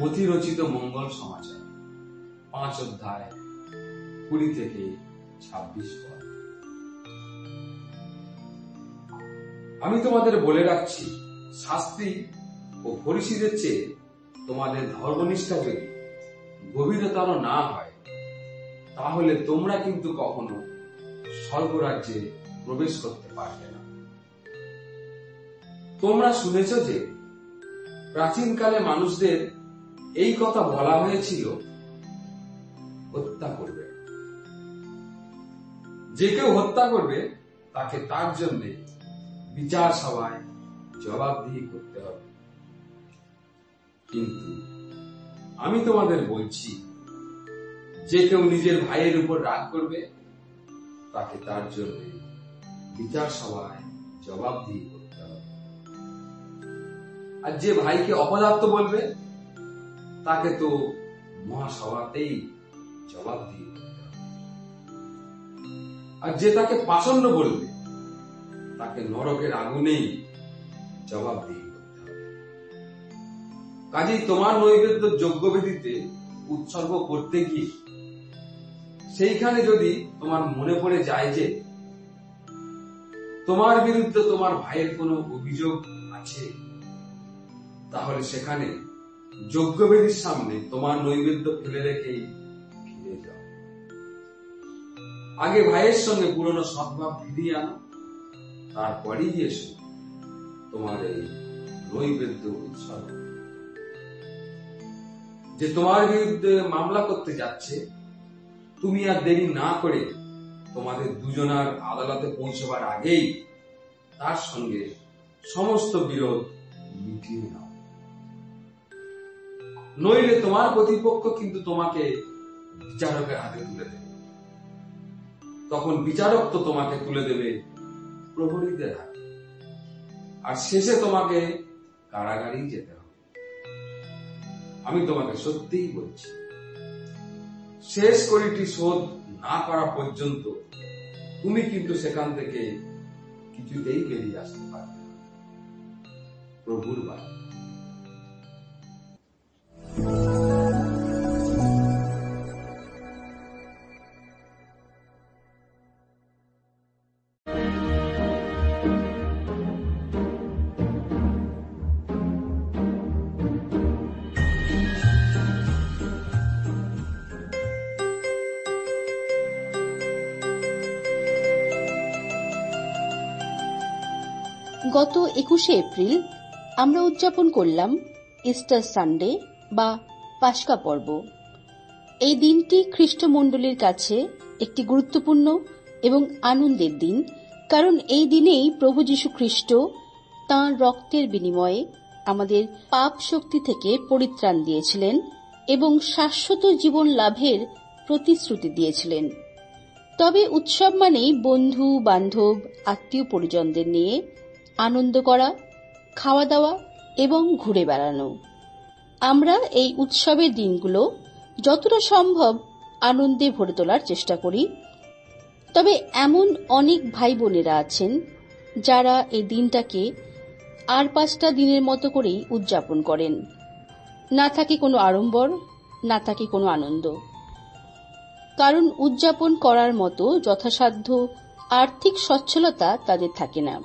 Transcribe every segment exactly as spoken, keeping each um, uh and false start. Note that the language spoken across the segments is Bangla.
মতিরচিত মঙ্গল সমাচার পাঁচ অধ্যায় কুড়ি থেকে ছাব্বিশ পদ। আমি তোমাদের বলে রাখছি, শাস্ত্রী ও ফরিসীদের চেয়ে তোমাদের ধর্মনিষ্ঠা যদি গভীরতর না হয়, তাহলে তোমরা কিন্তু কখনো স্বর্গরাজ্যে প্রবেশ করতে পারবে না। তোমরা শুনেছ যে প্রাচীনকালে মানুষদের এই কথা বলা হয়েছিল, হত্যা করবে। যে কেউ হত্যা করবে তাকে তার জন্য বিচার সভায় জবাবদিহি করতে হবে। কিন্তু আমি তোমাদের বলছি, যে কেউ নিজের ভাইয়ের উপর রাগ করবে তাকে তার জন্য বিচার সভায় জবাবদিহি করতে হবে। আর যে ভাইকে অপদার্থ বলবে তাকে তো মহাসভাতেই জবাবদিহি করতে হবে। আর যে তাকে পাষণ্ড বলবে তাকে নরকের আগুনেই জবাবদিহি করতে হবে। কাজেই তোমার নৈবেদ্য যজ্ঞবেদীতে উৎসর্গ করতে গিয়ে সেইখানে যদি তোমার মনে পড়ে যায় যে তোমার বিরুদ্ধে তোমার ভাইয়ের কোনো অভিযোগ আছে, তাহলে সেখানে যজ্ঞবেদীর সামনে তোমার নৈবেদ্য ফেলে রেখেই ফিরে যাও। আগে ভাইয়ের সঙ্গে পুরনো সদ্ভাব ফিরিয়ে আনো, তারপরেই এসো তোমার এই নৈবেদ্য উৎসর্গ। যে তোমার বিরুদ্ধে মামলা করতে যাচ্ছে, তুমি আর দেরি না করে তোমাদের দুজনার আদালতে পৌঁছবার আগেই তার সঙ্গে সমস্ত বিরোধ মিটিয়ে নাও। নইলে তোমার প্রতিপক্ষ কিন্তু তোমাকে বিচারকের হাতে তুলে দেবে। তখন বিচারক তো তোমাকে তুলে দেবে প্রহরীদের হাতে, আর শেষে তোমাকে কারাগারেই যেতে হবে। আমি তোমাকে সত্যিই বলছি, শেষ কড়িটি শোধ না করা পর্যন্ত তুমি কিন্তু সেখান থেকে কিছুতেই বেরিয়ে আসতে পারবে না। প্রভুর বাণী। গত একুশে এপ্রিল আমরা উদযাপন করলাম ইস্টার সানডে বা পাস্কা পর্ব। এই দিনটি খ্রিস্টমণ্ডলীর কাছে একটি গুরুত্বপূর্ণ এবং আনন্দের দিন, কারণ এই দিনেই প্রভু যীশু খ্রিস্ট তাঁর রক্তের বিনিময়ে আমাদের পাপ শক্তি থেকে পরিত্রাণ দিয়েছিলেন এবং শাশ্বত জীবন লাভের প্রতিশ্রুতি দিয়েছিলেন। তবে উৎসব মানেই বন্ধু বান্ধব আত্মীয় পরিজনদের নিয়ে আনন্দ করা, খাওয়া দাওয়া এবং ঘুরে বেড়ানো। আমরা এই উৎসবের দিনগুলো যতটা সম্ভব আনন্দে ভরে তোলার চেষ্টা করি। তবে এমন অনেক ভাই বোনেরা আছেন যারা এই দিনটাকে আর পাঁচটা দিনের মতো করেই উদযাপন করেন। না থাকে কোনো আড়ম্বর, না থাকে কোনো আনন্দ। কারণ উদযাপন করার মতো যথাসাধ্য আর্থিক সচ্ছলতা তাদের থাকে না।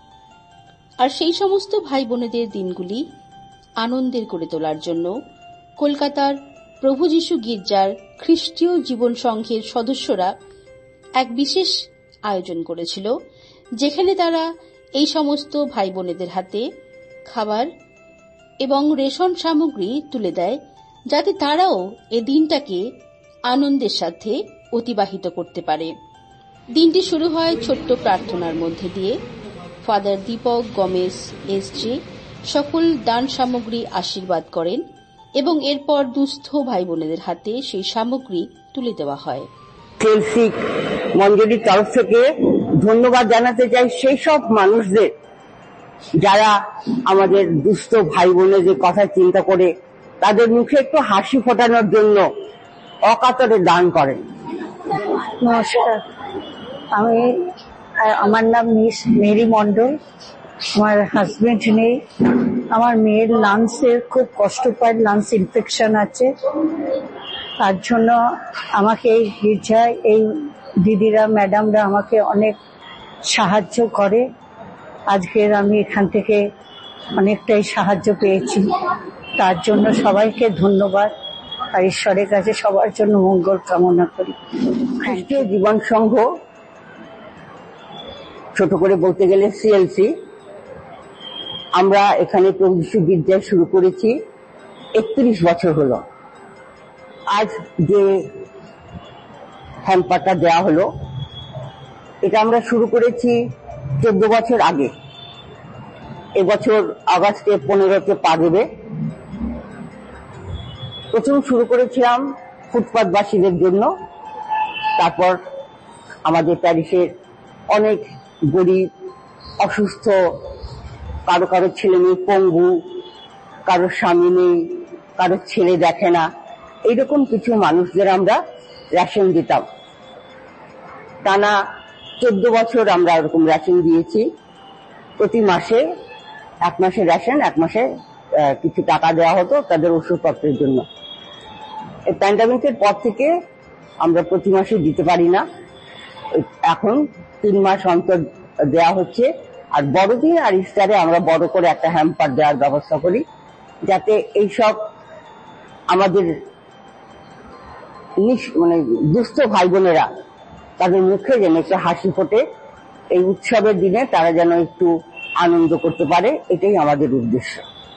আর সেই সমস্ত ভাই বোনেদের দিনগুলি আনন্দের করে তোলার জন্য কলকাতার প্রভু যীশু গির্জার খ্রিস্টীয় জীবন সংঘের সদস্যরা এক বিশেষ আয়োজন করেছিল, যেখানে তারা এই সমস্ত ভাই বোনেদের হাতে খাবার এবং রেশন সামগ্রী তুলে দেয়, যাতে তারাও এই দিনটাকে আনন্দের সাথে অতিবাহিত করতে পারে। দিনটি শুরু হয় ছোট্ট প্রার্থনার মধ্যে দিয়ে। ফাদার দীপক গমেজ এসজি সকল দান সামগ্রী আশীর্বাদ করেন এবং এরপর দুস্থ ভাই বোনেদের হাতে সেই সামগ্রী তুলে দেওয়া হয়। চেলসি মঞ্জুরির তরফ থেকে ধন্যবাদ জানাতে চাই সেই সব মানুষদের যারা আমাদের দুস্থ ভাই বোনেদের কথা চিন্তা করে তাদের মুখে একটু হাসি ফোটানোর জন্য অকাতরে দান করেন। নমস্কার, আমি আমার নাম মিস মেরি মন্ডল। আমার হাজবেন্ড নেই, আমার মেয়ের লাংসের খুব কষ্ট পায়, লাংস ইনফেকশন আছে, তার জন্য আমাকে এই গির্জায় এই দিদিরা ম্যাডামরা আমাকে অনেক সাহায্য করে। আজকের আমি এখান থেকে অনেকটাই সাহায্য পেয়েছি, তার জন্য সবাইকে ধন্যবাদ, আর ঈশ্বরের কাছে সবার জন্য মঙ্গল কামনা করি। খ্রিস্টীয় জীবন সংঘ, ছোট করে বলতে গেলে সিএলসি, আমরা এখানে প্রভু যীশু গির্জায় শুরু করেছি একত্রিশ বছর হলো। আজ যে হ্যাম্পারটা দেওয়া হলো, এটা আমরা শুরু করেছি চোদ্দ বছর আগে। এবছর আগস্টে পনেরোতে পা দেবে। প্রথম শুরু করেছিলাম ফুটপাতবাসীদের জন্য, তারপর আমাদের প্যারিসের অনেক গরিব, অসুস্থ, কারো কারো ছেলে মেয়ে পঙ্গু, কারো স্বামী নেই, কারো ছেলে দেখে না, এইরকম কিছু মানুষদের আমরা রেশন দিতাম। টানা চোদ্দ বছর আমরা এরকম রেশন দিয়েছি। প্রতি মাসে এক মাসে রেশন, এক মাসে কিছু টাকা দেওয়া হতো তাদের ওষুধপত্রের জন্য। এই প্যান্ডামিকের পর থেকে আমরা প্রতি মাসে দিতে পারি না, এখন তিন মাস অন্তর দেওয়া হচ্ছে। আর বড়দিন আর ইস্টারে আমরা বড় করে একটা হ্যাম্পার দেওয়ার ব্যবস্থা করি, যাতে এইসব আমাদের মানে দুস্থ ভাই বোনেরা, তাদের মুখে যেন একটা হাসি ফোটে, এই উৎসবের দিনে তারা যেন একটু আনন্দ করতে পারে, এটাই আমাদের উদ্দেশ্য।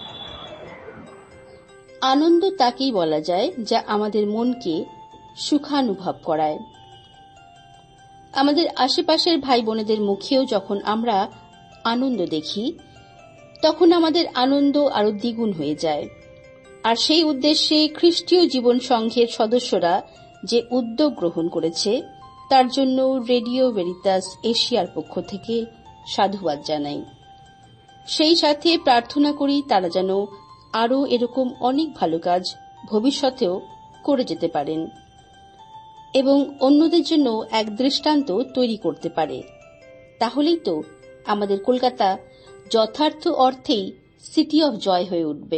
আনন্দ তাকেই বলা যায় যা আমাদের মনকে সুখানুভব করায়। আমাদের আশেপাশের ভাই বোনেদের মুখেও যখন আমরা আনন্দ দেখি, তখন আমাদের আনন্দ আরো দ্বিগুণ হয়ে যায়। আর সেই উদ্দেশ্যে খ্রিস্টীয় জীবন সংঘের সদস্যরা যে উদ্যোগ গ্রহণ করেছে, তার জন্য রেডিও ভেরিতাস এশিয়ার পক্ষ থেকে সাধুবাদ জানাই। সেই সাথে প্রার্থনা করি তারা যেন আরও এরকম অনেক ভালো কাজ ভবিষ্যতেও করে যেতে পারেন এবং অন্যদের জন্য এক দৃষ্টান্ত তৈরি করতে পারে। তাহলেই তো আমাদের কলকাতা যথার্থ অর্থেই সিটি অফ জয় হয়ে উঠবে।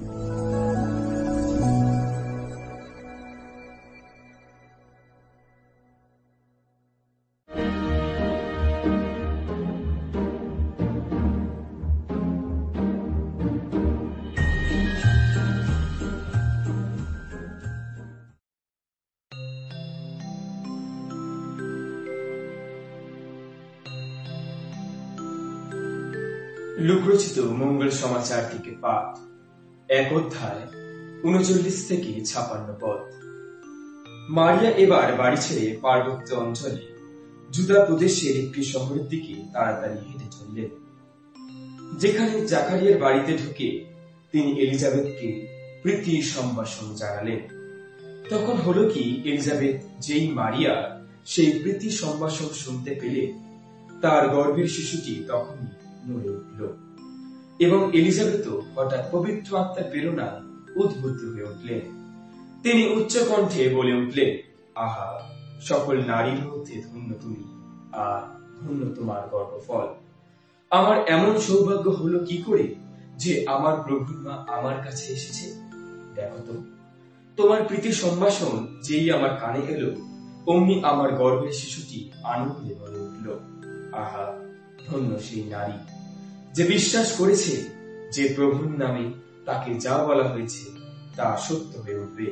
লুকরচিত মঙ্গল সমাচার থেকে পাঠ, এক অধ্যায় উনচল্লিশ থেকে ছাপান্ন পদ। মারিয়া এবার বাড়ি ছেড়ে পার্বত্য অঞ্চলে জুদা প্রদেশের একটি শহরের দিকে তাড়াতাড়ি হেঁটে চললেন। যেখানে জাকারিয়ার বাড়িতে ঢুকে তিনি এলিজাবেথকে প্রীতি সম্ভাষণ জানালেন। তখন হলো কি, এলিজাবেথ যেই মারিয়া সেই প্রীতি সম্ভাষণ শুনতে পেলে, তার গর্ভের শিশুটি তখনই নড়ে উঠল এবং এলিজাবেথও হঠাৎ পবিত্র আত্মার প্রেরণায় উদ্বুদ্ধ হয়ে উঠলেন। তিনি উচ্চ কণ্ঠে বলে উঠলেন, আহা, সকল নারীর মধ্যে ধন্য তুমি, আর ধন্য তোমার গর্ভফল। আমার এমন সৌভাগ্য হলো কি করে যে আমার প্রভুর মা আমার কাছে এসেছে। দেখো তো, তোমার প্রীতি সম্ভাষণ যেই আমার কানে এলো, অমনি আমার গর্ভের শিশুটি আনন্দে বলে উঠল। আহা, ধন্য সেই নারী যে বিশ্বাস করেছে যে প্রভুর নামে তাকে যা বলা হয়েছে তা সত্য হয়ে উঠবে।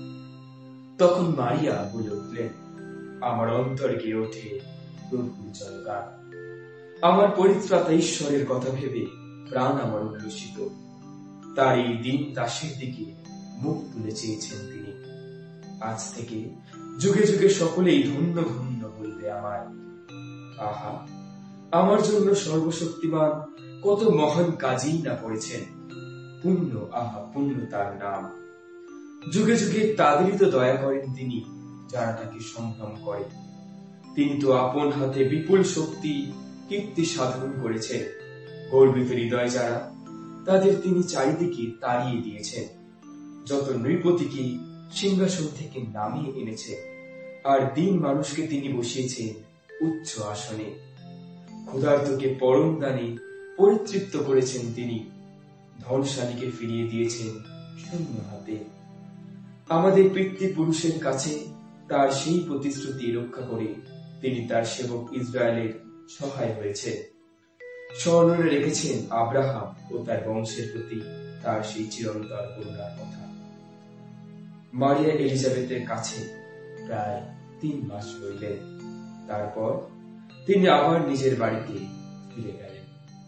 তখন মারিয়া বলে উঠলেন, আমার অন্তর গিয়ে ওঠে প্রভুর জয়গান। আমার পরিত্রাতা ঈশ্বরের কথা ভেবে প্রাণ আমার উল্লসিত। তার এই দিন দাসের দিকে মুখ তুলে চেয়েছেন তিনি। আজ থেকে যুগে যুগে সকলেই ধন্য ধন্য বলবে আমার। আহা, আমার জন্য সর্বশক্তিমান কত মহান কাজই না করেছেন। পুণ্য, আহা পুণ্য তার নাম। যুগে যুগে তাদেরই তো দয়া করেন তিনি, যারা তাকে সংগ্রাম করে। তিনি তো আপন হাতে বিপুল শক্তি কীর্তি সাধন করেছেন। গর্বিত হৃদয় যারা, তাদের তিনি চারিদিকে তাড়িয়ে দিয়েছেন। যত নৃপতিকে সিংহাসন থেকে নামিয়ে এনেছে, আর দিন মানুষকে তিনি বসিয়েছেন উচ্চ আসনে। ক্ষুধার্তকে পরম দানে পরিতৃপ্ত করেছেন তিনি। ধনশালীকে ফিরিয়ে দিয়েছেন শূন্য হাতে। আমাদের পিতৃপুরুষের কাছে তার সেই প্রতিশ্রুতি রক্ষা করে তিনি তার সেবক ইসরায়েলের সহায় হয়েছে, স্মরণে রেখেছেন আব্রাহাম ও তার বংশের প্রতি তার সেই চিরন্তর করুণার কথা। মারিয়া এলিজাবেথের কাছে প্রায় তিন মাস রইলেন, তারপর তিনি আবার নিজের বাড়িতে ফিরে গেলেন।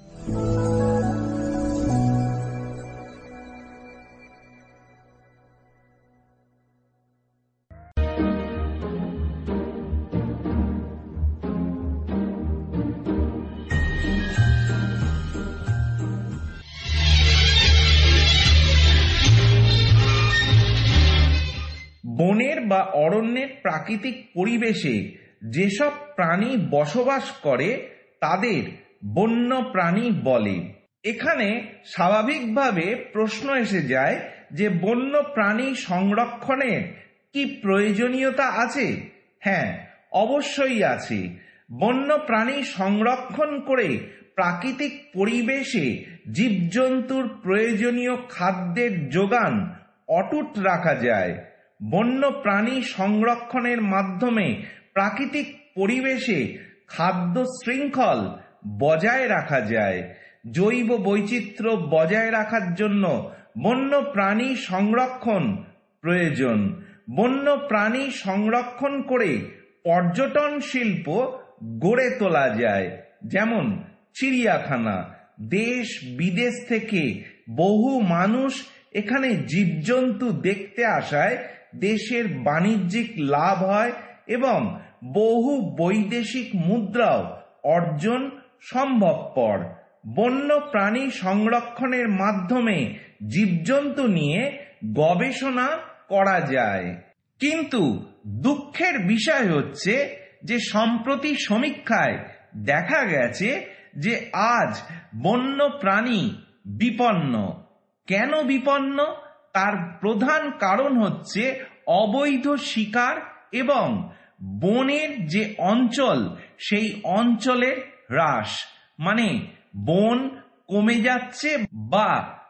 বনের বা অরণ্যের প্রাকৃতিক পরিবেশে যেসব প্রাণী বসবাস করে তাদের বন্য প্রাণী বলে। এখানে স্বাভাবিকভাবে প্রশ্ন এসে যায় যে বন্য প্রাণী সংরক্ষণের কি প্রয়োজনীয়তা আছে? হ্যাঁ, অবশ্যই আছে। বন্য প্রাণী সংরক্ষণ করে প্রাকৃতিক পরিবেশে জীবজন্তুর প্রয়োজনীয় খাদ্যের যোগান অটুট রাখা যায়। বন্য প্রাণী সংরক্ষণের মাধ্যমে প্রাকৃতিক পরিবেশে খাদ্য শৃঙ্খল বজায় রাখা যায়। জৈব বৈচিত্র্য বজায় রাখার জন্য বন্য প্রাণী সংরক্ষণ প্রয়োজন। বন্য প্রাণী সংরক্ষণ করে পর্যটন শিল্প গড়ে তোলা যায়, যেমন চিড়িয়াখানা। দেশ বিদেশ থেকে বহু মানুষ এখানে জীবজন্তু দেখতে আসায় দেশের বাণিজ্যিক লাভ হয় এবং বহু বৈদেশিক মুদ্রাও অর্জন সম্ভবপর। বন্য প্রাণী সংরক্ষণের মাধ্যমে জীবজন্তু নিয়ে গবেষণা করা যায়। কিন্তু দুঃখের বিষয় হচ্ছে যে সম্প্রতি সমীক্ষায় দেখা গেছে যে আজ বন্য প্রাণী বিপন্ন। কেন বিপন্ন? তার প্রধান কারণ হচ্ছে অবৈধ শিকার এবং বনের যে অঞ্চল সেই অঞ্চলের হ্রাস। মানে বন কমে যাচ্ছে বা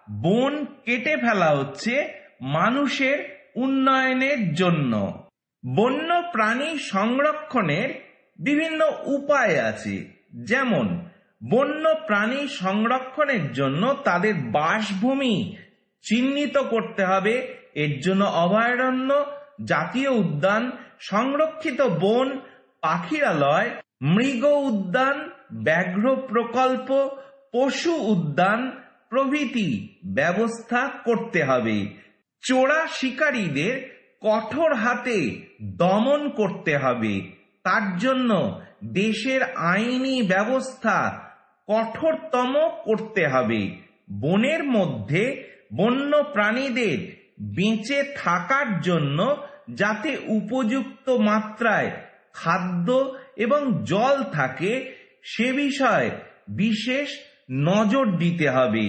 বন কেটে ফেলা হচ্ছে মানুষের উন্নয়নের জন্য। বন্য প্রাণী সংরক্ষণের বিভিন্ন উপায় আছে, যেমন বন্য প্রাণী সংরক্ষণের জন্য তাদের বাসভূমি চিহ্নিত করতে হবে। এর জন্য অভয়ারণ্য, জাতীয় উদ্যান, সংরক্ষিত বন, পাখিরালয়, মৃগ উদ্যান, ব্যাঘ্র প্রকল্প, পশু উদ্যান প্রভৃতি ব্যবস্থা করতে হবে। চোরা শিকারীদের কঠোর হাতে দমন করতে হবে। তার জন্য দেশের আইনি ব্যবস্থা কঠোরতম করতে হবে। বনের মধ্যে বন্য প্রাণীদের বেঁচে থাকার জন্য যাতে উপযুক্ত মাত্রায় খাদ্য এবং জল থাকে সে বিষয়ে বিশেষ নজর দিতে হবে।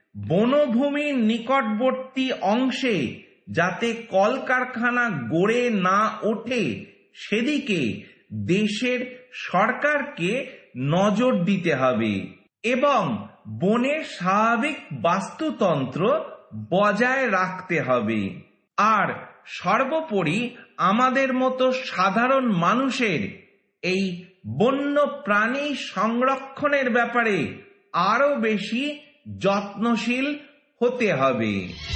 বনভূমির নিকটবর্তী অংশে যাতে কলকারখানা গড়ে না ওঠে সেদিকে দেশের সরকারকে নজর দিতে হবে এবং বনের স্বাভাবিক বাস্তুতন্ত্র বজায় রাখতে হবে। আর সর্বোপরি আমাদের মতো সাধারণ মানুষের এই বন্য প্রাণী সংরক্ষণের ব্যাপারে আরো বেশি যত্নশীল হতে হবে।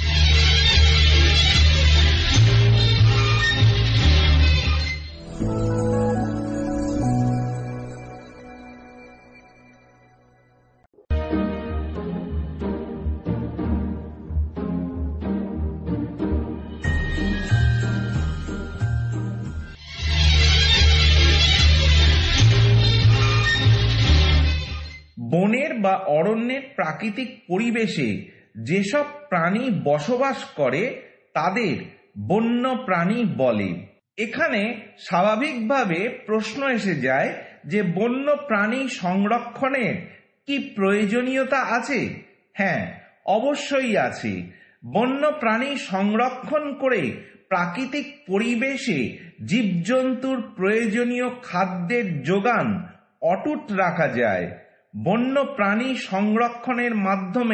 বনের বা অরণ্যের প্রাকৃতিক পরিবেশে যেসব প্রাণী বসবাস করে তাদের বন্য প্রাণী বলে। এখানে স্বাভাবিকভাবে প্রশ্ন এসে যায় যে বন্য প্রাণী সংরক্ষণের কি প্রয়োজনীয়তা আছে? হ্যাঁ, অবশ্যই আছে। বন্য প্রাণী সংরক্ষণ করে প্রাকৃতিক পরিবেশে জীবজন্তুর প্রয়োজনীয় খাদ্যের যোগান অটুট রাখা যায়। বন্য প্রাণী সংরক্ষণের মাধ্যমে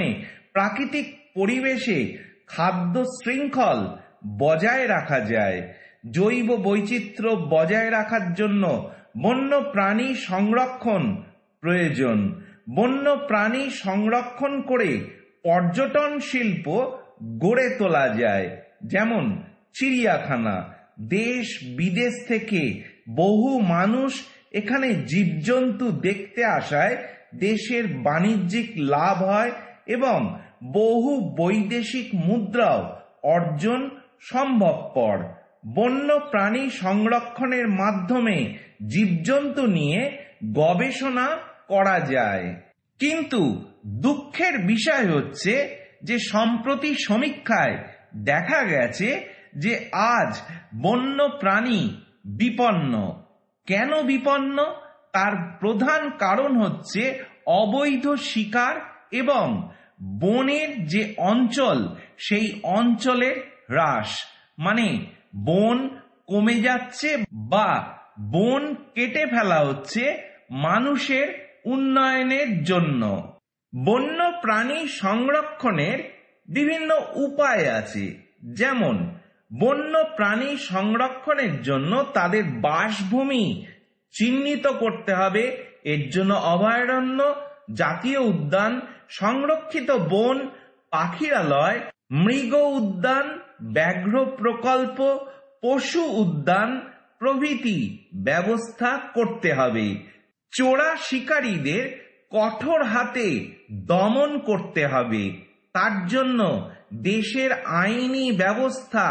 প্রাকৃতিক পরিবেশে খাদ্য শৃঙ্খল বজায় রাখা যায়। জৈব বৈচিত্র্য বজায় রাখার জন্য বন্য প্রাণী সংরক্ষণ প্রয়োজন। বন্য প্রাণী সংরক্ষণ করে পর্যটন শিল্প গড়ে তোলা যায়, যেমন চিড়িয়াখানা। দেশ বিদেশ থেকে বহু মানুষ এখানে জীবজন্তু দেখতে আসায় দেশের বাণিজ্যিক লাভ হয় এবং বহু বৈদেশিক মুদ্রাও অর্জন সম্ভবপর। বন্য প্রাণী সংরক্ষণের মাধ্যমে জীবজন্তু নিয়ে গবেষণা করা যায়। কিন্তু দুঃখের বিষয় হচ্ছে যে সম্প্রতি সমীক্ষায় দেখা গেছে যে আজ বন্য প্রাণী বিপন্ন। কেন বিপন্ন? তার প্রধান কারণ হচ্ছে অবৈধ শিকার এবং বনের যে অঞ্চল সেই অঞ্চলের হ্রাস। মানে বন কমে যাচ্ছে বা বন কেটে ফেলা হচ্ছে মানুষের উন্নয়নের জন্য। বন্য প্রাণী সংরক্ষণের বিভিন্ন উপায় আছে, যেমন বন্য প্রাণী সংরক্ষণের জন্য তাদের বাসভূমি চিহ্নিত করতে হবে। এর জন্য অভয়ারণ্য, জাতীয় উদ্যান, সংরক্ষিত বন, পাখিরালয়, মৃগ উদ্যান, ব্যাঘ্র প্রকল্প, পশু উদ্যান প্রভৃতি ব্যবস্থা করতে হবে। চোরা শিকারীদের কঠোর হাতে দমন করতে হবে। তার জন্য দেশের আইনি ব্যবস্থা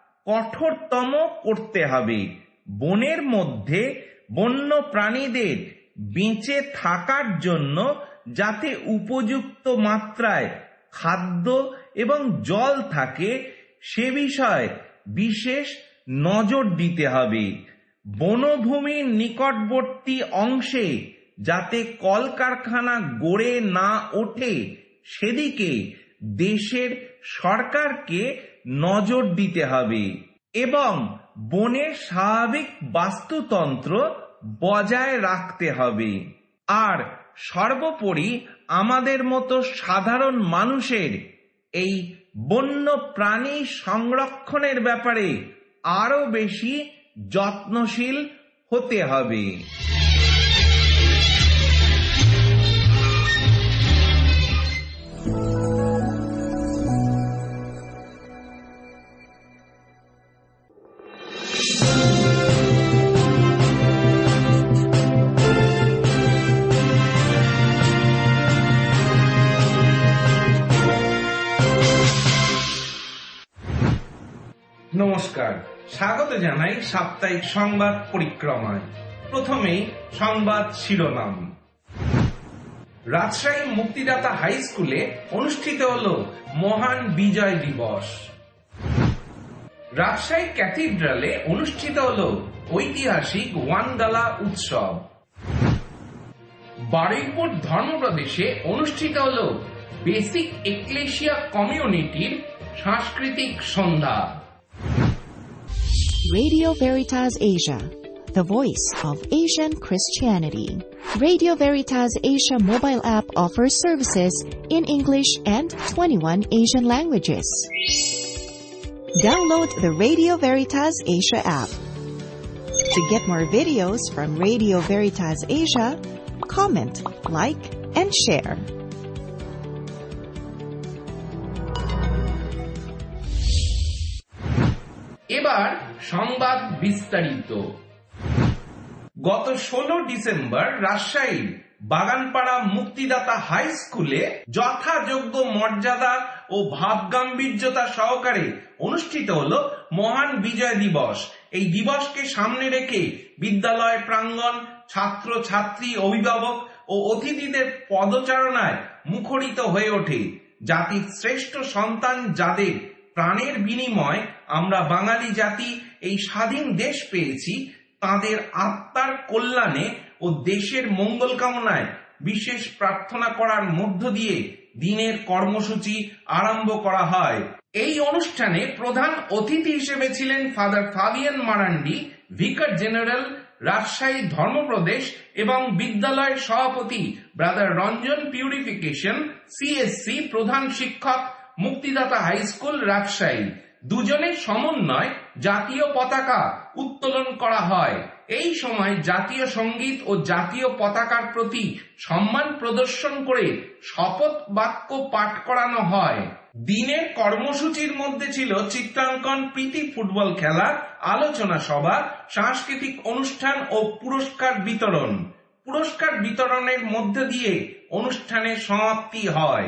কঠোরতম করতে হবে। বনের মধ্যে বন্য প্রাণীদের বেঁচে থাকার জন্য যাতে উপযুক্ত মাত্রায় খাদ্য এবং জল থাকে সে বিষয়ে বিশেষ নজর দিতে হবে। বনভূমির নিকটবর্তী অংশে যাতে কলকারখানা গড়ে না ওঠে সেদিকে দেশের সরকারকে নজর দিতে হবে এবং বনের স্বাভাবিক বাস্তুতন্ত্র বজায় রাখতে হবে। আর সর্বোপরি আমাদের মতো সাধারণ মানুষের এই বন্য প্রাণী সংরক্ষণের ব্যাপারে আরো বেশি যত্নশীল হতে হবে। নমস্কার, স্বাগত জানাই সাপ্তাহিক সংবাদ পরিক্রমায়। প্রথমেই সংবাদ শিরোনাম। রাজশাহী মুক্তিদাতা হাই স্কুলে অনুষ্ঠিত হল মহান বিজয় দিবস। রাজশাহী ক্যাথিড্রালে অনুষ্ঠিত হল ঐতিহাসিক ওয়ানডালা উৎসব। বারুইপুর ধর্মপ্রদেশে অনুষ্ঠিত হল বেসিক এক্লেশিয়া কমিউনিটির সাংস্কৃতিক সন্ধ্যা। Radio Veritas Asia, the voice of Asian Christianity. Radio Veritas Asia mobile app offers services in English and twenty-one Asian languages. Download the Radio Veritas Asia app. To get more videos from Radio Veritas Asia, comment, like, and share. এবার সংবাদ বিস্তারিত। গত ষোলো ডিসেম্বর রাজশাহীর বাগানপাড়া মুক্তিদাতা হাই স্কুলে যথাযোগ্য মর্যাদা ও ভাবগাম্ভীর্যতা সহকারে অনুষ্ঠিত হল মহান বিজয় দিবস। এই দিবসকে সামনে রেখে বিদ্যালয় প্রাঙ্গণ, ছাত্র ছাত্রী, অভিভাবক ও অতিথিদের পদচারণায় মুখরিত হয়ে ওঠে। জাতির শ্রেষ্ঠ সন্তান যাদের প্রাণের বিনিময় আমরা বাঙালি জাতি এই স্বাধীন দেশ পেয়েছি, তাদের আত্মার কল্যাণে ও দেশের মঙ্গল কামনায় বিশেষ প্রার্থনা করার মধ্য দিয়ে দিনের কর্মসূচি আরম্ভ করা হয়। এই অনুষ্ঠানে প্রধান অতিথি হিসেবে ছিলেন father Fabian Marandi, vicar general Rajshahi ধর্মপ্রদেশ এবং বিদ্যালয় সভাপতি ব্রাদার রঞ্জন পিউরিফিকেশন সিএসসি, প্রধান শিক্ষক মুক্তিদাতা হাই স্কুল রাজশাহী, দুজনের সমন্বয় জাতীয় পতাকা উত্তোলন করা হয়। এই সময় জাতীয় সঙ্গীত ও জাতীয় পতাকার প্রতি সম্মান প্রদর্শন করে শপথ বাক্য পাঠ করানো হয়। দিনের কর্মসূচির মধ্যে ছিল চিত্রাঙ্কন, প্রীতি ফুটবল খেলা, আলোচনা সভা, সাংস্কৃতিক অনুষ্ঠান ও পুরস্কার বিতরণ। পুরস্কার বিতরণের মধ্য দিয়ে অনুষ্ঠানের সমাপ্তি হয়।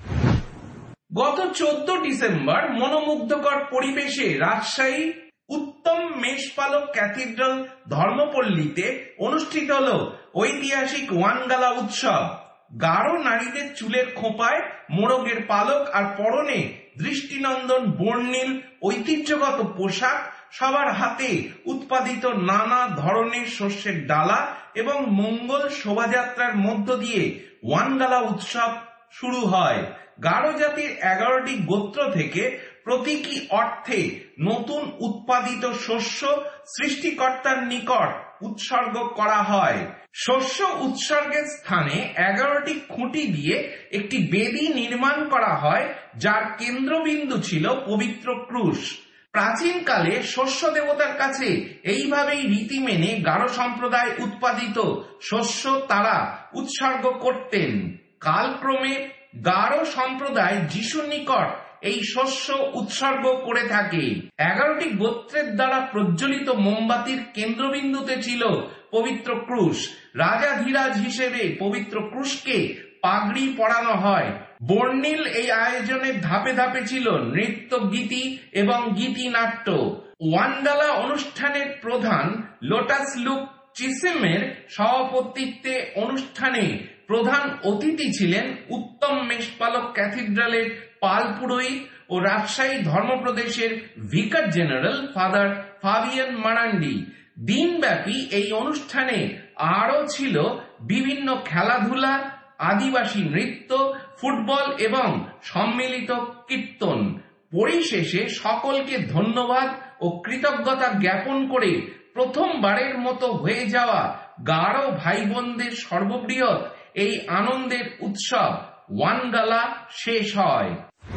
গত চোদ্দ ডিসেম্বর মনোমুগ্ধকর পরিবেশে রাজশাহী উত্তম মেষপালক ক্যাথিড্রাল ধর্মপল্লীতে অনুষ্ঠিত হল ঐতিহাসিক ওয়ানগালা উৎসব। গাঢ় নারীদের চুলের খোঁপায় মোরগের পালক আর পরনে দৃষ্টিনন্দন বর্ণিল ঐতিহ্যগত পোশাক, সবার হাতে উৎপাদিত নানা ধরনের শস্যের ডালা এবং মঙ্গল শোভাযাত্রার মধ্য দিয়ে ওয়ানগালা উৎসব শুরু হয়। গারো জাতির এগারোটি গোত্র থেকে প্রতীকী অর্থে নতুন উৎপাদিত শস্য সৃষ্টিকর্তার নিকট উৎসর্গ করা হয়। শস্য উৎসর্গের স্থানে এগারোটি খুঁটি দিয়ে একটি বেদি নির্মাণ করা হয়, যার কেন্দ্রবিন্দু ছিল পবিত্র ক্রুশ। প্রাচীনকালে শস্য দেবতার কাছে এইভাবেই রীতি মেনে গারো সম্প্রদায় উৎপাদিত শস্য তারা উৎসর্গ করতেন। কালক্রমে গারো সম্প্রদায় যিশুর নিকট এই শস্য উৎসর্গ করে থাকে। এগারোটি গোত্রের দ্বারা প্রজ্বলিত মোমবাতির কেন্দ্রবিন্দুতে ছিল পবিত্র ক্রুশ। রাজাধিরাজ হিসেবে পবিত্র ক্রুশকে পাগড়ি পরানো হয়। বর্ণিল এই আয়োজনের ধাপে ধাপে ছিল নৃত্য, গীতি এবং গীতি নাট্য। ওয়ানগালা অনুষ্ঠানের প্রধান লোটাস লুক চিসেমের সভাপতিত্বে অনুষ্ঠানে প্রধান অতিথি ছিলেন উত্তম মেষপালক ক্যাথিড্রালের পাল পুরোহিত ও রাজশাহী ধর্মপ্রদেশের vicar general father Fabian Marandi. দিনব্যাপী এই অনুষ্ঠানে আরও ছিল বিভিন্ন খেলাধুলা, আদিবাসী নৃত্য, ফুটবল এবং সম্মিলিত কীর্তন। পরিশেষে সকলকে ধন্যবাদ ও কৃতজ্ঞতা জ্ঞাপন করে প্রথমবারের মতো হয়ে যাওয়া গারো ভাই বোনদের সর্ববৃহৎ এই আনন্দের উৎসব ওয়ানগালা শেষ হয়।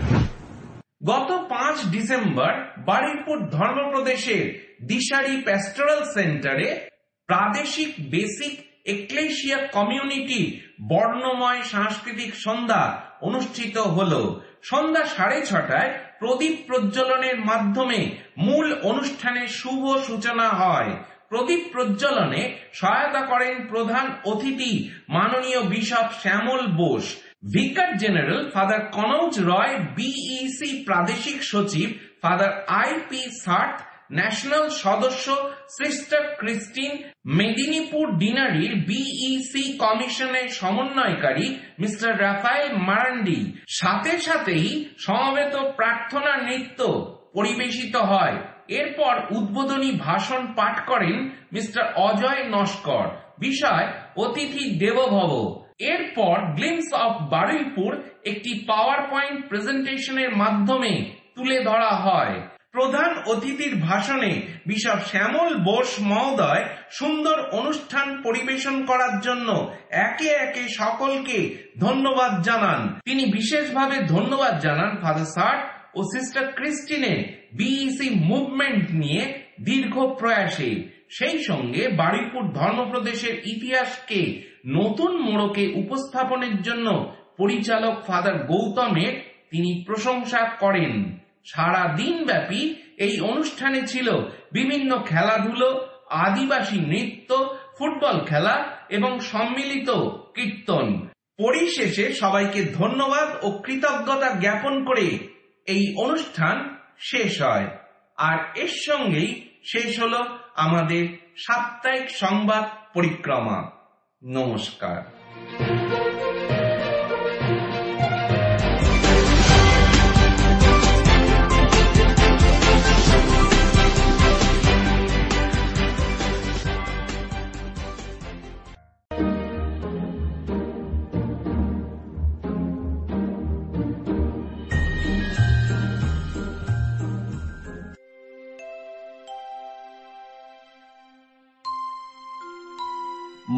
গত পাঁচ ডিসেম্বর বারুইপুর ধর্মপ্রদেশের দিশারি প্যাস্টোরাল সেন্টারে প্রাদেশিক বেসিক এক্লেশিয়া কমিউনিটি বর্ণময় সাংস্কৃতিক সন্ধ্যা অনুষ্ঠিত হল। সন্ধ্যা সাড়ে ছটায় প্রদীপ প্রজ্বলনের মাধ্যমে মূল অনুষ্ঠানের শুভ সূচনা হয়। প্রদীপ প্রজ্বলনে সহায়তা করেন প্রধান অতিথি মাননীয় bishop Shyamal Bose, vicar general father Kanauj Roy, BEC প্রাদেশিক সচিব father I P Sarth, national সদস্য সিস্টার ক্রিস্টিন, মেদিনীপুর ডিনারির বিইসি কমিশনের সমন্বয়কারী মিস্টার রাফায়েল মারান্ডি। সাথে সাথেই সমবেত প্রার্থনা নৃত্য পরিবেশিত হয়। এরপর উদ্বোধনী ভাষণ পাঠ করেন মিস্টার অজয় নস্কর, বিষয় অতিথি দেবভব। এরপর গ্লিমস অফ বারুইপুর একটি পাওয়ার পয়েন্ট প্রেজেন্টেশনের মাধ্যমে তুলে ধরা হয়। প্রধান অতিথির ভাষণে বিশপ শ্যামল বোস মহোদয় সুন্দর অনুষ্ঠান পরিবেশন করার জন্য একে একে সকলকে ধন্যবাদ জানান। তিনি বিশেষভাবে ধন্যবাদ জানান ফাদার সার্ট ও সিস্টার ক্রিস্টিনের বিইসি মুভমেন্ট নিয়ে দীর্ঘ প্রয়াসে। সেই সঙ্গে বারুইপুর ধর্মপ্রদেশের ইতিহাসকে নতুন মোড়কে উপস্থাপনের জন্য পরিচালক ফাদার গৌতমের তিনি প্রশংসা করেন। সারা দিন ব্যাপী এই অনুষ্ঠানে ছিল বিভিন্ন খেলাধুলো, আদিবাসী নৃত্য, ফুটবল খেলা এবং সম্মিলিত কীর্তন। পরিশেষে সবাইকে ধন্যবাদ ও কৃতজ্ঞতা জ্ঞাপন করে এই অনুষ্ঠান শেষ হয়। আর এর সঙ্গেই শেষ হলো আমাদের সাপ্তাহিক সংবাদ পরিক্রমা। নমস্কার।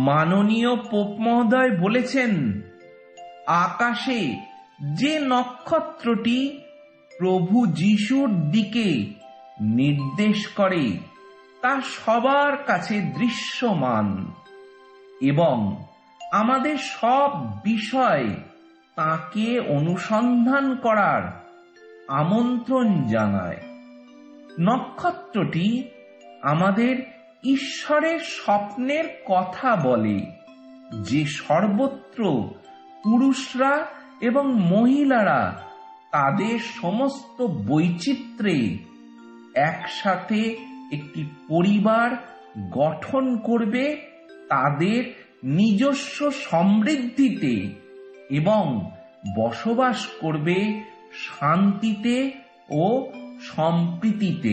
মাননীয় পোপ মহোদয় বলেছেন, আকাশে যে নক্ষত্রটি প্রভু যিশুর দিকে নির্দেশ করে তা সবার কাছে দৃশ্যমান এবং আমাদের সব বিষয় তাকে অনুসন্ধান করার আমন্ত্রণ জানায়। নক্ষত্রটি আমাদের ঈশ্বরের স্বপ্নের কথা বলে, যে সর্বত্র পুরুষরা এবং মহিলারা তাদের সমস্ত বৈচিত্র্যে একসাথে একটি পরিবার গঠন করবে, তাদের নিজস্ব সমৃদ্ধিতে এবং বসবাস করবে শান্তিতে ও সম্প্রীতিতে।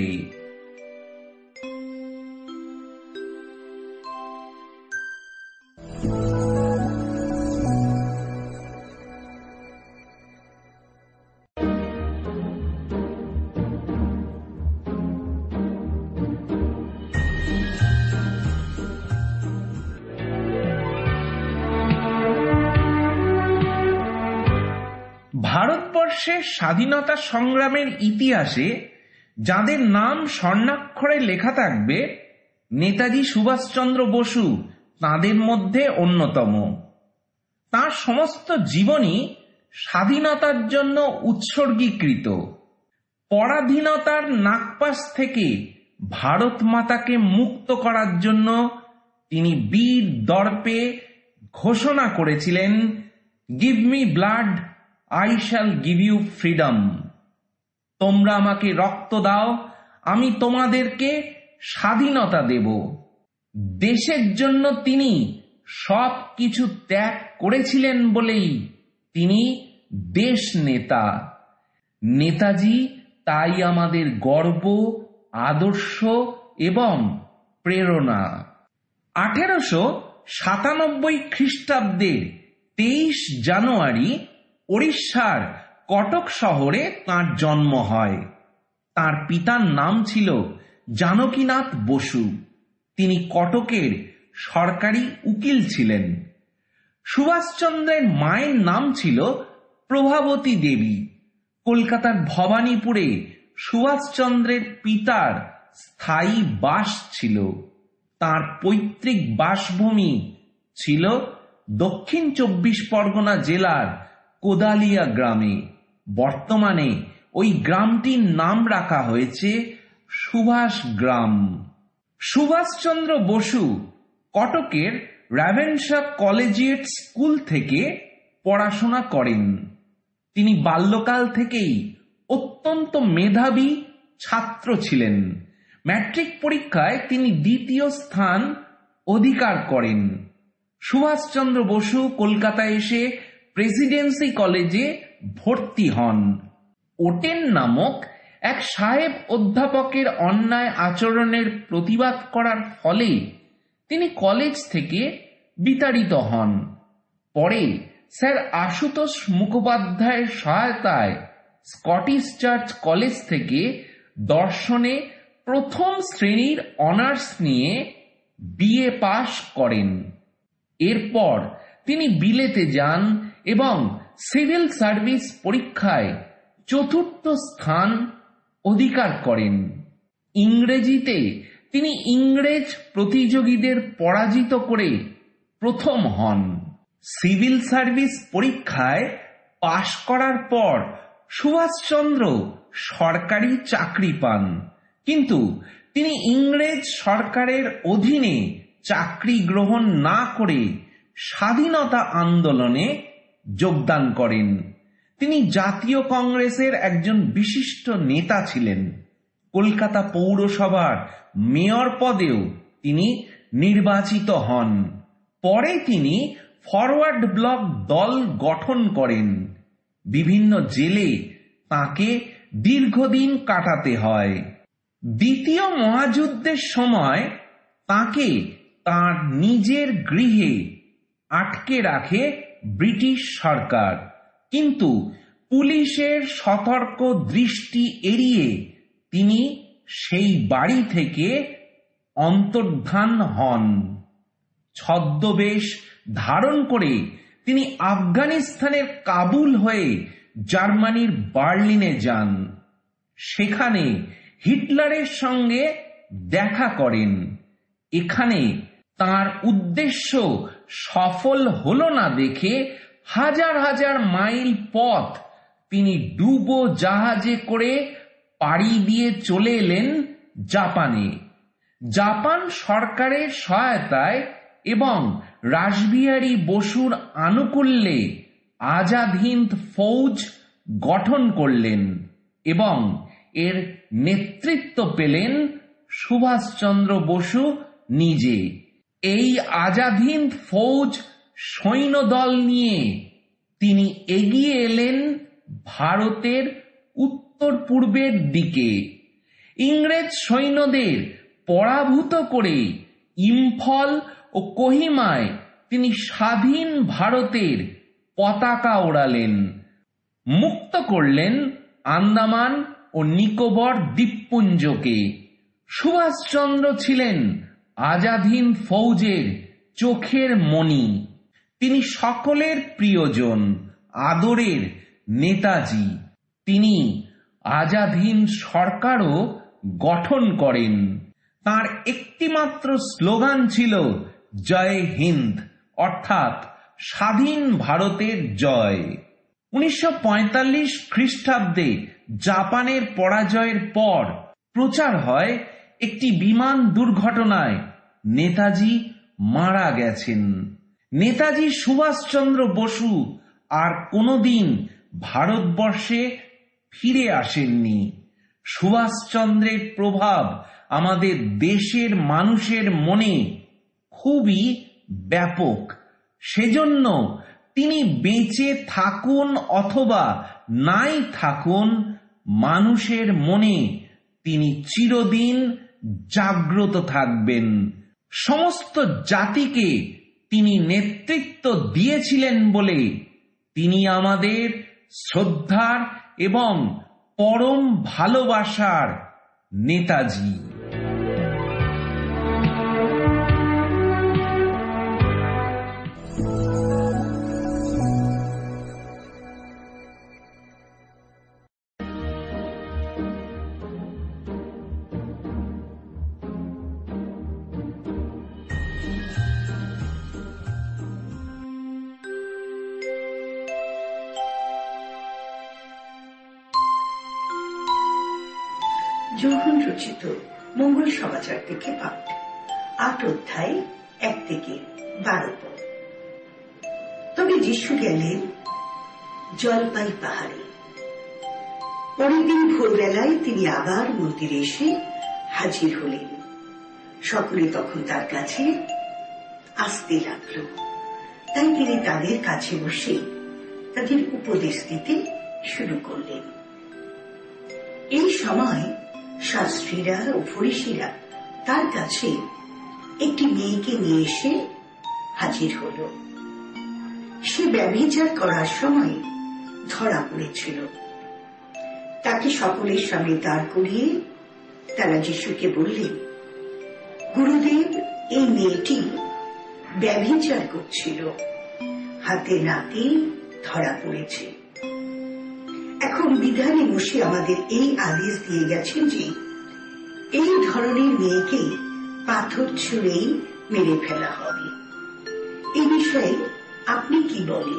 ভারতবর্ষের স্বাধীনতা সংগ্রামের ইতিহাসে যাদের নাম স্বর্ণাক্ষরে লেখা থাকবে, নেতাজি সুভাষচন্দ্র বসু তাদের মধ্যে অন্যতম। তার সমস্ত জীবনই স্বাধীনতার জন্য উৎসর্গীকৃত। পরাধীনতার নাগপাশ থেকে ভারত মাতাকে মুক্ত করার জন্য তিনি বীর দর্পে ঘোষণা করেছিলেন, give me blood, I shall give you freedom. তোমরা আমাকে রক্ত দাও, আমি তোমাদেরকে স্বাধীনতা দেব। দেশের জন্য তিনি সব কিছু ত্যাগ করেছিলেন বলেই তিনি দেশ নেতা। নেতাজি তাই আমাদের গর্ব, আদর্শ এবং প্রেরণা। আঠেরোশো সাতানব্বই খ্রিস্টাব্দের তেইশ জানুয়ারি ওড়িশার কটক শহরে তাঁর জন্ম হয়। তাঁর পিতার নাম ছিল জানকীনাথ বসু। তিনি কটকের সরকারি উকিল ছিলেন। সুভাষচন্দ্রের মায়ের নাম ছিল প্রভাবতী দেবী। কলকাতার ভবানীপুরে সুভাষচন্দ্রের পিতার স্থায়ী বাস ছিল। তাঁর পৈতৃক বাসভূমি ছিল দক্ষিণ চব্বিশ পরগনা জেলার কোদালিয়া গ্রামে। বর্তমানে ওই গ্রামটির নাম রাখা হয়েছে সুভাষ গ্রাম। সুভাষচন্দ্র বসু কটকের র্যাভেনশা কলেজিয়েট স্কুল থেকে পড়াশোনা করেন। তিনি বাল্যকাল থেকেই অত্যন্ত মেধাবী ছাত্র ছিলেন। ম্যাট্রিক পরীক্ষায় তিনি দ্বিতীয় স্থান অধিকার করেন। সুভাষচন্দ্র বসু কলকাতায় এসে প্রেসিডেন্সি কলেজে ভর্তি হন। ওটেন নামক এক সাহেব অধ্যাপকের অন্যায় আচরণের প্রতিবাদ করার ফলে তিনি কলেজ থেকে বিতাড়িত হন। পরে স্যার আশুতোষ মুখোপাধ্যায়ের সহায়তায় স্কটিশ চার্চ কলেজ থেকে দর্শনে প্রথম শ্রেণীর অনার্স নিয়ে বিএ পাশ করেন। এরপর তিনি বিলেতে যান এবং সিভিল সার্ভিস পরীক্ষায় চতুর্থ স্থান অধিকার করেন। ইংরেজিতে তিনি ইংরেজ প্রতিযোগীদের পরাজিত করে প্রথম হন। সিভিল সার্ভিস পরীক্ষায় পাশ করার পর সুভাষচন্দ্র সরকারি চাকরি পান, কিন্তু তিনি ইংরেজ সরকারের অধীনে চাকরি গ্রহণ না করে স্বাধীনতা আন্দোলনে যোগদান করেন। তিনি জাতীয় কংগ্রেসের একজন বিশিষ্ট নেতা ছিলেন। কলকাতা পৌরসভার মেয়র পদেও তিনি নির্বাচিত হন। পরে তিনি ফরওয়ার্ড ব্লক দল গঠন করেন। বিভিন্ন জেলে তাকে দীর্ঘদিন কাটাতে হয়। দ্বিতীয় মহাযুদ্ধের সময় তাকে তার নিজের গৃহে আটকে রাখে ব্রিটিশ সরকার, কিন্তু পুলিশের সতর্ক দৃষ্টি এড়িয়ে তিনি সেই বাড়ি থেকে অন্তর্ধান হন। ছদ্মবেশ ধারণ করে তিনি আফগানিস্তানের কাবুল হয়ে জার্মানির বার্লিনে যান। সেখানে হিটলারের সঙ্গে দেখা করেন। এখানে তার উদ্দেশ্য সফল হলো না দেখে হাজার হাজার মাইল পথ তিনি ডুবো জাহাজে করে পাড়ি দিয়ে চলে এলেন জাপানে। জাপান সরকারের সহায়তায় এবং রাসবিহারী বসুর আনুকূল্যে আজাদ হিন্দ ফৌজ গঠন করলেন এবং এর নেতৃত্ব পেলেন সুভাষচন্দ্র বসু নিজে। এই আজাদ হিন্দ ফৌজ সৈন্যদল নিয়ে তিনি এগিয়ে এলেন ভারতের উত্তর পূর্বের দিকে। ইংরেজ সৈন্যদের পরাভূত করে ইম্ফল ও কোহিমায় তিনি স্বাধীন ভারতের পতাকা ওড়ালেন। মুক্ত করলেন আন্দামান ও নিকোবর দ্বীপপুঞ্জকে। সুভাষচন্দ্র ছিলেন আজাদ হিন্দ ফৌজের চোখের মণি। তিনি সকলের প্রিয়জন, আদরের নেতাজি। তিনি আজাদ হিন্দ সরকারও গঠন করেন। তার একটিমাত্র স্লোগান ছিল জয় হিন্দ, অর্থাৎ স্বাধীন ভারতের জয়। উনিশশো পঁয়তাল্লিশ খ্রিস্টাব্দে জাপানের পরাজয়ের পর প্রচার হয় একটি বিমান দুর্ঘটনায় নেতাজি মারা গেছেন। নেতাজি সুভাষচন্দ্র বসু আর কোনোদিন ভারতবর্ষে ফিরে আসেননি। সুভাষচন্দ্রের প্রভাব আমাদের দেশের মানুষের মনে খুবই ব্যাপক। সেজন্য তিনি বেঁচে থাকুন অথবা নাই থাকুন, মানুষের মনে তিনি চিরদিন জাগ্রত থাকবেন। সমস্ত জাতিকে তিনি নেতৃত্ব দিয়েছিলেন বলে তিনি আমাদের শ্রদ্ধার এবং পরম ভালোবাসার নেতাজি। যোহন রচিত মঙ্গল সমাচার থেকে পাঠ, আট অধ্যায়, এক থেকে বারো পদ। তবে যিশু গেলেন জলপাই পাহাড়ে। পরের দিন ভোরবেলায় তিনি আবার মন্দিরে এসে হাজির হলেন। সকলে তখন তার কাছে আসতে লাগল। তাই তিনি তাদের কাছে বসে তাদের উপদেশ দিতে শুরু করলেন। এই সময় শাস্ত্রীরা ও ফরিসীরা তার কাছে একটি মেয়েকে নিয়ে এসে হাজির হল। সে ব্যভিচার করার সময় ধরা পড়েছিল। তাকে সকলের সামনে দাঁড় করিয়ে তারা যিশুকে বললেন, গুরুদেব, এই মেয়েটি ব্যভিচার করছিল, হাতে নাতে ধরা পড়েছে। এখন বিধানে বসে আমাদের এই আদেশ দিয়ে গেছেন যে এই ধরনের মেয়েকে পাথর ছুঁড়েই মেরে ফেলা হবে। এই বিষয়ে আপনি কি বলেন?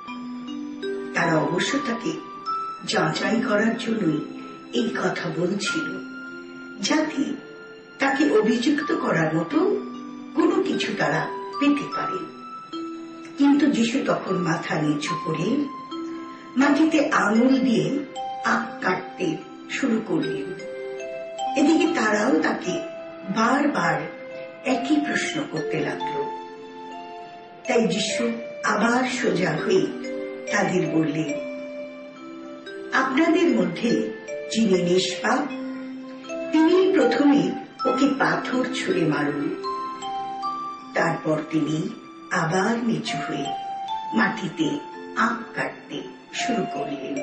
তারা অবশ্য তাকে যাচাই করার জন্যই এই কথা বলছিল, যাতে তাকে অভিযুক্ত করার মতো কোনো কিছু তারা পেতে পারে। কিন্তু যিশু তখন মাথা নিচু করে মাটিতে আঙুল দিয়ে আঁক কাটতে শুরু করলেন। এদিকে তারাও তাকে বারবার একই প্রশ্ন করতে লাগলো। তাই যিশু আবার সোজা হয়ে তাদের বললেন, আপনাদের মধ্যে যিনি নিষ্পাপ তিনি প্রথমে ওকে পাথর ছুঁড়ে মারুন। তারপর তিনি আবার নিচু হয়ে মাটিতে আঁক কাটতে শুরু করলেন।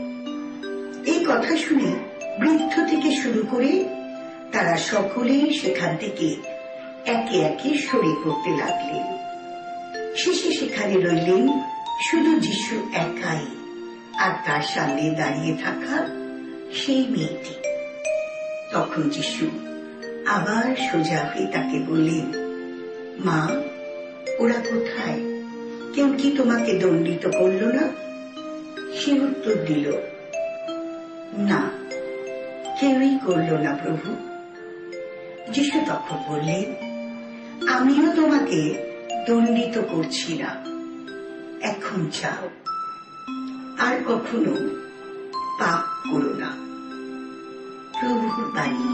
এই কথা শুনে বৃদ্ধ থেকে শুরু করে তারা সকলেই সেখান থেকে একে একে সরে পড়তে লাগলেন। শেষে সেখানে রইলেন শুধু যিশু একাই, আর তার সামনে দাঁড়িয়ে থাকা সেই মেয়েটি। তখন যিশু আবার সোজা হয়ে তাকে বললেন, মা, ওরা কোথায়? কেউ কি তোমাকে দণ্ডিত করল না? সে উত্তর দিল, না, কেউই করল না প্রভু। যিশু তখন বললেন, আমিও তোমাকে দণ্ডিত করছি না, এখন যাও, আর কখনো পাপ করো না। প্রভুর বাণী।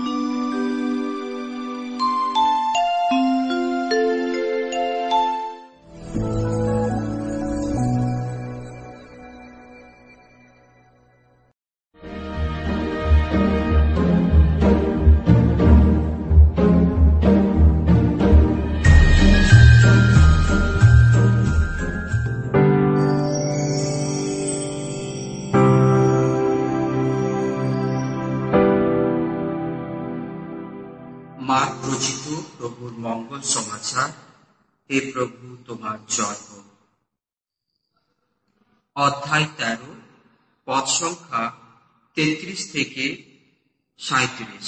মার্ক রচিত প্রভুর মঙ্গল সমাচার। হে প্রভু, তোমার জয় হোক। অধ্যায় তেরো, পদ সংখ্যা তেত্রিশ থেকে সাঁত্রিশ।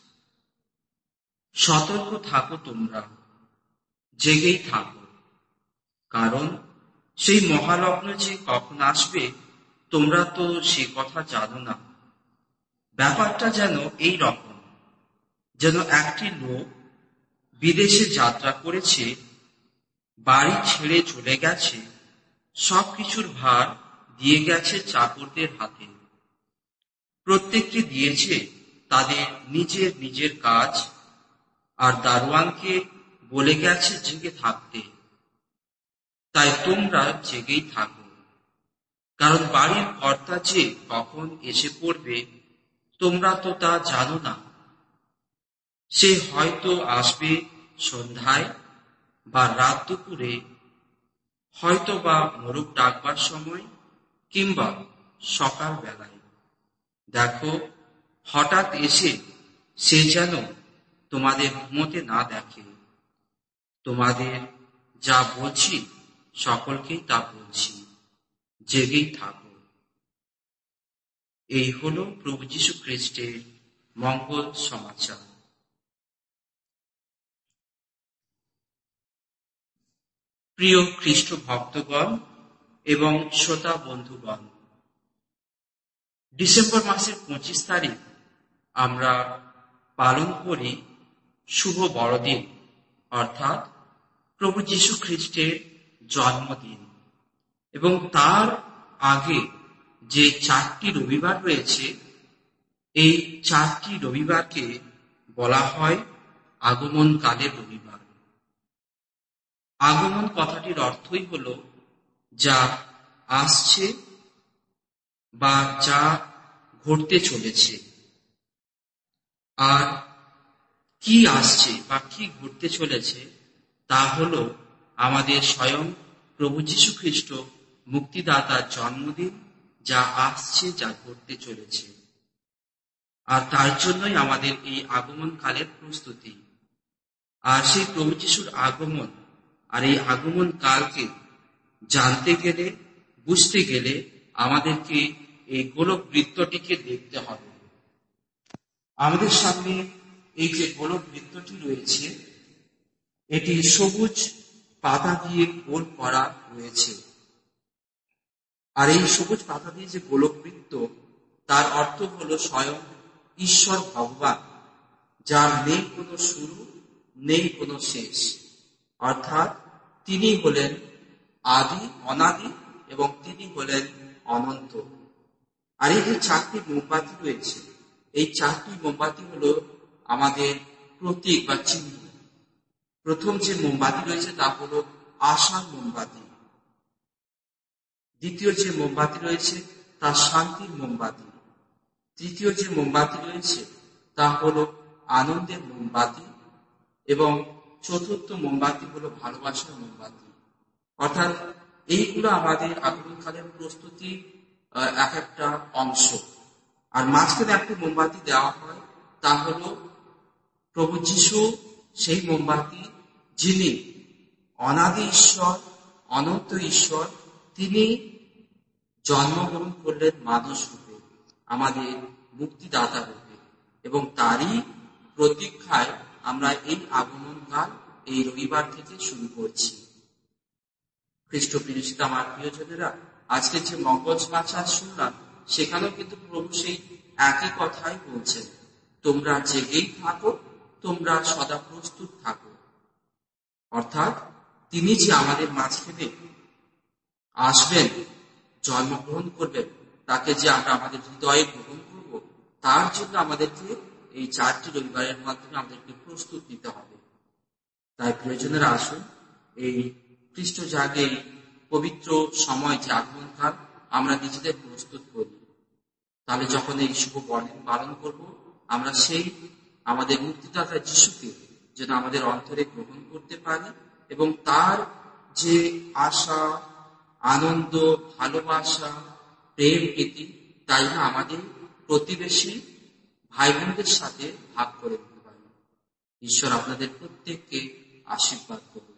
সতর্ক থাকো, তোমরা জেগেই থাকো, কারণ সেই মহালগ্ন যে কখন আসবে তোমরা তো সে কথা জানো না। ব্যাপারটা যেন এই রকম, যেন একটি লোক বিদেশে যাত্রা করেছে, বাড়ি ছেড়ে চলে গেছে, সবকিছুর ভার দিয়ে গেছে চাকরদের হাতে। প্রত্যেকটি দিয়েছে তাদের নিজের নিজের কাজ, আর দারোয়ানকে বলে গেছে জেগে থাকতে। তাই তোমরা জেগেই থাকো, কারণ বাড়ির কর্তা যে কখন এসে পড়বে তোমরা তো তা জানো না। সে হয়তো আসবে সন্ধ্যায় বা রাত দুপুরে, হয়তো বা মোরগ ডাকবার সময়, কিংবা সকাল বেলায়। দেখো, হঠাৎ এসে সে যেন তোমাদের ঘুমোতে না দেখে। তোমাদের যা বলছি সকলকেই তা বলছি, জেগেই থাকো। এই হলো প্রভু যীশু খ্রিস্টের মঙ্গল সমাচার। প্রিয় খ্রিস্ট ভক্তগণ এবং শ্রোতা বন্ধুগণ, ডিসেম্বর মাসের পঁচিশ তারিখ আমরা পালন করি শুভ বড়দিন, অর্থাৎ প্রভু যীশু খ্রিস্টের জন্মদিন। এবং তার আগে যে চারটি রবিবার রয়েছে, এই চারটি রবিবারকে বলা হয় আগমন কালের রবিবার। আগমন কথাটির অর্থই হল যা আসছে বা যা ঘটতে চলেছে। আর কি আসছে বা কি ঘটতে চলেছে তা হল আমাদের স্বয়ং প্রভু যীশু খ্রিস্ট মুক্তিদাতার জন্মদিন, যা আসছে, যা ঘটতে চলেছে। আর তার জন্যই আমাদের এই আগমন কালের প্রস্তুতি। আর সেই প্রভু যীশুর আগমন আর এই আগমন কালকে জানতে গেলে, বুঝতে গেলে আমাদেরকে এই গোলক বৃত্তটিকে দেখতে হবে। আমাদের সামনে এই যে গোলক বৃত্তটি রয়েছে, এটি সবুজ পাতা দিয়ে গোল করা রয়েছে। আর এই সবুজ পাতা দিয়ে যে গোলক বৃত্ত, তার অর্থ হল স্বয়ং ঈশ্বর ভগবান, যার নেই কোনো শুরু, নেই কোনো শেষ। অর্থাৎ তিনি হলেন আদি, অনাদি, এবং তিনি হলেন অনন্ত। আর এই যে চারটি মোমবাতি রয়েছে, এই চারটি মোমবাতি হলো আমাদের প্রতীক বা চিহ্ন। প্রথম যে মোমবাতি রয়েছে তা হলো আশার মোমবাতি। দ্বিতীয় যে মোমবাতি রয়েছে তা শান্তির মোমবাতি। তৃতীয় যে মোমবাতি রয়েছে তা হলো আনন্দের মোমবাতি। এবং চতুর্থ মোমবাতি হলো ভালোবাসার মোমবাতি। অর্থাৎ এইগুলো আমাদের আগমনকালের প্রস্তুতি এক একটা অংশ। আর মাঝখানে একটি মোমবাতি দেওয়া হয়, তা হলো প্রভু যীশু সেই মোমবাতি যিনি অনাদি ঈশ্বর, অনন্ত ঈশ্বর, তিনি জন্মগ্রহণ করলেন মানুষ রূপে, আমাদের মুক্তিদাতা রূপে, এবং তারই প্রতীক্ষায় আমরা এই আগমন কাল এই রবিবার থেকে শুরু করছি। খ্রিস্ট প্রিয়জিত আমার প্রিয়জনেরা, আজকে যে মঙ্গল সমাচার শুনলাম সেখানেও কিন্তু প্রভু সেই একই কথাই বলছেন, তোমরা জেগেই থাকো, তোমরা সদা প্রস্তুত থাকো। অর্থাৎ তিনি যে আমাদের মাঝখানে আসবেন, জন্মগ্রহণ করবেন, তাকে যে আমরা আমাদের হৃদয়ে গ্রহণ করব, তার জন্য আমাদেরকে এই চারটি রবিবারের মাধ্যমে আমাদেরকে প্রস্তুত নিতে হবে। তাই প্রিয়জনেরা, আসুন এই খ্রিস্ট জাগে পবিত্র সময় যে আগমনকাল আমরা নিজেদের প্রস্তুত করি। তাহলে যখন এই শুভ বড়দিন পালন করব, আমরা সেই আমাদের মুক্তিদাতা যিশুকে যেন আমাদের অন্তরে গ্রহণ করতে পারি, এবং তার যে আশা, আনন্দ, ভালোবাসা, প্রেম, প্রীতি, তাই না আমাদের প্রতিবেশী ভাই বোনদের সাথে ভাগ করে দিতে পারি। ঈশ্বর আপনাদের প্রত্যেককে আশীর্বাদ করুন।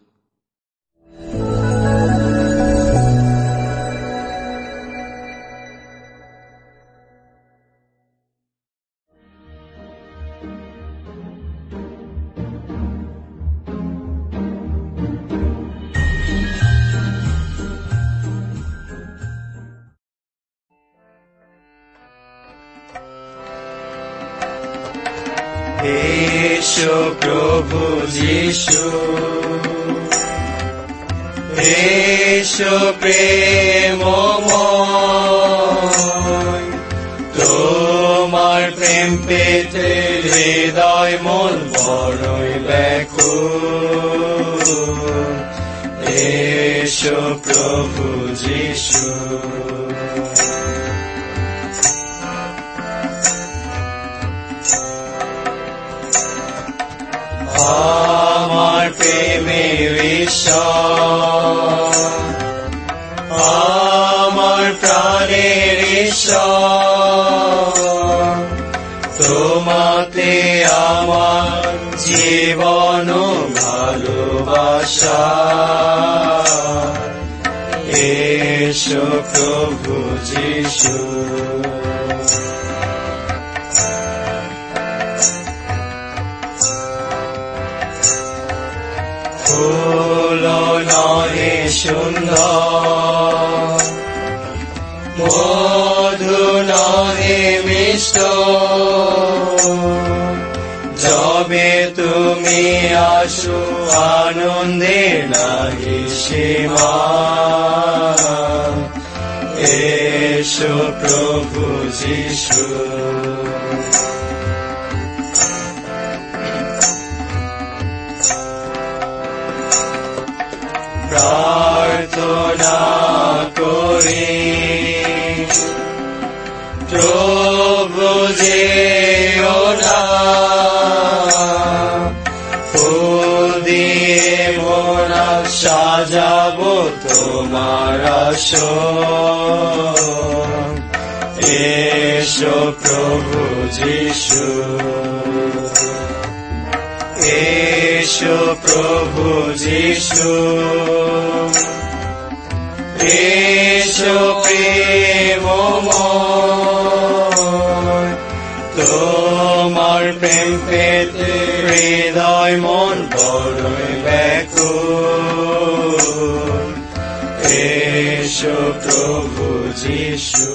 এসো প্রভু যিশু, এসো প্রেমময়, তোমার প্রেম পেতে হৃদয় মন বড়ই ব্যাকুল। এসো প্রভু যিশু, আমার প্রেমের ঈশ্বর, আমার প্রাণের ঈশ্বর, তোমাতে আমার জীবন ভালোবাসা। এসো প্রভু যিশু, ফুল নহে সুন্দর, মধু নহে মিষ্ট, যবে তুমি আসো আনন্দে নাহি সীমা। এসো প্রভু যিশু, প্রার্থনা করি প্রভু যেও না, ফুল দিয়ে মোরা সাজাবো তোমার আসন। এসো প্রভু যিশু, এসো প্রভু যিশু, এসো প্রেমময়, তোমার প্রেম পেতে হৃদয় মন বড়ই ব্যাকুল। এসো প্রভু যিশু।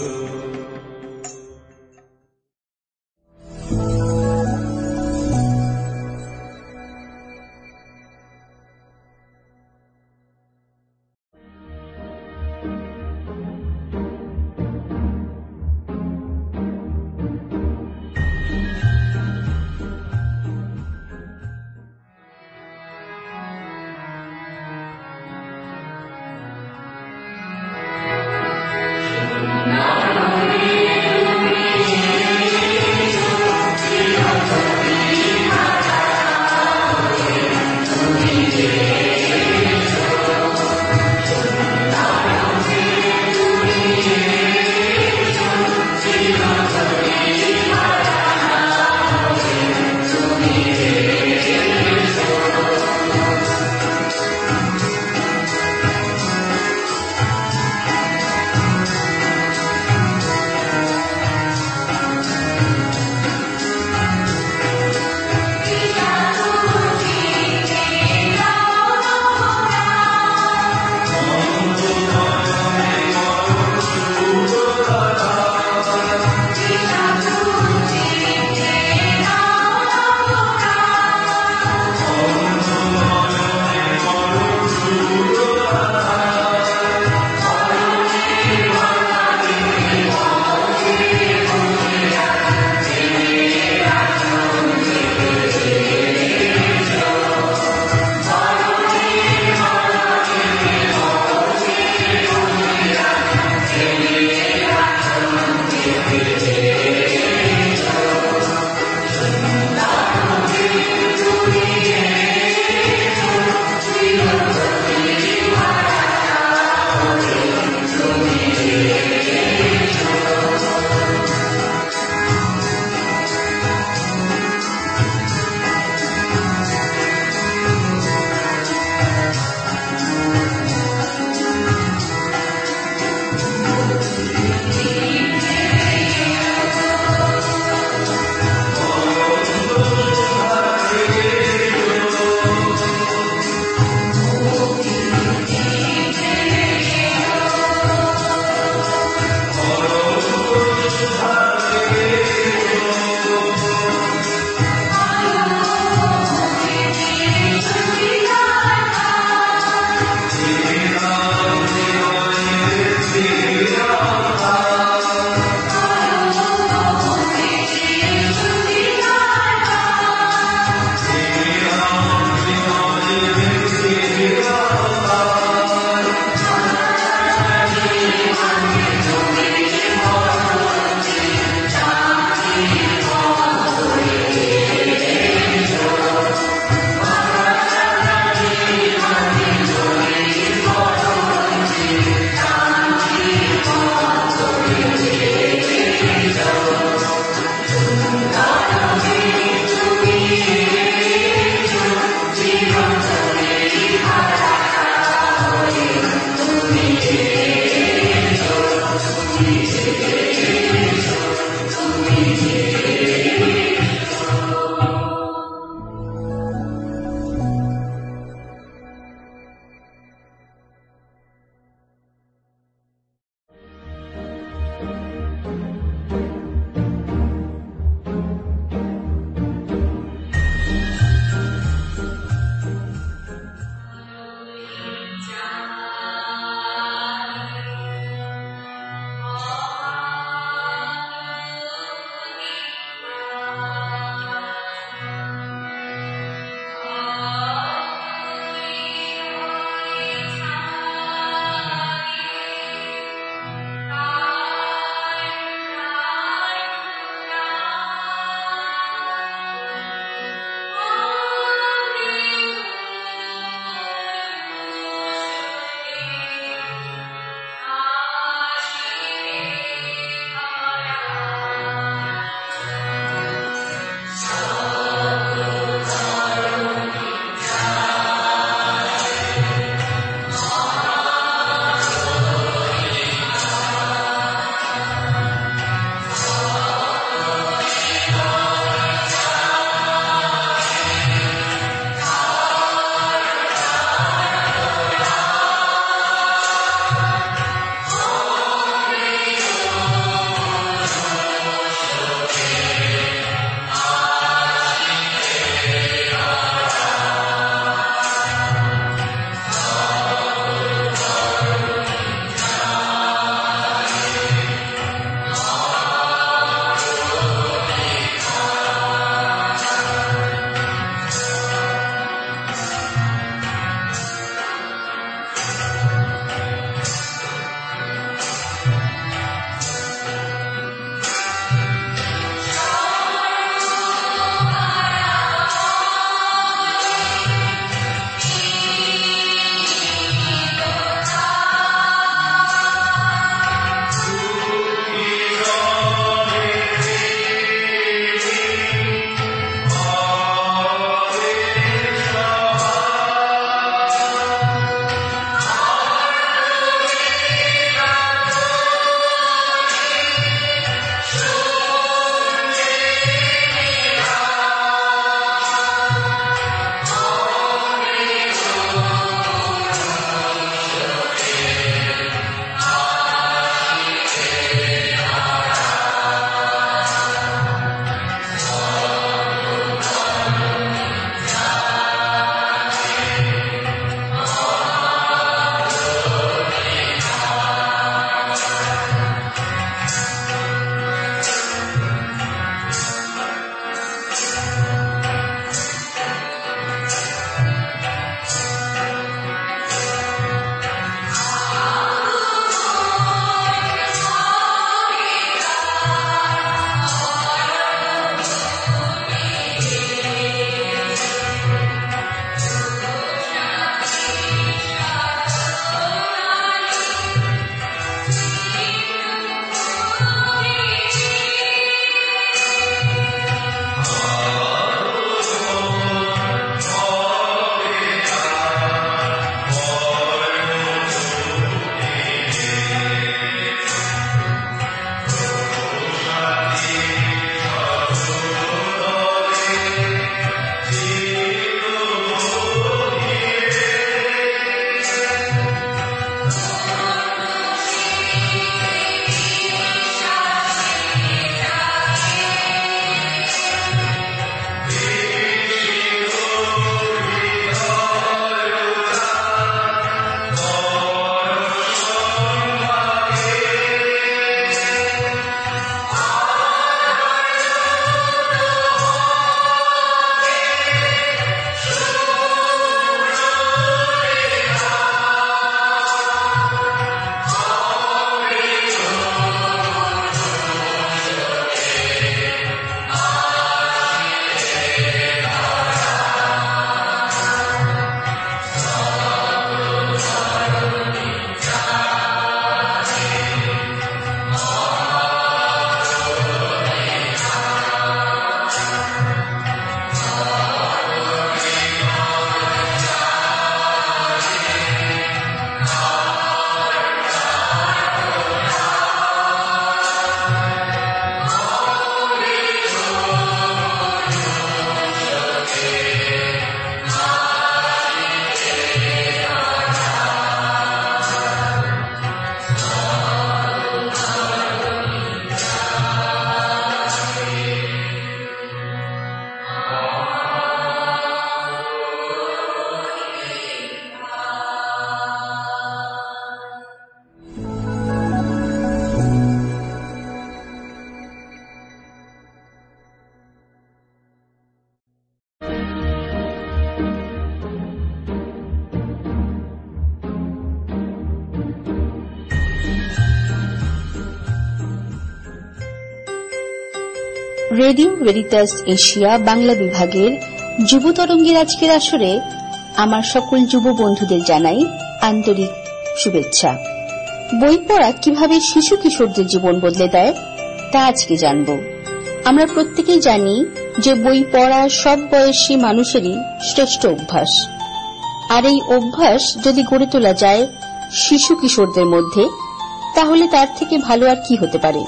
রেডিও ভেরিটাস এশিয়া বাংলা বিভাগের যুব তরঙ্গের আজকের আসরে আমার সকল যুব বন্ধুদের জানাই আন্তরিক শুভেচ্ছা। বই পড়া কিভাবে শিশু কিশোরদের জীবন বদলে দেয় তা আজকে জানব। আমরা প্রত্যেকেই জানি যে বই পড়া সব বয়সী মানুষেরই শ্রেষ্ঠ অভ্যাস, আর এই অভ্যাস যদি গড়ে তোলা যায় শিশু কিশোরদের মধ্যে, তাহলে তার থেকে ভালো আর কি হতে পারে।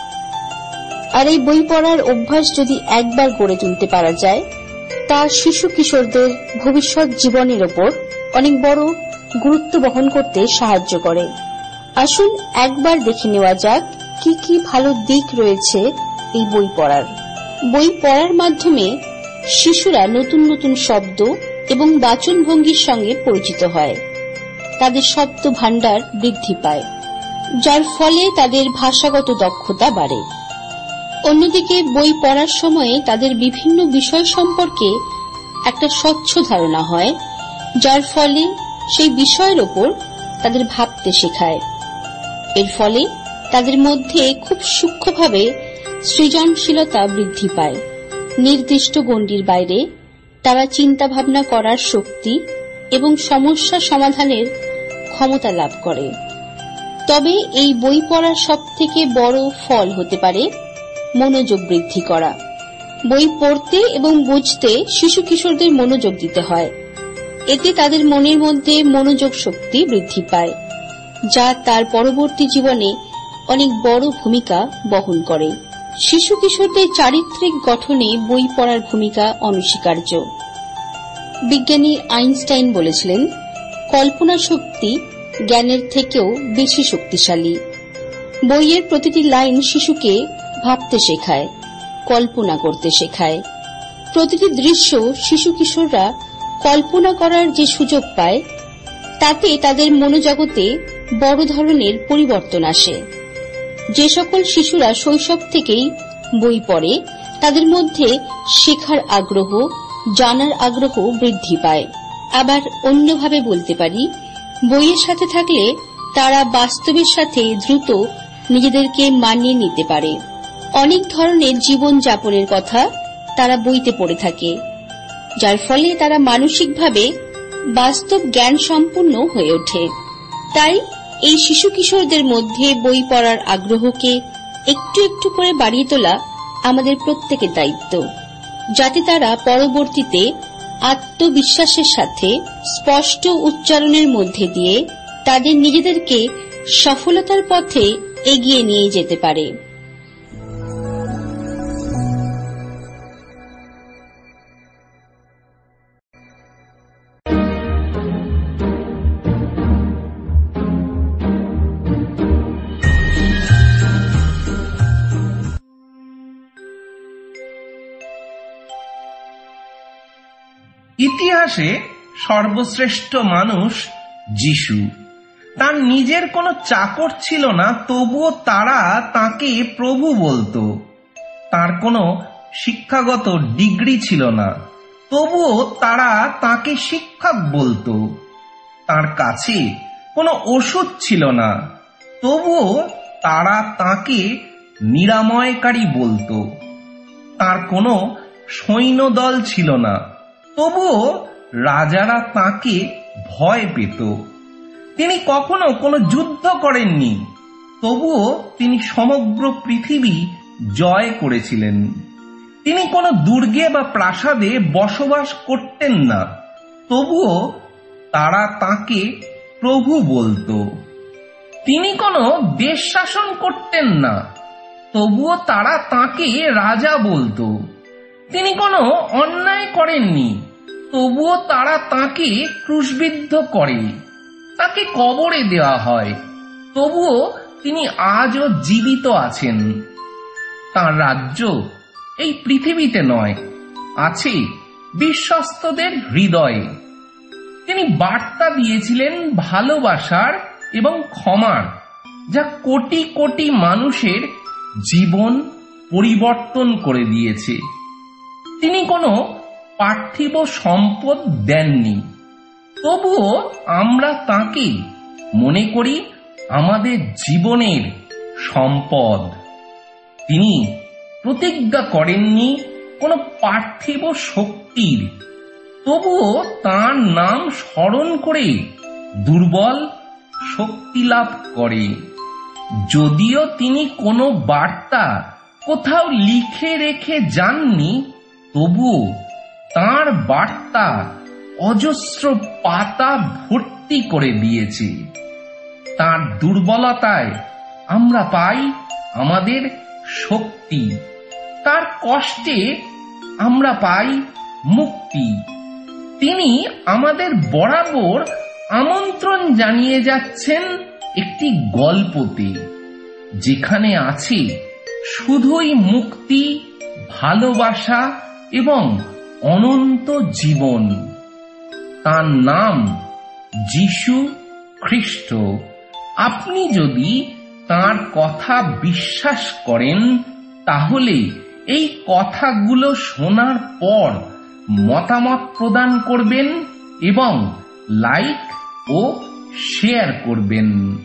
আর এই বই পড়ার অভ্যাস যদি একবার গড়ে তুলতে পারা যায়, তা শিশু কিশোরদের ভবিষ্যৎ জীবনের ওপর অনেক বড় গুরুত্ব বহন করতে সাহায্য করে। আসুন একবার দেখে নেওয়া যাক কি কি ভালো দিক রয়েছে এই বই পড়ার। বই পড়ার মাধ্যমে শিশুরা নতুন নতুন শব্দ এবং বাচনভঙ্গির সঙ্গে পরিচিত হয়, তাদের শব্দ ভাণ্ডার বৃদ্ধি পায়, যার ফলে তাদের ভাষাগত দক্ষতা বাড়ে। অন্যদিকে বই পড়ার সময়ে তাদের বিভিন্ন বিষয় সম্পর্কে একটা স্বচ্ছ ধারণা হয়, যার ফলে সেই বিষয়ের ওপর তাদের ভাবতে শেখায়। এর ফলে তাদের মধ্যে খুব সূক্ষ্মভাবে সৃজনশীলতা বৃদ্ধি পায়। নির্দিষ্ট গণ্ডির বাইরে তারা চিন্তা ভাবনা করার শক্তি এবং সমস্যা সমাধানের ক্ষমতা লাভ করে। তবে এই বই পড়ার সব থেকে বড় ফল হতে পারে মনোযোগ বৃদ্ধি করা। বই পড়তে এবং বুঝতে শিশু কিশোরদের মনোযোগ দিতে হয়। এতে তাদের মনের মধ্যে মনোযোগ শক্তি বৃদ্ধি পায়, যা তার পরবর্তী জীবনে অনেক বড় ভূমিকা বহন করে। শিশু কিশোরদের চারিত্রিক গঠনে বই পড়ার ভূমিকা অনস্বীকার্য। বিজ্ঞানী আইনস্টাইন বলেছিলেন, কল্পনা শক্তি জ্ঞানের থেকেও বেশি শক্তিশালী। বইয়ের প্রতিটি লাইন শিশুকে ভাবতে শেখায়, কল্পনা করতে শেখায়। প্রতিটি দৃশ্য শিশু কিশোররা কল্পনা করার যে সুযোগ পায়, তাতে তাদের মনোজগতে বড় ধরনের পরিবর্তন আসে। যে সকল শিশুরা শৈশব থেকেই বই পড়ে, তাদের মধ্যে শেখার আগ্রহ, জানার আগ্রহ বৃদ্ধি পায়। আবার অন্যভাবে বলতে পারি, বইয়ের সাথে থাকলে তারা বাস্তবের সাথে দ্রুত নিজেদেরকে মানিয়ে নিতে পারে। অনেক ধরনের জীবন যাপনের কথা তারা বইতে পড়ে থাকে, যার ফলে তারা মানসিকভাবে বাস্তব জ্ঞান সম্পন্ন হয়ে ওঠে। তাই এই শিশু কিশোরদের মধ্যে বই পড়ার আগ্রহকে একটু একটু করে বাড়িয়ে তোলা আমাদের প্রত্যেকের দায়িত্ব, যাতে তারা পরবর্তীতে আত্মবিশ্বাসের সাথে স্পষ্ট উচ্চারণের মধ্যে দিয়ে তাদের নিজেদেরকে সফলতার পথে এগিয়ে নিয়ে যেতে পারে। ইতিহাসে সর্বশ্রেষ্ঠ মানুষ যিশু। তার নিজের কোনো চাকর ছিল না, তবুও তারা তাকে প্রভু বলতো। তার কোনো শিক্ষাগত ডিগ্রি ছিল না, তবুও তারা তাকে শিক্ষক বলতো। তার কাছে কোনো ওষুধ ছিল না, তবুও তারা তাকে নিরাময়কারী বলতো। তার কোনো সৈন্যদল ছিল না, তবুও রাজারা তাকে ভয় পেত। তিনি কখনো কোনো যুদ্ধ করেননি, তবুও তিনি সমগ্র পৃথিবী জয় করেছিলেন। তিনি কোনো দুর্গে বা প্রাসাদে বসবাস করতেন না, তবুও তারা তাকে প্রভু বলতো। তিনি কোনো দেশ শাসন করতেন না, তবুও তারা তাকে রাজা বলতো। তিনি কোনো অন্যায় করেননি, তবুও তারা তাকে ক্রুশবিদ্ধ করে, তাকে কবরে দেওয়া হয়, তবুও তিনি আজও জীবিত আছেন। তার রাজ্য এই পৃথিবীতে নয়, আছে বিশ্বস্তদের হৃদয়ে। তিনি বার্তা দিয়েছিলেন ভালোবাসার এবং ক্ষমার, যা কোটি কোটি মানুষের জীবন পরিবর্তন করে দিয়েছে। তিনি কোনো পার্থিব সম্পদ দেননি, তবুও আমরা তাকে মনে করি আমাদের জীবনের সম্পদ। তিনি প্রতিজ্ঞা করেননি কোনো পার্থিব শক্তির, তবুও তাঁর নাম স্মরণ করে দুর্বল শক্তি লাভ করে। যদিও তিনি কোনো বার্তা কোথাও লিখে রেখে যাননি, তবুও তাঁর বার্তা অজস্র পাতা ভর্তি করে দিয়েছে। তাঁর দুর্বলতায় আমরা পাই আমাদের শক্তি, তার কষ্টে আমরা পাই মুক্তি। তিনি আমাদের বরাবর আমন্ত্রণ জানিয়ে যাচ্ছেন একটি গল্পতে, যেখানে আছে শুধুই মুক্তি, ভালোবাসা এবং অনন্ত জীবন। তার নাম যিশু খ্রিস্ট। আপনি যদি তার কথা বিশ্বাস করেন, তাহলে এই কথাগুলো শোনার পর মতামত প্রদান করবেন এবং লাইক ও শেয়ার করবেন।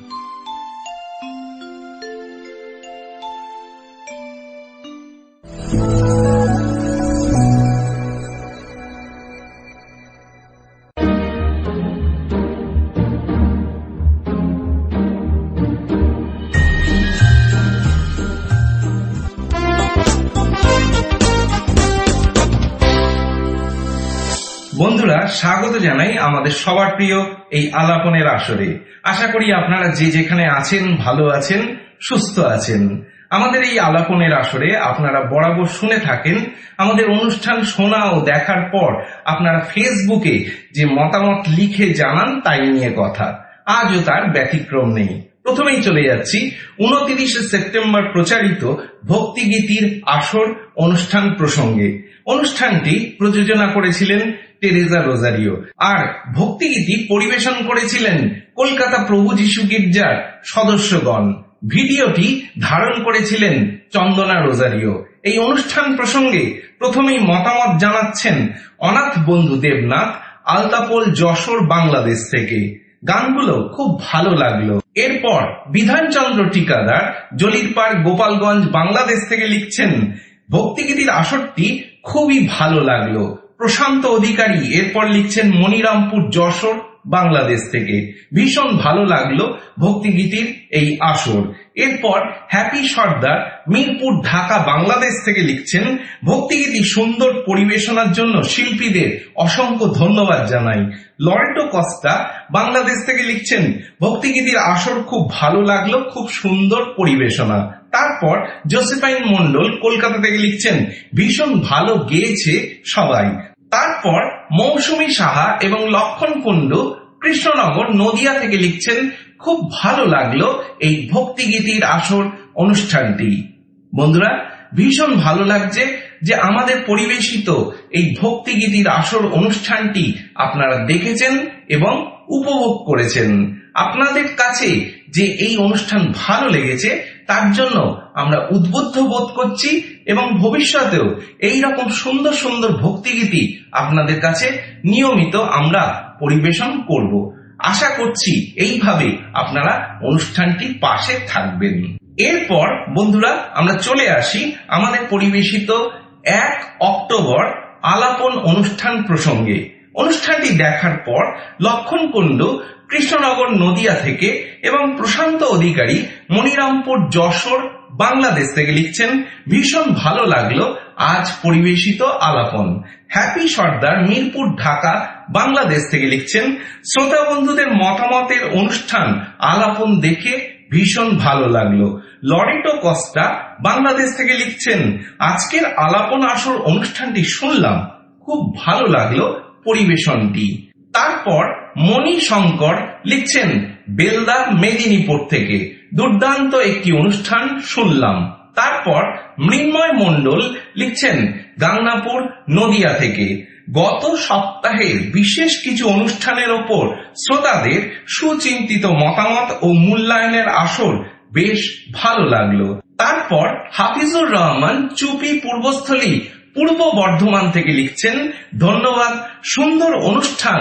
বন্ধুরা, স্বাগত জানাই আমাদের সবার প্রিয় এই আলাপনের আসরে। আশা করি আপনারা যে যেখানে আছেন ভালো আছেন, সুস্থ আছেন। আমাদের এই আলাপনের আসরে আপনারা বরাবর শুনে থাকেন। আমাদের অনুষ্ঠান শোনা ও দেখার পর আপনারা ফেসবুকে যে মতামত লিখে জানান তাই নিয়ে কথা। আজও তার ব্যতিক্রম নেই। প্রথমেই চলে যাচ্ছি উনত্রিশে সেপ্টেম্বর প্রচারিত ভক্তিগীতির আসর অনুষ্ঠান প্রসঙ্গে। অনুষ্ঠানটি প্রযোজনা করেছিলেন টেরেজা রোজারিও, আর ভক্তিগীতি পরিবেশন করেছিলেন কলকাতা প্রভু যিশু গির্জার সদস্যগণ। ভিডিওটি ধারণ করেছিলেন চন্দনা রোজারিও। এই অনুষ্ঠান প্রসঙ্গে প্রথমেই মতামত জানাচ্ছেন অনাথ বন্ধু দেবনাথ, আলতাপোল, যশোর, বাংলাদেশ থেকে। গানগুলো খুব ভালো লাগলো। এরপর বিধানচন্দ্র টিকাদার, জলিরপাড়, গোপালগঞ্জ, বাংলাদেশ থেকে লিখছেন, ভক্তিগীতির আসরটি খুবই ভালো লাগলো। প্রশান্ত অধিকারী এরপর লিখছেন মনিরামপুর, যশোর, বাংলাদেশ থেকে। ভীষণ ভালো লাগলো ভক্তিগীতির এই আসর। এরপর হ্যাপি সর্দার, মিরপুর, ঢাকা, বাংলাদেশ থেকে লিখছেন, ভক্তিগীতি সুন্দর পরিবেশনার জন্য শিল্পীদের অসংখ্য ধন্যবাদ জানাই। লরেটো কস্তা বাংলাদেশ থেকে লিখছেন, ভক্তিগীতির আসর খুব ভালো লাগলো, খুব সুন্দর পরিবেশনা। তারপর জোসেফাইন মন্ডল কলকাতা থেকে লিখছেন, ভীষণ ভালো গেয়েছে সবাই। তারপর মৌসুমী সাহা এবং লক্ষণ কুণ্ডু কৃষ্ণনগর, নদিয়া থেকে লিখছেন, খুব ভালো লাগলো এই ভক্তিগীতির আসর অনুষ্ঠানটি। বন্ধুরা, ভীষণ ভালো লাগছে যে আমাদের পরিবেশিত এই ভক্তিগীতির আসর অনুষ্ঠানটি আপনারা দেখেছেন এবং উপভোগ করেছেন। আপনাদের কাছে যে এই অনুষ্ঠান ভালো লেগেছে তার জন্য আমরা উদ্বুদ্ধ বোধ করছি এবং ভবিষ্যতেও এই রকম সুন্দর সুন্দর ভক্তিগীতি আপনাদের কাছে নিয়মিত আমরা পরিবেশন করব। আশা করছি এইভাবে আপনারা অনুষ্ঠানটির পাশে থাকবেন। এরপর বন্ধুরা আমরা চলে আসি আমাদের পরিবেশিত এক অক্টোবর আলাপন অনুষ্ঠান প্রসঙ্গে। অনুষ্ঠানটি দেখার পর লক্ষণ কুণ্ডু কৃষ্ণনগর, নদিয়া থেকে এবং প্রশান্ত অধিকারী মনিরামপুর, যশোর, বাংলাদেশ থেকে লিখছেন, ভীষণ ভালো লাগলো আজ পরিবেশিত আলাপন। হ্যাপি সর্দার মিরপুর, ঢাকা, বাংলাদেশ থেকে লিখছেন, শ্রোতা বন্ধুদের মতামতের অনুষ্ঠান আলাপন দেখে ভীষণ ভালো লাগলো। লরেটো কস্টা বাংলাদেশ থেকে লিখছেন, আজকের আলাপন আসর অনুষ্ঠানটি শুনলাম, খুব ভালো লাগলো পরিবেশনটি। তারপর মণি শঙ্কর লিখছেন বেলদা, মেদিনীপুর থেকে, দুর্দান্ত একটি অনুষ্ঠান শুনলাম। তারপর মৃন্ময় মণ্ডল লিখছেন গাংনাপুর, নদিয়া থেকে, গত সপ্তাহে বিশেষ কিছু অনুষ্ঠানের ওপর শ্রোতাদের সুচিন্তিত মতামত ও মূল্যায়নের আসর বেশ ভালো লাগলো। তারপর হাফিজুর রহমান চুপি, পূর্বস্থলী, পূর্ব বর্ধমান থেকে লিখছেন, ধন্যবাদ সুন্দর অনুষ্ঠান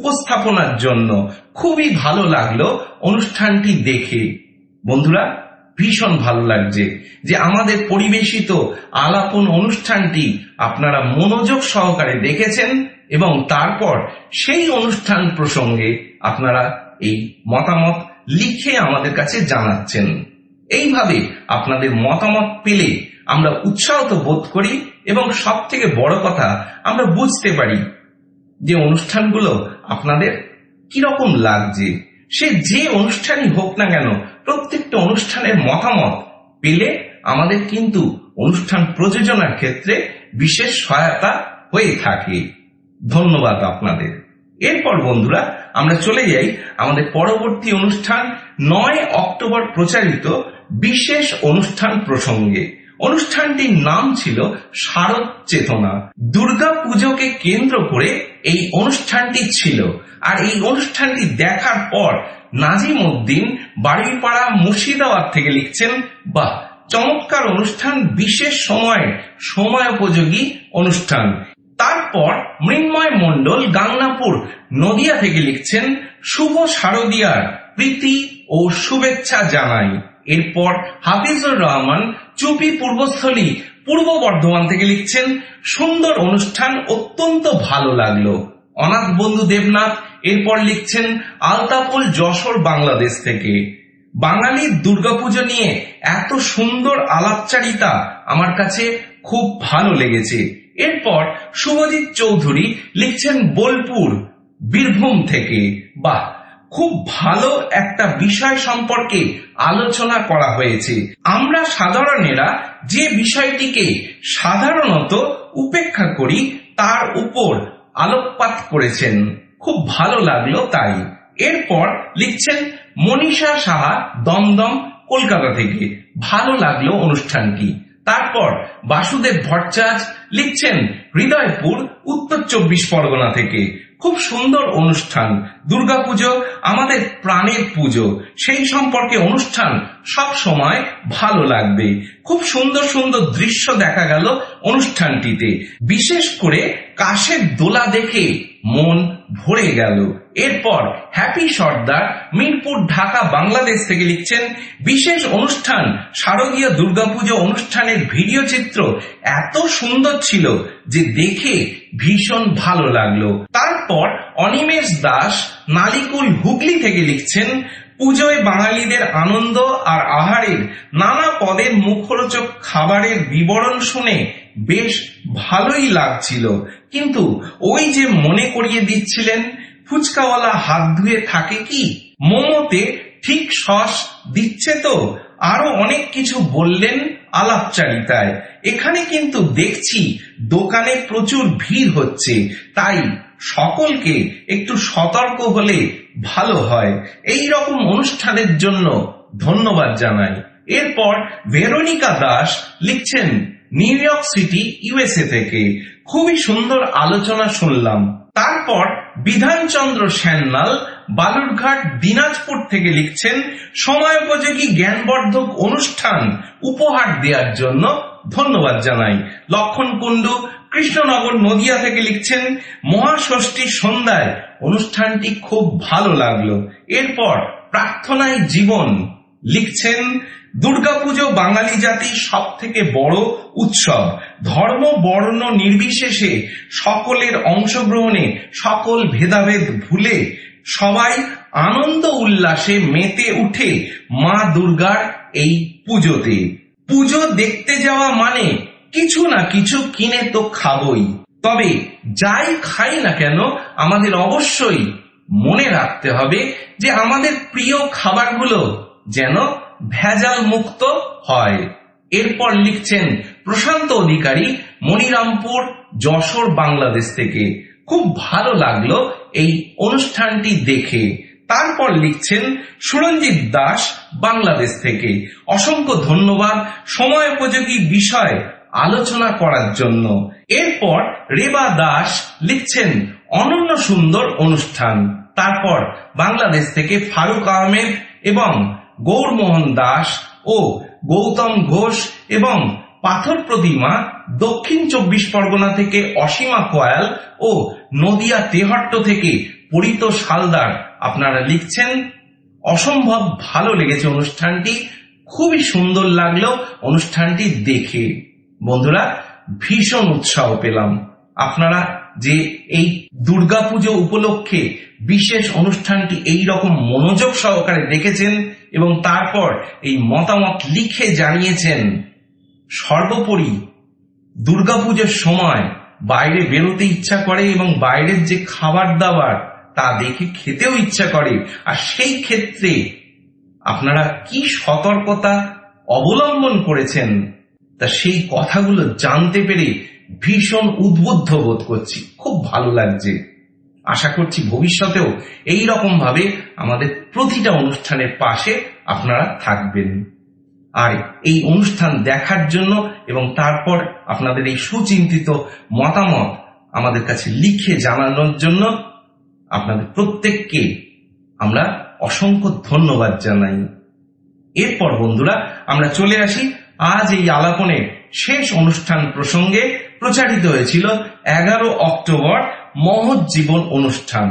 উপস্থাপনার জন্য, খুবই ভালো লাগলো অনুষ্ঠানটি দেখে। বন্ধুরা, ভীষণ ভালো লাগছে যে আমাদের পরিবেশিত আলাপন অনুষ্ঠানটি আপনারা মনোযোগ সহকারে দেখেছেন এবং তারপর সেই অনুষ্ঠান প্রসঙ্গে আপনারা এই মতামত লিখে আমাদের কাছে জানাচ্ছেন। এইভাবে আপনাদের মতামত পেলে আমরা উৎসাহিত বোধ করি এবং সব থেকে বড় কথা আমরা বুঝতে পারি যে অনুষ্ঠানগুলো আপনাদের কিরকম লাগছে। সে যে অনুষ্ঠানই হোক না কেন, প্রত্যেকটা অনুষ্ঠানের মতামত পেলে আমাদের কিন্তু অনুষ্ঠান প্রযোজনার ক্ষেত্রে বিশেষ সহায়তা হয়ে থাকে। ধন্যবাদ আপনাদের। এরপর বন্ধুরা আমরা চলে যাই আমাদের পরবর্তী অনুষ্ঠান নয় অক্টোবর প্রচারিত বিশেষ অনুষ্ঠান প্রসঙ্গে। অনুষ্ঠানটির নাম ছিল শারদ চেতনা। দুর্গা পুজোকে কেন্দ্র করে এই অনুষ্ঠানটি ছিল। আর এই অনুষ্ঠানটি দেখার পর নাজিম উদ্দিন বাড়িপাড়া মুর্শিদাবাদ থেকে লিখছেন, বাহ চমৎকার অনুষ্ঠান, বিশেষ সময় সময়োপযোগী অনুষ্ঠান। তারপর মৃন্ময় মণ্ডল গাংনাপুর নদিয়া থেকে লিখছেন, শুভ শারদীয়ার প্রীতি ও শুভেচ্ছা জানাই। এরপর হাফিজুর রহমান চুপি পূর্বস্থলী পূর্ব বর্ধমান থেকে লিখছেন, সুন্দর অনুষ্ঠান, অত্যন্ত ভালো লাগলো। অনাথ বন্ধু দেবনাথ এরপর লিখছেন আলতাপুল যশোর বাংলাদেশ থেকে, বাঙালির দুর্গাপুজো নিয়ে এত সুন্দর আলাপচারিতা আমার কাছে খুব ভালো লেগেছে। এরপর শুভজিৎ চৌধুরী লিখছেন বোলপুর বীরভূম থেকে, বাহ খুব ভালো একটা বিষয় সম্পর্কে আলোচনা করা হয়েছে। আমরা সাধারণেরা যে বিষয়টিকে সাধারণত উপেক্ষা করি তার উপর আলোকপাত করেছেন, খুব ভালো লাগলো তাই। এরপর লিখছেন মনীষা সাহা দমদম কলকাতা থেকে, ভালো লাগলো অনুষ্ঠানটি। তারপর বাসুদেব ভট্টাচার্য লিখছেন হৃদয়পুর উত্তর চব্বিশ পরগনা থেকে, খুব সুন্দর অনুষ্ঠান, দুর্গাপুজো আমাদের প্রাণের পুজো, সেই সম্পর্কে অনুষ্ঠান সব সময় ভালো লাগবে। খুব সুন্দর সুন্দর দৃশ্য দেখা গেল অনুষ্ঠানটিতে, বিশেষ করে কাশের দোলা দেখে মন ভরে গেল। এরপর হ্যাপি সর্দার মিরপুর ঢাকা বাংলাদেশ থেকে লিখছেন, বিশেষ অনুষ্ঠান শারদীয় দুর্গাপুজো অনুষ্ঠানের ভিডিও চিত্র এত সুন্দর ছিল যে দেখে ভীষণ ভালো লাগলো। তারপর অনিমেষ দাস নালিকুল হুগলি থেকে লিখছেন, পুজোয় বাঙালিদের আনন্দ আর আহারের নানা পদের মুখরোচক খাবারের বিবরণ শুনে বেশ ভালোই লাগছিল, কিন্তু ওই যে মনে করিয়ে দিচ্ছিলেন ফুচকাওয়ালা হাত ধুয়ে থাকে কি, মোমোতে ঠিক সস দিচ্ছে তো, আরো অনেক কিছু বললেন আলাপচারিতায়। এখানে কিন্তু দেখছি দোকানে প্রচুর ভিড় হচ্ছে, তাই সকলকে একটু সতর্ক হলে ভালো হয়। এই রকম অনুষ্ঠানের জন্য ধন্যবাদ জানাই। এরপর ভেরোনিকা দাস লিখছেন নিউ ইয়র্ক সিটি ইউএসএ থেকে, খুবই সুন্দর আলোচনা শুনলাম। তারপর বিধানচন্দ্র সান্যাল বালুরঘাট দিনাজপুর থেকে লিখছেন, সময়োপযোগী জ্ঞানবর্ধক অনুষ্ঠান উপহার দেওয়ার জন্য ধন্যবাদ জানাই। লক্ষণ কুণ্ডু কৃষ্ণনগর নদিয়া থেকে লিখছেন, মহাষষ্ঠীর সন্ধ্যায় অনুষ্ঠানটি খুব ভালো লাগলো। এরপর প্রার্থনায় জীবন লিখছেন, দুর্গাপুজো বাঙালি জাতির সব থেকে বড় উৎসব, ধর্ম বর্ণ নির্বিশেষে সকলের অংশগ্রহণে সকল ভেদাভেদ ভুলে সবাই আনন্দ উল্লাসে মেতে উঠে মা দুর্গার এই পুজোতে। পুজো দেখতে যাওয়া মানে কিছু না কিছু কিনে তো খাবই, তবে যাই খাই না কেন আমাদের অবশ্যই মনে রাখতে হবে যে আমাদের প্রিয় খাবারগুলো যেন ভেজাল মুক্ত হয়। এরপর লিখছেন প্রশান্ত অধিকারী মনিরামপুর যশোর বাংলাদেশ থেকে, খুব ভালো লাগলো এই অনুষ্ঠানটি দেখে। তারপর লিখছেন সুরঞ্জিত দাস বাংলাদেশ থেকে, অসংখ্য ধন্যবাদ সময়োপযোগী বিষয় আলোচনা করার জন্য। এরপর রেবা দাস লিখছেন অনন্য সুন্দর অনুষ্ঠান। তারপর বাংলাদেশ থেকে ফারুক আহমেদ এবং গৌরমোহন দাস ও গৌতম ঘোষ এবং পাথর প্রতিমা দক্ষিণ চব্বিশ পরগনা থেকে অসীমা কোয়াল ও নদিয়া তেহট্ট থেকে পরিতোষ হালদার আপনারা লিখছেন, অসম্ভব ভালো লেগেছে অনুষ্ঠানটি, খুবই সুন্দর লাগলো অনুষ্ঠানটি দেখে। বন্ধুরা, ভীষণ উৎসাহ পেলাম। আপনারা যে এই দুর্গাপুজো উপলক্ষে বিশেষ অনুষ্ঠানটি এই রকম মনোযোগ সহকারে দেখেছেন এবং তারপর এই মতামত লিখে জানিয়েছেন। সর্বোপরি দুর্গাপুজোর সময় বাইরে বেরোতে ইচ্ছা করে এবং বাইরের যে খাবার দাবার তা দেখে খেতেও ইচ্ছা করে, আর সেই ক্ষেত্রে আপনারা কি সতর্কতা অবলম্বন করেছেন তা সেই কথাগুলো জানতে পেরে ভীষণ উদ্বুদ্ধ বোধ করছি। খুব ভালো লাগছে। আশা করছি ভবিষ্যতেও এই রকম ভাবে আমাদের প্রতিটা অনুষ্ঠানের পাশে আপনারা থাকবেন। আর এই অনুষ্ঠান দেখার জন্য এবং তারপর আপনাদের এই সুচিন্তিত মতামত আমাদের কাছে লিখে জানানোর জন্য আপনাদের প্রত্যেককে আমরা অসংখ্য ধন্যবাদ জানাই। এরপর বন্ধুরা, আমরা চলে আসি আজ এই আলাপনের শেষ অনুষ্ঠান প্রসঙ্গে। প্রচারিত হয়েছিল এগারো অক্টোবর মহৎ জীবন অনুষ্ঠান।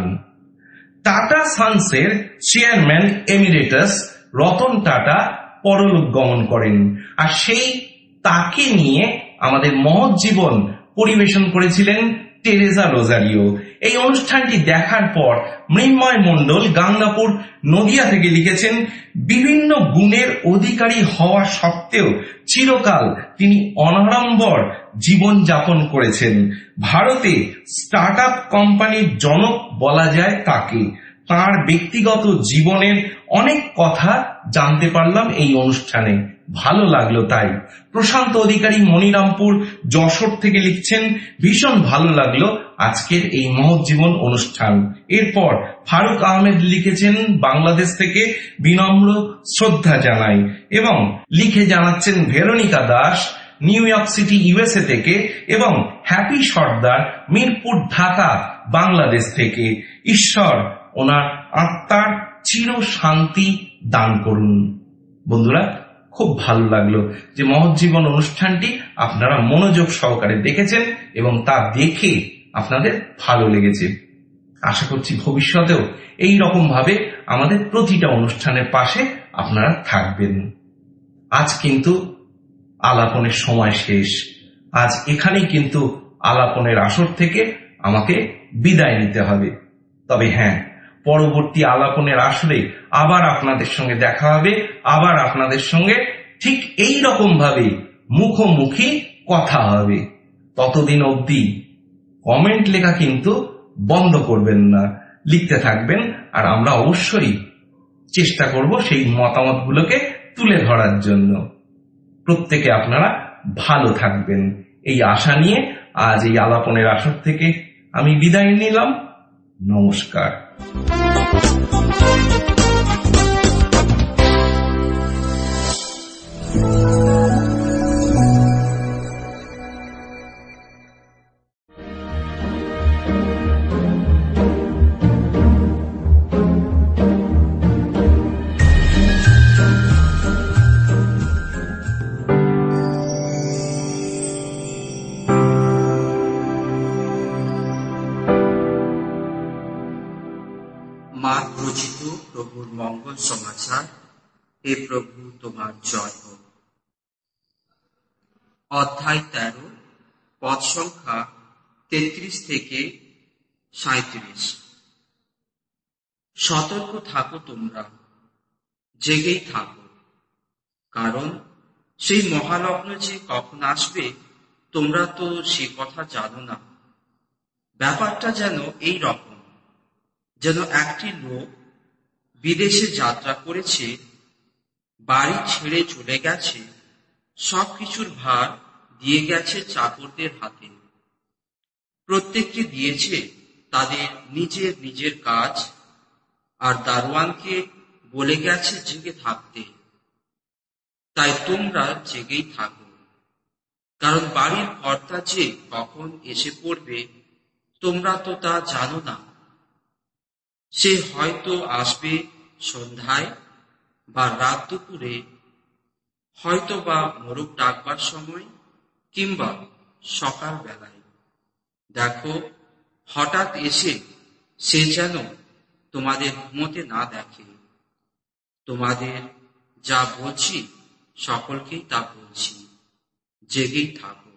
টাটা সান্সের চেয়ারম্যান এমিরেটাস রতন টাটা পরলোক গমন করেন, আর সেই তাকে নিয়ে আমাদের মহৎ জীবন পরিবেশন করেছিলেন টেরেজা রোজারিও। এই অনুষ্ঠানটি দেখার পর মৃন্ময় মণ্ডল গাঙ্গাপুর নদিয়া থেকে লিখেছেন, বিভিন্ন গুণের অধিকারী হওয়া সত্ত্বেও চিরকাল তিনি অনাড়ম্বর জীবন যাপন করেছেন। ভারতে স্টার্ট আপ কোম্পানির জনক বলা যায় তাকে। তার ব্যক্তিগত জীবনের অনেক কথা জানতে পারলাম এই অনুষ্ঠানে, ভালো লাগলো তাই। প্রশান্ত অধিকারী মনিরামপুর যশোর থেকে লিখছেন, ভীষণ ভালো লাগলো আজকের এই মহৎ জীবন অনুষ্ঠান। এরপর ফারুক আহমেদ লিখেছেন বাংলাদেশ থেকে, বিনম্র শ্রদ্ধা জানাই, এবং লিখে জানাচ্ছেন Veronica Das New York City USA থেকে, এবং হ্যাপি সর্দার মিরপুর ঢাকা বাংলাদেশ থেকে। ঈশ্বর ওনার আত্মার চির শান্তি দান করুন। বন্ধুরা, খুব ভালো লাগলো যে মহৎ জীবন অনুষ্ঠানটি আপনারা মনোযোগ সহকারে দেখেছেন এবং তা দেখে আপনাদের ভালো লেগেছে। আশা করছি ভবিষ্যতেও এই রকম ভাবে আমাদের প্রতিটা অনুষ্ঠানের পাশে আপনারা থাকবেন। আজ কিন্তু আলাপনের সময় শেষ। আজ এখানেই কিন্তু আলাপনের আসর থেকে আমাকে বিদায় নিতে হবে। তবে হ্যাঁ, পরবর্তী আলাপনের আসরে আবার আপনাদের সঙ্গে দেখা হবে, আবার আপনাদের সঙ্গে ঠিক এই রকম ভাবে মুখোমুখি কথা হবে। ততদিন অবধি কমেন্ট লেখা কিন্তু বন্ধ করবেন না, লিখতে থাকবেন, আর আমরা অবশ্যই চেষ্টা করব সেই মতামতগুলোকে তুলে ধরার জন্য। প্রত্যেকে আপনারা ভালো থাকবেন এই আশা নিয়ে আজ এই আলাপনের আসর থেকে আমি বিদায় নিলাম। নমস্কার। মার্ক রচিত প্রভুর মঙ্গল সমাচার। হে প্রভু, তোমার জয় হোক। অধ্যায় তেরো, পদ সংখ্যা তেত্রিশ থেকে সাঁত্রিশ। সতর্ক থাকো, তোমরা জেগেই থাকো, কারণ সেই মহালগ্ন যে কখন আসবে তোমরা তো সে কথা জানো না। ব্যাপারটা যেন এই রকম, যেন একটি লোক বিদেশে যাত্রা করেছে, বাড়ি ছেড়ে চলে গেছে, সবকিছুর ভার দিয়ে গেছে চাকরদের হাতে। প্রত্যেককে দিয়েছে তাদের নিজের নিজের কাজ, আর দারোয়ানকে বলে গেছে জেগে থাকতে। তাই তোমরা জেগেই থাকো, কারণ বাড়ির কর্তা যে কখন এসে পড়বে তোমরা তো তা জানো না। সে হয়তো আসবে সন্ধ্যায় বা রাত দুপুরে, হয়তো বা মোরগ ডাকবার সময়, কিংবা সকাল বেলায়। দেখো, হঠাৎ এসে সে যেন তোমাদের ঘুমোতে না দেখে। তোমাদের যা বলছি সকলকেই তা বলছি, জেগেই থাকো।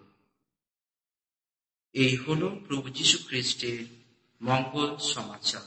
এই হলো প্রভু যীশু খ্রিস্টের মঙ্গল সমাচার।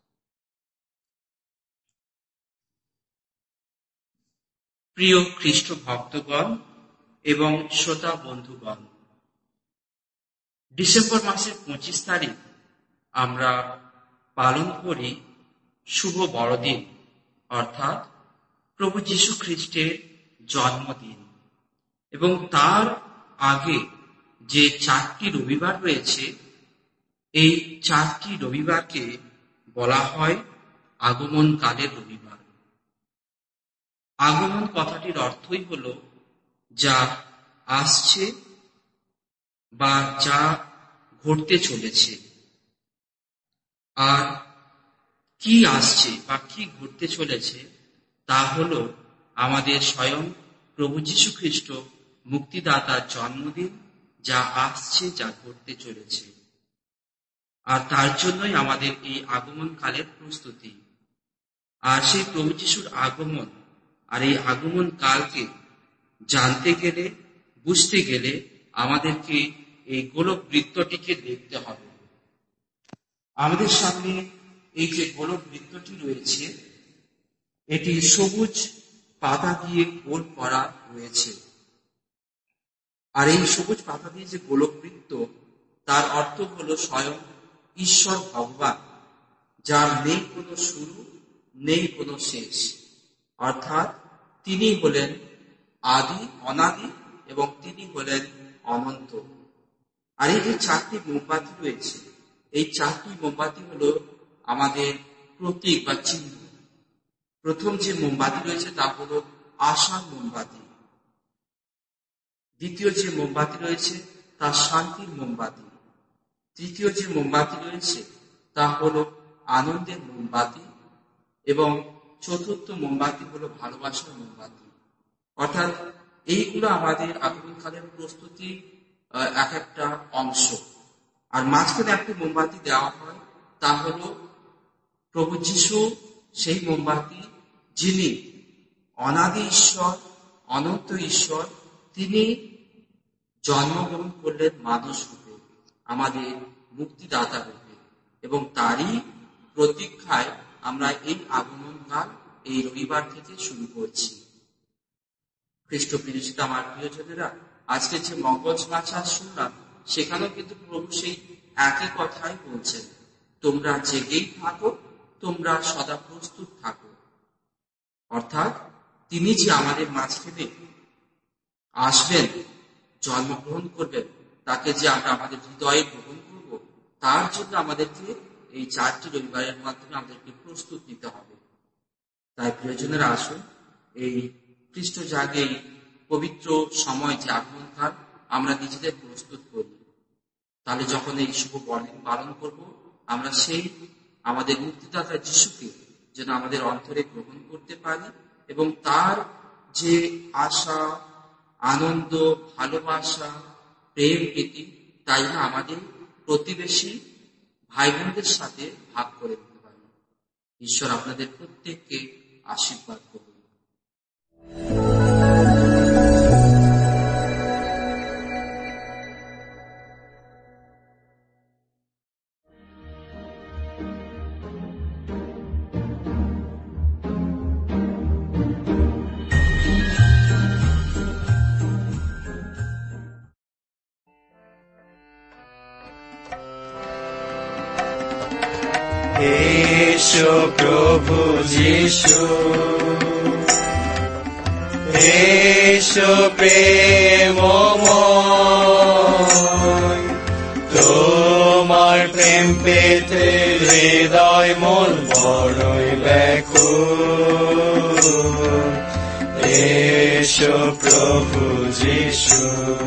প্রিয় খ্রিস্ট ভক্তগণ এবং শ্রোতা বন্ধুগণ, ডিসেম্বর মাসের পঁচিশ তারিখ আমরা পালন করি শুভ বড়দিন, অর্থাৎ প্রভু যীশু খ্রিস্টের জন্মদিন। এবং তার আগে যে চারটি রবিবার রয়েছে, এই চারটি রবিবারকে বলা হয় আগমন কালের রবিবার। আগমন কথাটির অর্থই হল যা আসছে বা যা ঘটতে চলেছে। আর কি আসছে বা কি ঘটতে চলেছে তা হল আমাদের স্বয়ং প্রভু যীশু খ্রিস্ট মুক্তিদাতার জন্মদিন, যা আসছে, যা ঘটতে চলেছে। আর তার জন্যই আমাদের এই আগমন কালের প্রস্তুতি। আর সেই প্রভু যীশুর আগমন আর এই আগমন কালকে জানতে গেলে, বুঝতে গেলে আমাদেরকে এই গোলক বৃত্তটিকে দেখতে হবে। আমাদের সামনে এই যে গোলক বৃত্তটি রয়েছে, এটি সবুজ পাতা দিয়ে গোল করা রয়েছে। আর এই সবুজ পাতা দিয়ে যে গোলক বৃত্ত, তার অর্থ হলো স্বয়ং ঈশ্বর ভগবান, যার নেই কোনো শুরু, নেই কোনো শেষ। অর্থাৎ তিনি হলেন আদি, অনাদি, এবং তিনি হলেন অনন্ত। আর এই যে চারটি মোমবাতি রয়েছে, এই চারটি মোমবাতি হলো আমাদের প্রতীক বা চিহ্ন। প্রথম যে মোমবাতি রয়েছে তা হলো আশার মোমবাতি। দ্বিতীয় যে মোমবাতি রয়েছে তা শান্তির মোমবাতি। তৃতীয় যে মোমবাতি রয়েছে তা হলো আনন্দের মোমবাতি। এবং চতুর্থ মোমবাতি হলো ভালোবাসার মোমবাতি। অর্থাৎ এইগুলো আমাদের আগমনকালের প্রস্তুতি এক একটা অংশ। আর মাঝখানে একটি মোমবাতি দেওয়া হয়, তা হলো প্রভু যীশু, সেই মোমবাতি যিনি অনাদি ঈশ্বর, অনন্ত ঈশ্বর। তিনি জন্মগ্রহণ করলেন মানুষ রূপে, আমাদের মুক্তিদাতা রূপে, এবং তারই প্রতীক্ষায় আমরা এই আগমনকাল এই রবিবার থেকে শুরু করছি। খ্রিস্ট প্রিয়জিত আমার প্রিয়জনেরা, আজকে যে মঙ্গল সমাচার শুনলাম, সেখানেও কিন্তু প্রভু সেই একই কথাই বলছেন, তোমরা জেগেই থাকো, তোমরা সদা প্রস্তুত থাকো। অর্থাৎ তিনি যে আমাদের মাঝখানে আসবেন, জন্মগ্রহণ করবেন, তাকে যে আমরা আমাদের হৃদয়ে গ্রহণ করব, তার জন্য আমাদেরকে এই চারটি রবিবারের মাধ্যমে আমাদেরকে প্রস্তুত নিতে হবে। তাই প্রিয়জনেরা, আসুন এই খ্রিস্ট জাগে এই পবিত্র সময় যে আগমনকাল, আমরা নিজেদের প্রস্তুত করি। তাহলে যখন এই শুভ বড়দিন পালন করব, আমরা সেই আমাদের মুক্তিদাতা যিশুকে যেন আমাদের অন্তরে গ্রহণ করতে পারি, এবং তার যে আশা, আনন্দ, ভালোবাসা, প্রেম, প্রীতি, তাই না আমাদের প্রতিবেশী ভাই বোনদের সাথে ভাগ করে দিতে পারি। ঈশ্বর আপনাদের প্রত্যেককে আশীর্বাদ করুন। এসো প্রভু যিশু, এসো প্রেমময়, তোমার প্রেম পেতে হৃদয় মন বড়ই ব্যাকুল। এসো প্রভু যিশু,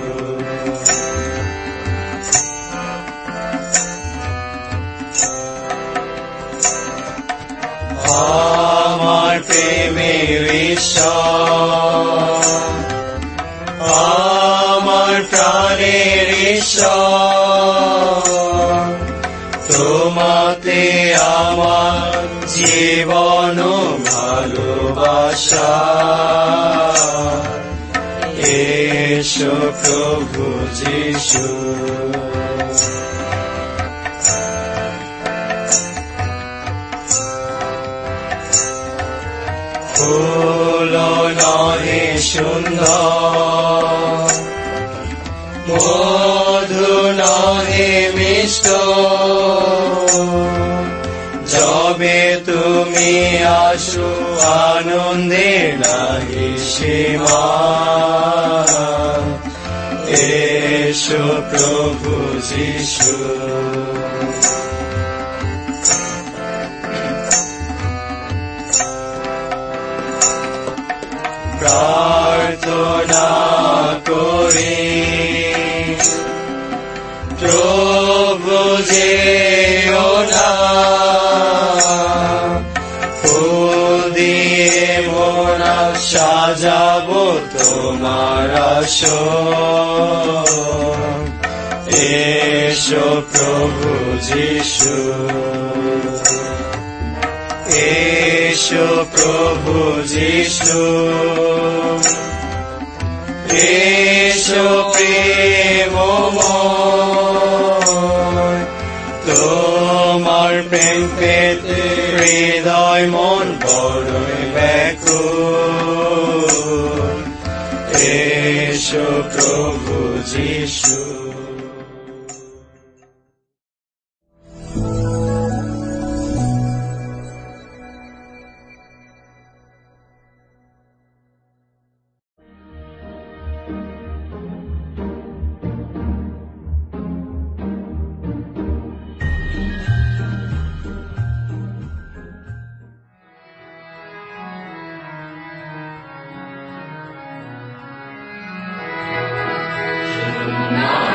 আমার প্রেমের ঈশ্বর, আমার প্রাণের ঈশ্বর, তোমাতে আমার জীবন ভালোবাসা। এসো প্রভু যিশু। ফুল নহে সুন্দর, মধু নহে মিষ্ট, যবে তুমি আসো আনন্দে নাহি সীমা। এসো প্রভু যিশু। প্রার্থনা করি প্রভু যেও না, ফুল দিয়ে মোরা সাজাবো তোমার আসন। এসো প্রভু যিশু। এসো প্রভু যিশু। এসো প্রেমময়, তোমার প্রেম পেতে হৃদয় মন বড়ই ব্যাকুল। এসো প্রভু যিশু। না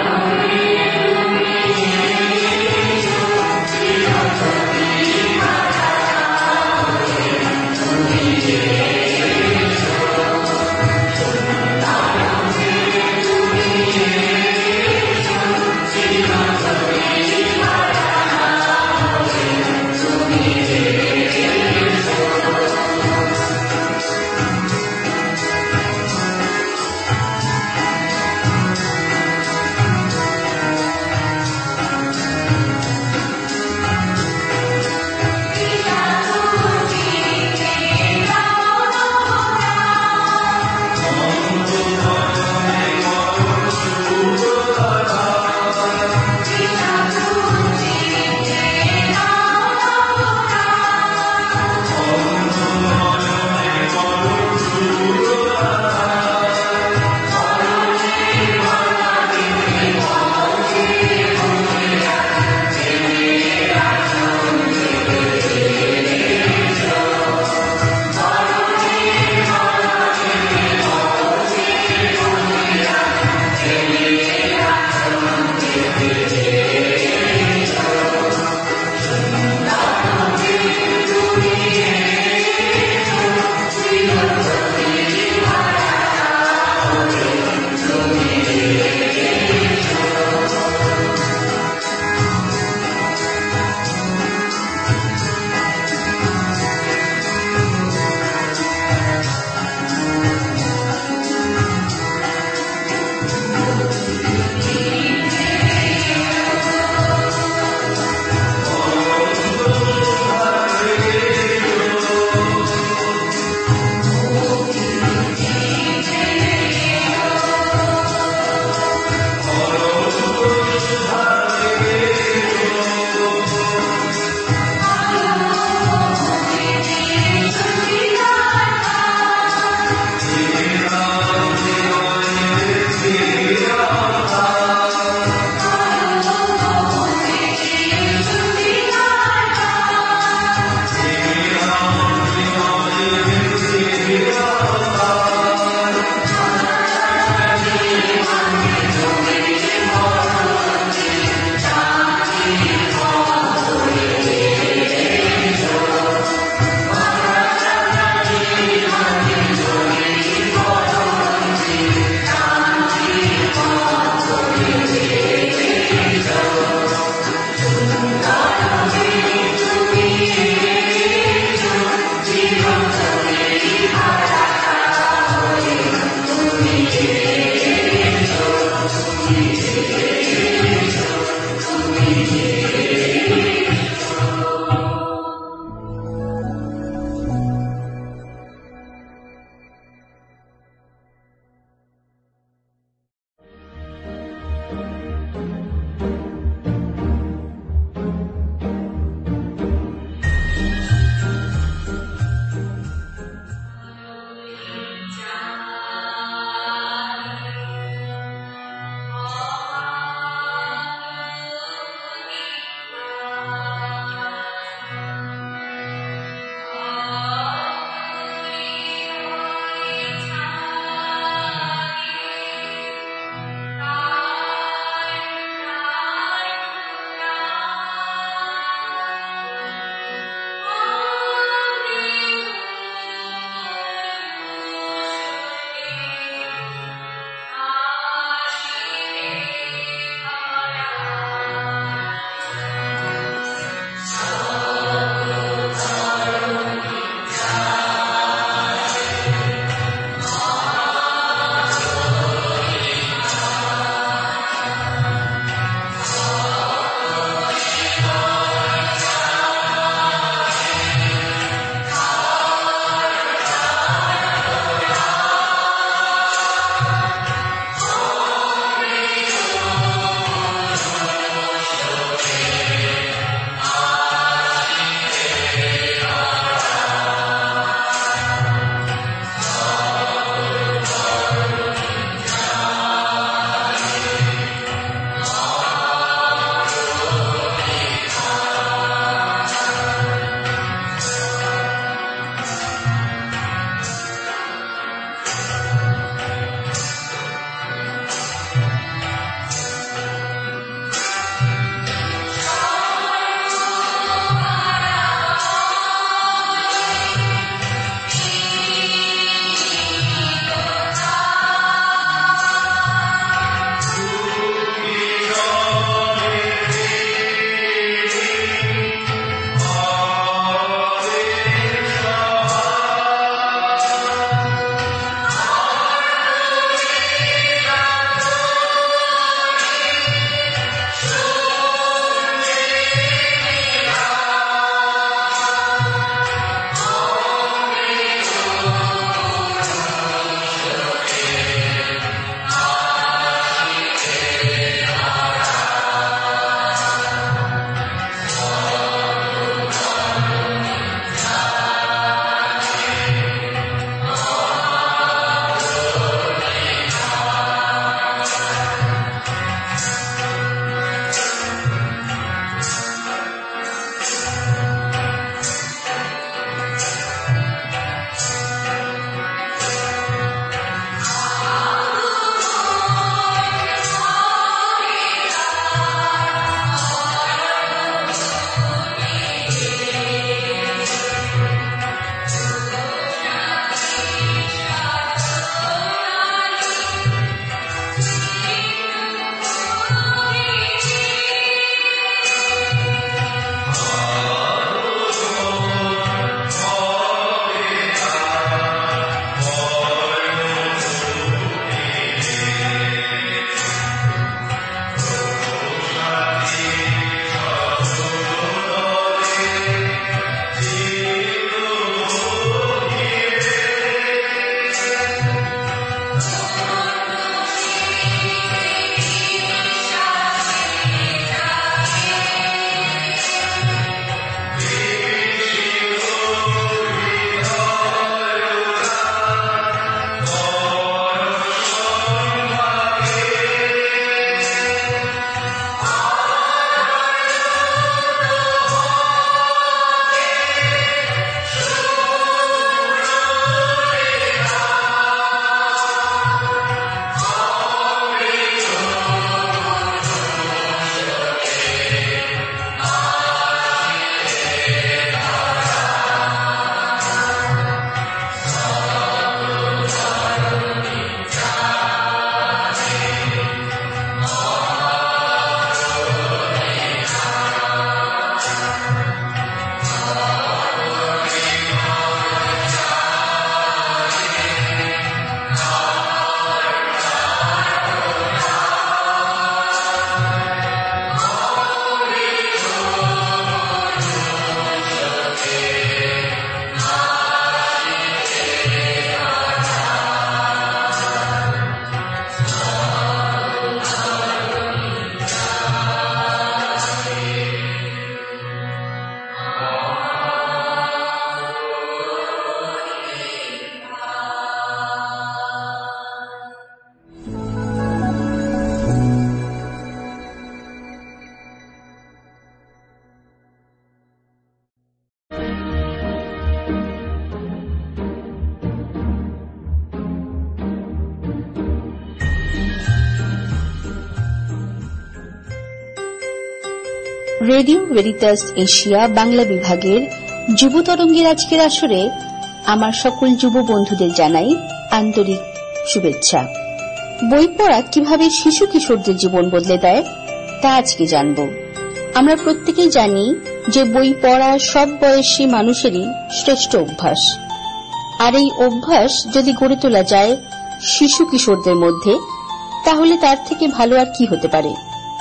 রেডিও ভেরিটাস এশিয়া বাংলা বিভাগের যুব তরঙ্গের আজকের আসরে আমার সকল যুব বন্ধুদের জানাই আন্তরিক শুভেচ্ছা। বই পড়া কিভাবে শিশু কিশোরদের জীবন বদলে দেয় তা আজকে জানব। আমরা প্রত্যেকেই জানি যে বই পড়া সব বয়সী মানুষেরই শ্রেষ্ঠ অভ্যাস, আর এই অভ্যাস যদি গড়ে তোলা যায় শিশু কিশোরদের মধ্যে, তাহলে তার থেকে ভালো আর কি হতে পারে।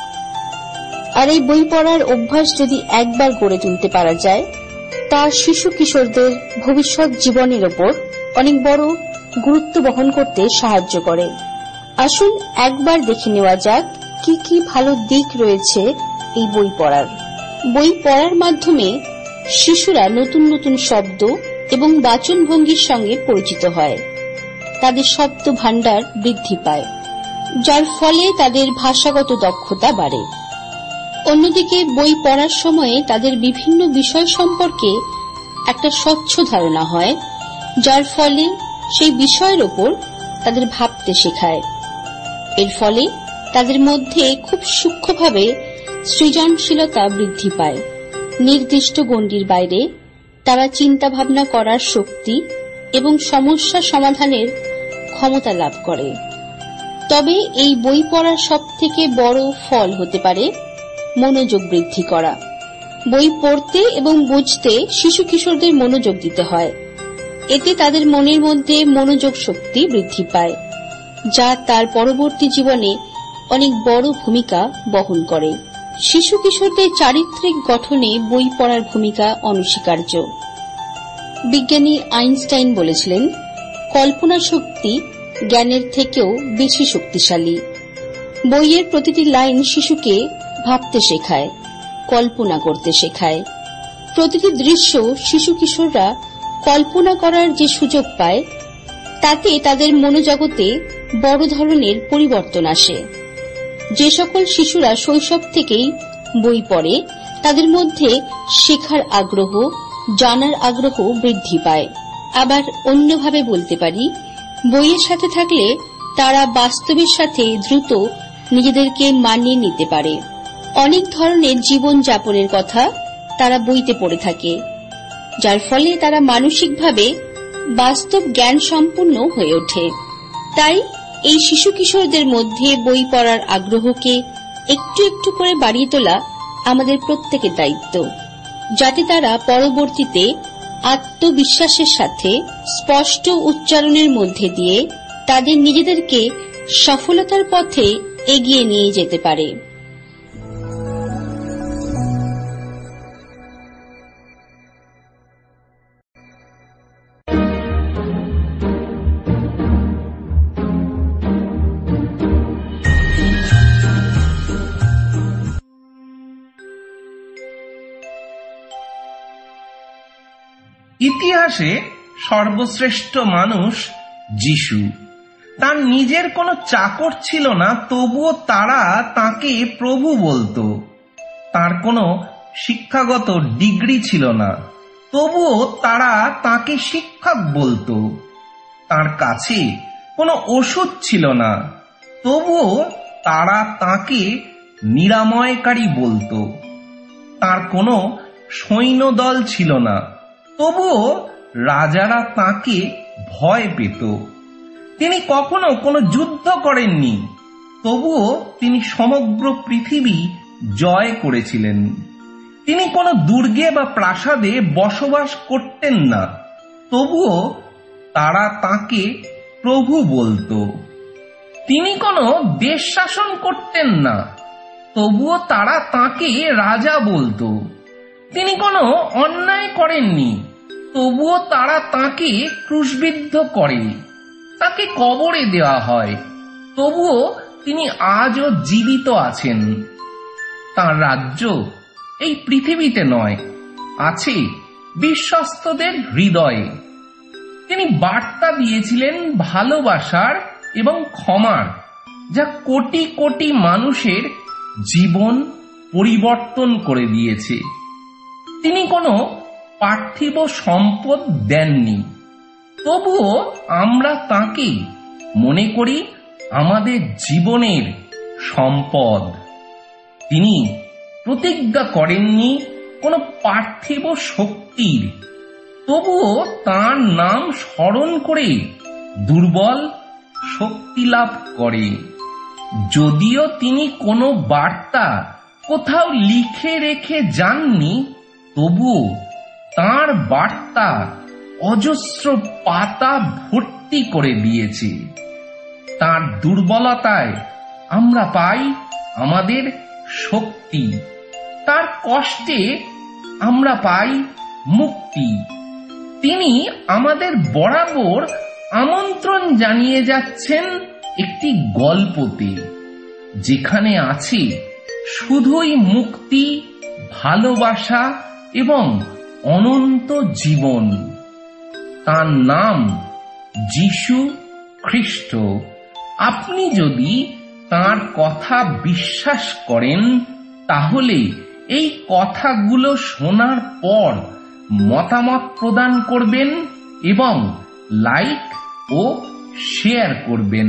আর এই বই পড়ার অভ্যাস যদি একবার গড়ে তুলতে পারা যায়, তা শিশু কিশোরদের ভবিষ্যৎ জীবনের ওপর অনেক বড় গুরুত্ব বহন করতে সাহায্য করে। আসুন একবার দেখে নেওয়া যাক কি কি ভালো দিক রয়েছে এই বই পড়ার। বই পড়ার মাধ্যমে শিশুরা নতুন নতুন শব্দ এবং বাচনভঙ্গির সঙ্গে পরিচিত হয়, তাদের শব্দ ভাণ্ডার বৃদ্ধি পায়, যার ফলে তাদের ভাষাগত দক্ষতা বাড়ে। অন্যদিকে বই পড়ার সময়ে তাদের বিভিন্ন বিষয় সম্পর্কে একটা স্বচ্ছ ধারণা হয়, যার ফলে সেই বিষয়ের ওপর তাদের ভাবতে শেখায়। এর ফলে তাদের মধ্যে খুব সূক্ষ্মভাবে সৃজনশীলতা বৃদ্ধি পায়। নির্দিষ্ট গণ্ডির বাইরে তারা চিন্তা ভাবনা করার শক্তি এবং সমস্যা সমাধানের ক্ষমতা লাভ করে। তবে এই বই পড়ার সব থেকে বড় ফল হতে পারে মনোযোগ বৃদ্ধি করা। বই পড়তে এবং বুঝতে শিশু কিশোরদের মনোযোগ দিতে হয়। এতে তাদের মনের মধ্যে মনোযোগ শক্তি বৃদ্ধি পায়, যা তার পরবর্তী জীবনে অনেক বড় ভূমিকা বহন করে। শিশু কিশোরদের চারিত্রিক গঠনে বই পড়ার ভূমিকা অনস্বীকার্য। বিজ্ঞানী আইনস্টাইন বলেছিলেন, কল্পনা শক্তি জ্ঞানের থেকেও বেশি শক্তিশালী। বইয়ের প্রতিটি লাইন শিশুকে ভাবতে শেখায়, কল্পনা করতে শেখায়। প্রতিটি দৃশ্য শিশু কিশোররা কল্পনা করার যে সুযোগ পায়, তাতে তাদের মনোজগতে বড় ধরনের পরিবর্তন আসে। যে সকল শিশুরা শৈশব থেকেই বই পড়ে, তাদের মধ্যে শেখার আগ্রহ, জানার আগ্রহ বৃদ্ধি পায়। আবার অন্যভাবে বলতে পারি, বইয়ের সাথে থাকলে তারা বাস্তবের সাথে দ্রুত নিজেদেরকে মানিয়ে নিতে পারে। অনেক ধরনের জীবন যাপনের কথা তারা বইতে পড়ে থাকে, যার ফলে তারা মানসিকভাবে বাস্তব জ্ঞান সম্পন্ন হয়ে ওঠে। তাই এই শিশু কিশোরদের মধ্যে বই পড়ার আগ্রহকে একটু একটু করে বাড়িয়ে তোলা আমাদের প্রত্যেকের দায়িত্ব, যাতে তারা পরবর্তীতে আত্মবিশ্বাসের সাথে স্পষ্ট উচ্চারণের মধ্যে দিয়ে তাদের নিজেদেরকে সফলতার পথে এগিয়ে নিয়ে যেতে পারে। ইতিহাসে সর্বশ্রেষ্ঠ মানুষ যিশু। তার নিজের কোনো চাকর ছিল না, তবুও তারা তাকে প্রভু বলতো। তার কোনো শিক্ষাগত ডিগ্রি ছিল না, তবুও তারা তাকে শিক্ষক বলতো। তার কাছে কোনো ওষুধ ছিল না, তবুও তারা তাকে নিরাময়কারী বলতো। তার কোনো সৈন্যদল ছিল না, তবুও রাজারা তাকে ভয় পেত। তিনি কখনো কোনো যুদ্ধ করেননি, তবুও তিনি সমগ্র পৃথিবী জয় করেছিলেন। তিনি কোনো দুর্গে বা প্রাসাদে বসবাস করতেন না, তবুও তারা তাকে প্রভু বলতো। তিনি কোনো দেশ শাসন করতেন না, তবুও তারা তাকে রাজা বলতো। তিনি কোনো অন্যায় করেননি, তবুও তারা তাকে ক্রুশবিদ্ধ করে, তাকে কবরে দেওয়া হয়, তবুও তিনি আজও জীবিত আছেন। তার রাজ্য এই পৃথিবীতে নয়, আছে বিশ্বস্তদের হৃদয়ে। তিনি বার্তা দিয়েছিলেন ভালোবাসার এবং ক্ষমার, যা কোটি কোটি মানুষের জীবন পরিবর্তন করে দিয়েছে। তিনি কোনো পার্থিব সম্পদ দেননি, তবুও আমরা তাকে মনে করি আমাদের জীবনের সম্পদ। তিনি প্রতিজ্ঞা করেননি কোনো পার্থিব শক্তির, তবুও তাঁর নাম স্মরণ করে দুর্বল শক্তি লাভ করে। যদিও তিনি কোনো বার্তা কোথাও লিখে রেখে যাননি, তবুও তাঁর বার্তা অজস্র পাতা ভর্তি করে দিয়েছে। তাঁর দুর্বলতায় আমরা পাই আমাদের শক্তি, তার কষ্টে আমরা পাই মুক্তি। তিনি আমাদের বরাবর আমন্ত্রণ জানিয়ে যাচ্ছেন একটি গল্পতে, যেখানে আছে শুধুই মুক্তি, ভালোবাসা এবং অনন্ত জীবন। তার নাম যীশু খ্রিস্ট। আপনি যদি তার কথা বিশ্বাস করেন, তাহলে এই কথাগুলো শোনার পর মতামত প্রদান করবেন এবং লাইক ও শেয়ার করবেন।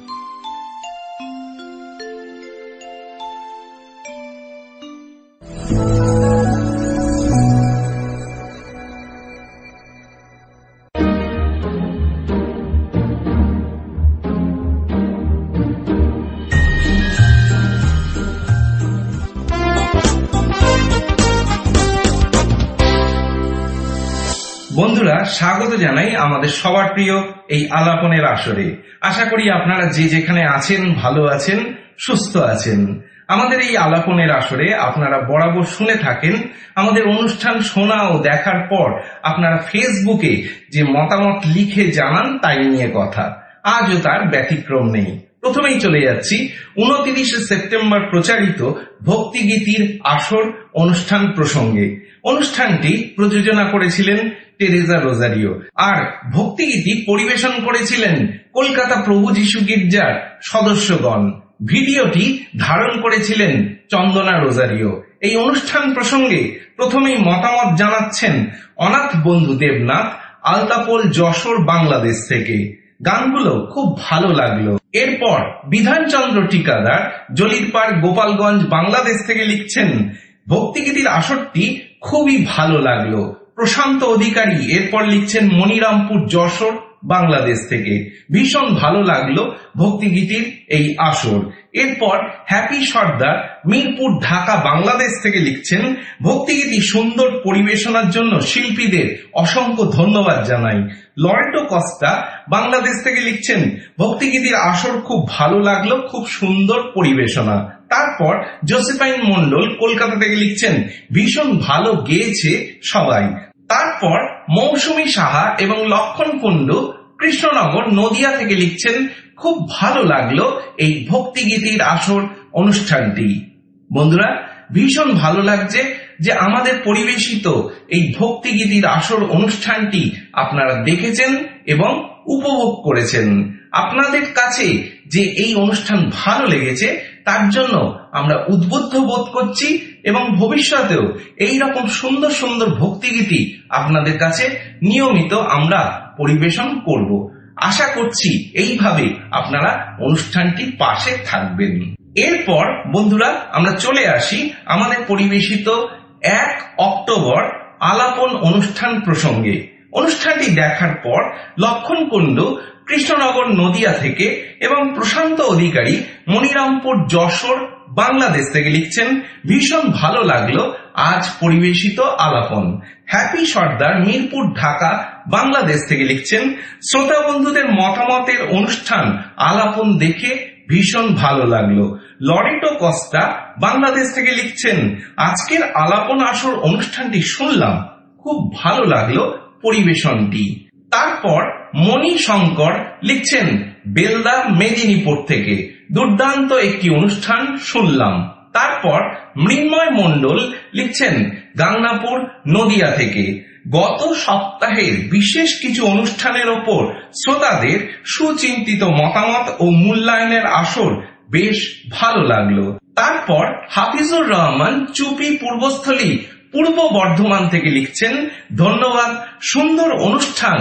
বন্ধুরা, স্বাগত জানাই আমাদের সবার প্রিয় এই আলাপনের আসরে। আশা করি আপনারা যে যেখানে আছেন ভালো আছেন, সুস্থ আছেন। আমাদের এই আলাপনের আসরে আপনারা বরাবর শুনে থাকেন। আমাদের অনুষ্ঠান শোনা ও দেখার পর আপনারা ফেসবুকে যে মতামত লিখে জানান তাই নিয়ে কথা। আজও তার ব্যতিক্রম নেই। প্রথমেই চলে যাচ্ছি উনত্রিশে সেপ্টেম্বর প্রচারিত ভক্তিগীতির আসর অনুষ্ঠান প্রসঙ্গে। অনুষ্ঠানটি প্রযোজনা করেছিলেন টেরেজা রোজারিও, আর ভক্তিগীতি পরিবেশন করেছিলেন কলকাতা প্রভু যীশু গির্জার সদস্যগণ। ভিডিওটি ধারণ করেছিলেন চন্দনা রোজারিও। এই অনুষ্ঠান প্রসঙ্গে প্রথমেই মতামত জানাচ্ছেন অনাথ বন্ধু দেবনাথ, আলতাপোল, যশোর, বাংলাদেশ থেকে। গানগুলো খুব ভালো লাগলো। এরপর বিধানচন্দ্র টিকাদার, জলিরপাড়, গোপালগঞ্জ, বাংলাদেশ থেকে লিখছেন, ভক্তিগীতির আসরটি খুবই ভালো লাগলো। প্রশান্ত অধিকারী এরপর লিখছেন মনিরামপুর, যশোর, বাংলাদেশ থেকে। ভীষণ ভালো লাগলো ভক্তিগীতির এই আসর। এরপর হ্যাপি সর্দার, মিরপুর, ঢাকা, বাংলাদেশ থেকে লিখছেন, ভক্তিগীতি সুন্দর পরিবেশনার জন্য শিল্পীদের অসংখ্য ধন্যবাদ জানাই। লরেটো কস্তা বাংলাদেশ থেকে লিখছেন, ভক্তিগীতির আসর খুব ভালো লাগলো, খুব সুন্দর পরিবেশনা। তারপর জোসেফাইন মন্ডল কলকাতা থেকে লিখছেন, ভীষণ ভালো গেয়েছে সবাই। তারপর মৌসুমী সাহা এবং লক্ষণ কুণ্ডু কৃষ্ণনগর, নদিয়া থেকে লিখছেন, খুব ভালো লাগলো এই ভক্তিগীতির আসর অনুষ্ঠানটি। বন্ধুরা, ভীষণ ভালো লাগছে যে আমাদের পরিবেশিত এই ভক্তিগীতির আসর অনুষ্ঠানটি আপনারা দেখেছেন এবং উপভোগ করেছেন। আপনাদের কাছে যে এই অনুষ্ঠান ভালো লেগেছে তার জন্য আমরা উদ্বুদ্ধ বোধ করছি এবং ভবিষ্যতেও এই রকম সুন্দর সুন্দর ভক্তিগীতি আপনাদের কাছে নিয়মিত আমরা পরিবেশন করব। আশা করছি এইভাবে আপনারা অনুষ্ঠানটির পাশে থাকবেন। এরপর বন্ধুরা আমরা চলে আসি আমাদের পরিবেশিত এক অক্টোবর আলাপন অনুষ্ঠান প্রসঙ্গে। অনুষ্ঠানটি দেখার পর লক্ষণ কুণ্ডু কৃষ্ণনগর, নদিয়া থেকে এবং প্রশান্ত অধিকারী মনিরামপুর, যশোর, বাংলাদেশ থেকে লিখছেন, ভীষণ ভালো লাগলো আজ পরিবেশিত আলাপন। হ্যাপি সর্দার মিরপুর, ঢাকা, বাংলাদেশ থেকে লিখছেন, শ্রোতা বন্ধুদের মতামতের অনুষ্ঠান আলাপন দেখে ভীষণ ভালো লাগলো। লরেটো কস্তা বাংলাদেশ থেকে লিখছেন, আজকের আলাপন আসর অনুষ্ঠানটি শুনলাম, খুব ভালো লাগলো পরিবেশনটি। তারপর মণি শঙ্কর লিখছেন বেলদা, মেদিনীপুর থেকে, দুর্দান্ত একটি অনুষ্ঠান শুনলাম। তারপর মৃন্ময় মণ্ডল লিখছেন গাংনাপুর, নদিয়া থেকে, গত সপ্তাহের বিশেষ কিছু অনুষ্ঠানের ওপর শ্রোতাদের সুচিন্তিত মতামত ও মূল্যায়নের আসর বেশ ভালো লাগলো। তারপর হাফিজুর রহমান চুপি, পূর্বস্থলী, পূর্ব বর্ধমান থেকে লিখছেন, ধন্যবাদ সুন্দর অনুষ্ঠান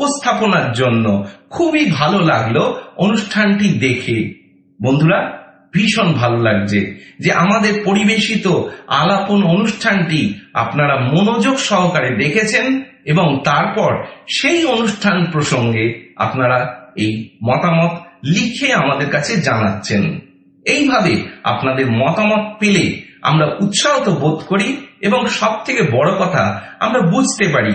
উপস্থাপনার জন্য, খুবই ভালো লাগলো অনুষ্ঠানটি দেখে। বন্ধুরা, ভীষণ ভালো লাগছে যে আমাদের পরিবেশিত আলাপন অনুষ্ঠানটি আপনারা মনোযোগ সহকারে দেখেছেন এবং তারপর সেই অনুষ্ঠান প্রসঙ্গে আপনারা এই মতামত লিখে আমাদের কাছে জানাচ্ছেন। এইভাবে আপনাদের মতামত পেলে আমরা উৎসাহিত বোধ করি এবং সব থেকে বড় কথা আমরা বুঝতে পারি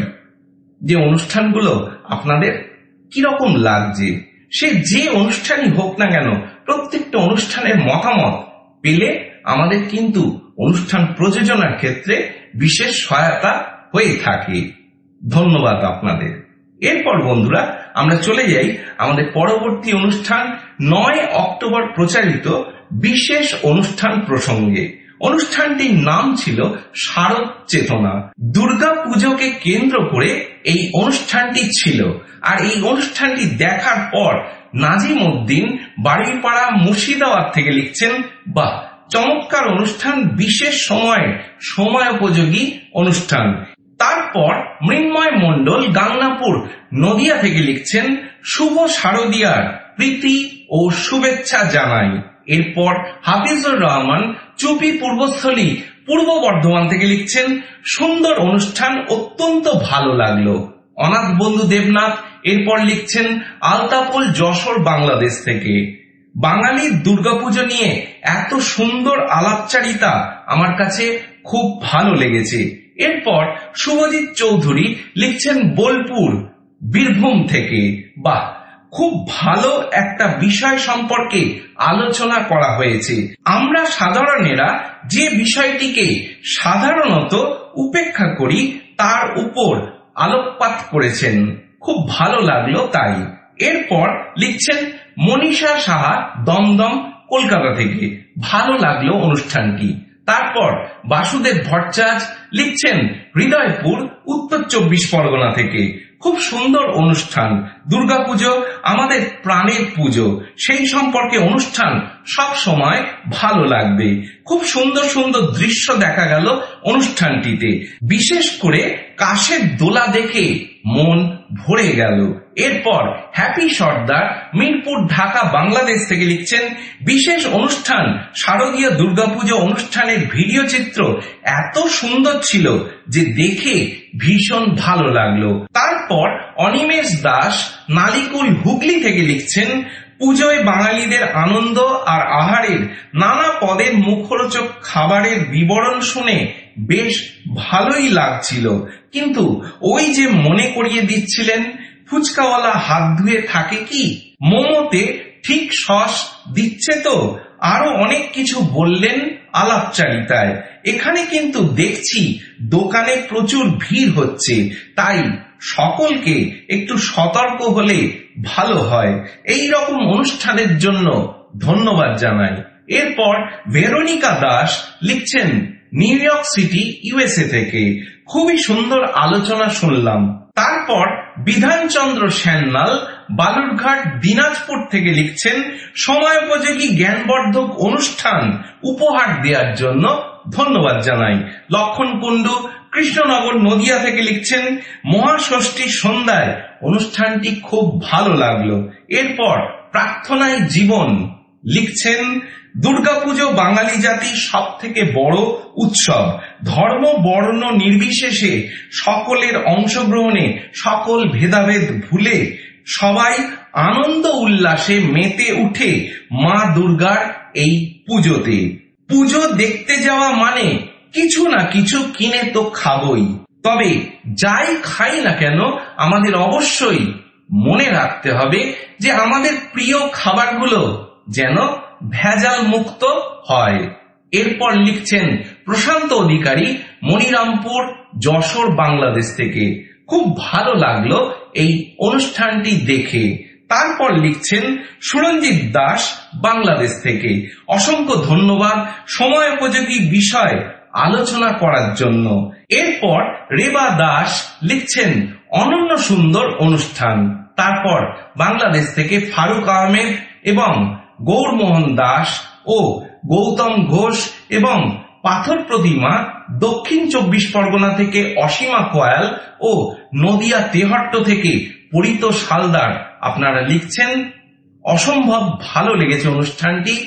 যে অনুষ্ঠানগুলো আপনাদের কিরকম লাগছে। সে যে অনুষ্ঠানই হোক না কেন, প্রত্যেকটা অনুষ্ঠানের মতামত পেলে আমাদের কিন্তু অনুষ্ঠান প্রযোজনার ক্ষেত্রে বিশেষ সহায়তা হয়ে থাকে। ধন্যবাদ আপনাদের। এরপর বন্ধুরা আমরা চলে যাই আমাদের পরবর্তী অনুষ্ঠান নয় অক্টোবর প্রচারিত বিশেষ অনুষ্ঠান প্রসঙ্গে। অনুষ্ঠানটির নাম ছিল শারদ চেতনা। দুর্গা পুজোকে কেন্দ্র করে এই অনুষ্ঠানটি ছিল। আর এই অনুষ্ঠানটি দেখার পর নাজিম উদ্দিন বাড়িপাড়া মুর্শিদাবাদ থেকে লিখছেন, বাহ চমৎকার অনুষ্ঠান, বিশেষ সময় সময়োপযোগী অনুষ্ঠান। তারপর মৃন্ময় মণ্ডল গাংনাপুর নদিয়া থেকে লিখছেন, শুভ শারদীয়ার প্রীতি ও শুভেচ্ছা জানাই। এরপর হাফিজুর রহমান চুপি পূর্বস্থলী পূর্ব বর্ধমান থেকে লিখছেন, সুন্দর অনুষ্ঠান, অত্যন্ত ভালো লাগলো। অনাথ বন্ধু দেবনাথ এরপর লিখছেন আলতাপুল যশোর বাংলাদেশ থেকে, বাঙালির দুর্গাপুজো নিয়ে এত সুন্দর আলাপচারিতা আমার কাছে খুব ভালো লেগেছে। এরপর শুভজিৎ চৌধুরী লিখছেন বোলপুর বীরভূম থেকে, বাহ খুব ভালো একটা বিষয় সম্পর্কে আলোচনা করা হয়েছে। আমরা সাধারণেরা যে বিষয়টিকে সাধারণত উপেক্ষা করি তার উপর আলোকপাত করেছেন, খুব ভালো লাগলো তাই। এরপর লিখছেন মনীষা সাহা দমদম কলকাতা থেকে, ভালো লাগলো অনুষ্ঠানটি। তারপর বাসুদেব ভট্টাচার্য লিখছেন হৃদয়পুর উত্তর চব্বিশ পরগনা থেকে, খুব সুন্দর অনুষ্ঠান, দুর্গাপুজো আমাদের প্রাণের পুজো, সেই সম্পর্কে অনুষ্ঠান সব সময় ভালো লাগবে। খুব সুন্দর সুন্দর দৃশ্য দেখা গেল অনুষ্ঠানটিতে, বিশেষ করে কাশের দোলা দেখে মন ভরে গেল। এরপর হ্যাপি সর্দার মিরপুর ঢাকা বাংলাদেশ থেকে লিখছেন, বিশেষ অনুষ্ঠান শারদীয় দুর্গাপুজো অনুষ্ঠানের ভিডিও চিত্র এত সুন্দর ছিল যে দেখে ভীষণ ভালো লাগলো। তারপর অনিমেষ দাস নালিকুল হুগলি থেকে লিখছেন, পুজোয় বাঙালিদের আনন্দ আর আহারের নানা পদের মুখরোচক খাবারের বিবরণ শুনে বেশ ভালোই লাগছিল, কিন্তু ওই যে মনে করিয়ে দিচ্ছিলেন ফুচকাওয়ালা হাত ধুয়ে থাকে কি, মোমোতে ঠিক সস দিচ্ছে তো, আরো অনেক কিছু বললেন আলাপচারিতায়। এখানে কিন্তু দেখছি দোকানে প্রচুর ভিড় হচ্ছে, তাই সকলকে একটু সতর্ক হলে ভালো হয়। এই রকম অনুষ্ঠানের জন্য ধন্যবাদ জানাই। এরপর ভেরোনিকা দাস লিখছেন নিউ ইয়র্ক সিটি ইউএসএ থেকে, খুবই সুন্দর আলোচনা শুনলাম। তারপর বিধানচন্দ্র সান্যাল বালুরঘাট দিনাজপুর থেকে লিখছেন, সময়োপযোগী জ্ঞানবর্ধক অনুষ্ঠান উপহার দেওয়ার জন্য ধন্যবাদ জানাই। লক্ষণ কুণ্ডু কৃষ্ণনগর নদিয়া থেকে লিখছেন, মহাষষ্ঠী সন্ধ্যায় অনুষ্ঠানটি খুব ভালো লাগলো। এরপর প্রার্থনায় জীবন লিখছেন, দুর্গাপুজো বাঙালি জাতির সব থেকে বড় উৎসব, ধর্ম বর্ণ নির্বিশেষে সকলের অংশগ্রহণে সকল ভেদাভেদ ভুলে সবাই আনন্দ উল্লাসে মেতে উঠে মা দুর্গার এই পুজোতে। পুজো দেখতে যাওয়া মানে কিছু না কিছু কিনে তো খাবই, তবে যাই খাই না কেন আমাদের অবশ্যই মনে রাখতে হবে যে আমাদের প্রিয় খাবারগুলো যেন ভেজাল মুক্ত হয়। এরপর লিখছেন প্রশান্ত অধিকারী মনিরামপুর যশোর বাংলাদেশ থেকে, খুব ভালো লাগলো এই অনুষ্ঠানটি দেখে। তারপর লিখছেন সুরঞ্জিত দাস বাংলাদেশ থেকে, অসংখ্য ধন্যবাদ সময়োপযোগী বিষয় আলোচনা করার জন্য। এরপর রেবা দাস লিখছেন অনন্য সুন্দর অনুষ্ঠান। তারপর বাংলাদেশ থেকে ফারুক আহমেদ এবং গৌরমোহন দাস ও গৌতম ঘোষ এবং পাথর প্রতিমা দক্ষিণ চব্বিশ পরগনা থেকে অসীমা কোয়াল ও নদিয়া তেহট্ট থেকে পরিত সালদার আপনারা লিখছেন, অসম্ভব ভালো লেগেছে অনুষ্ঠানটি,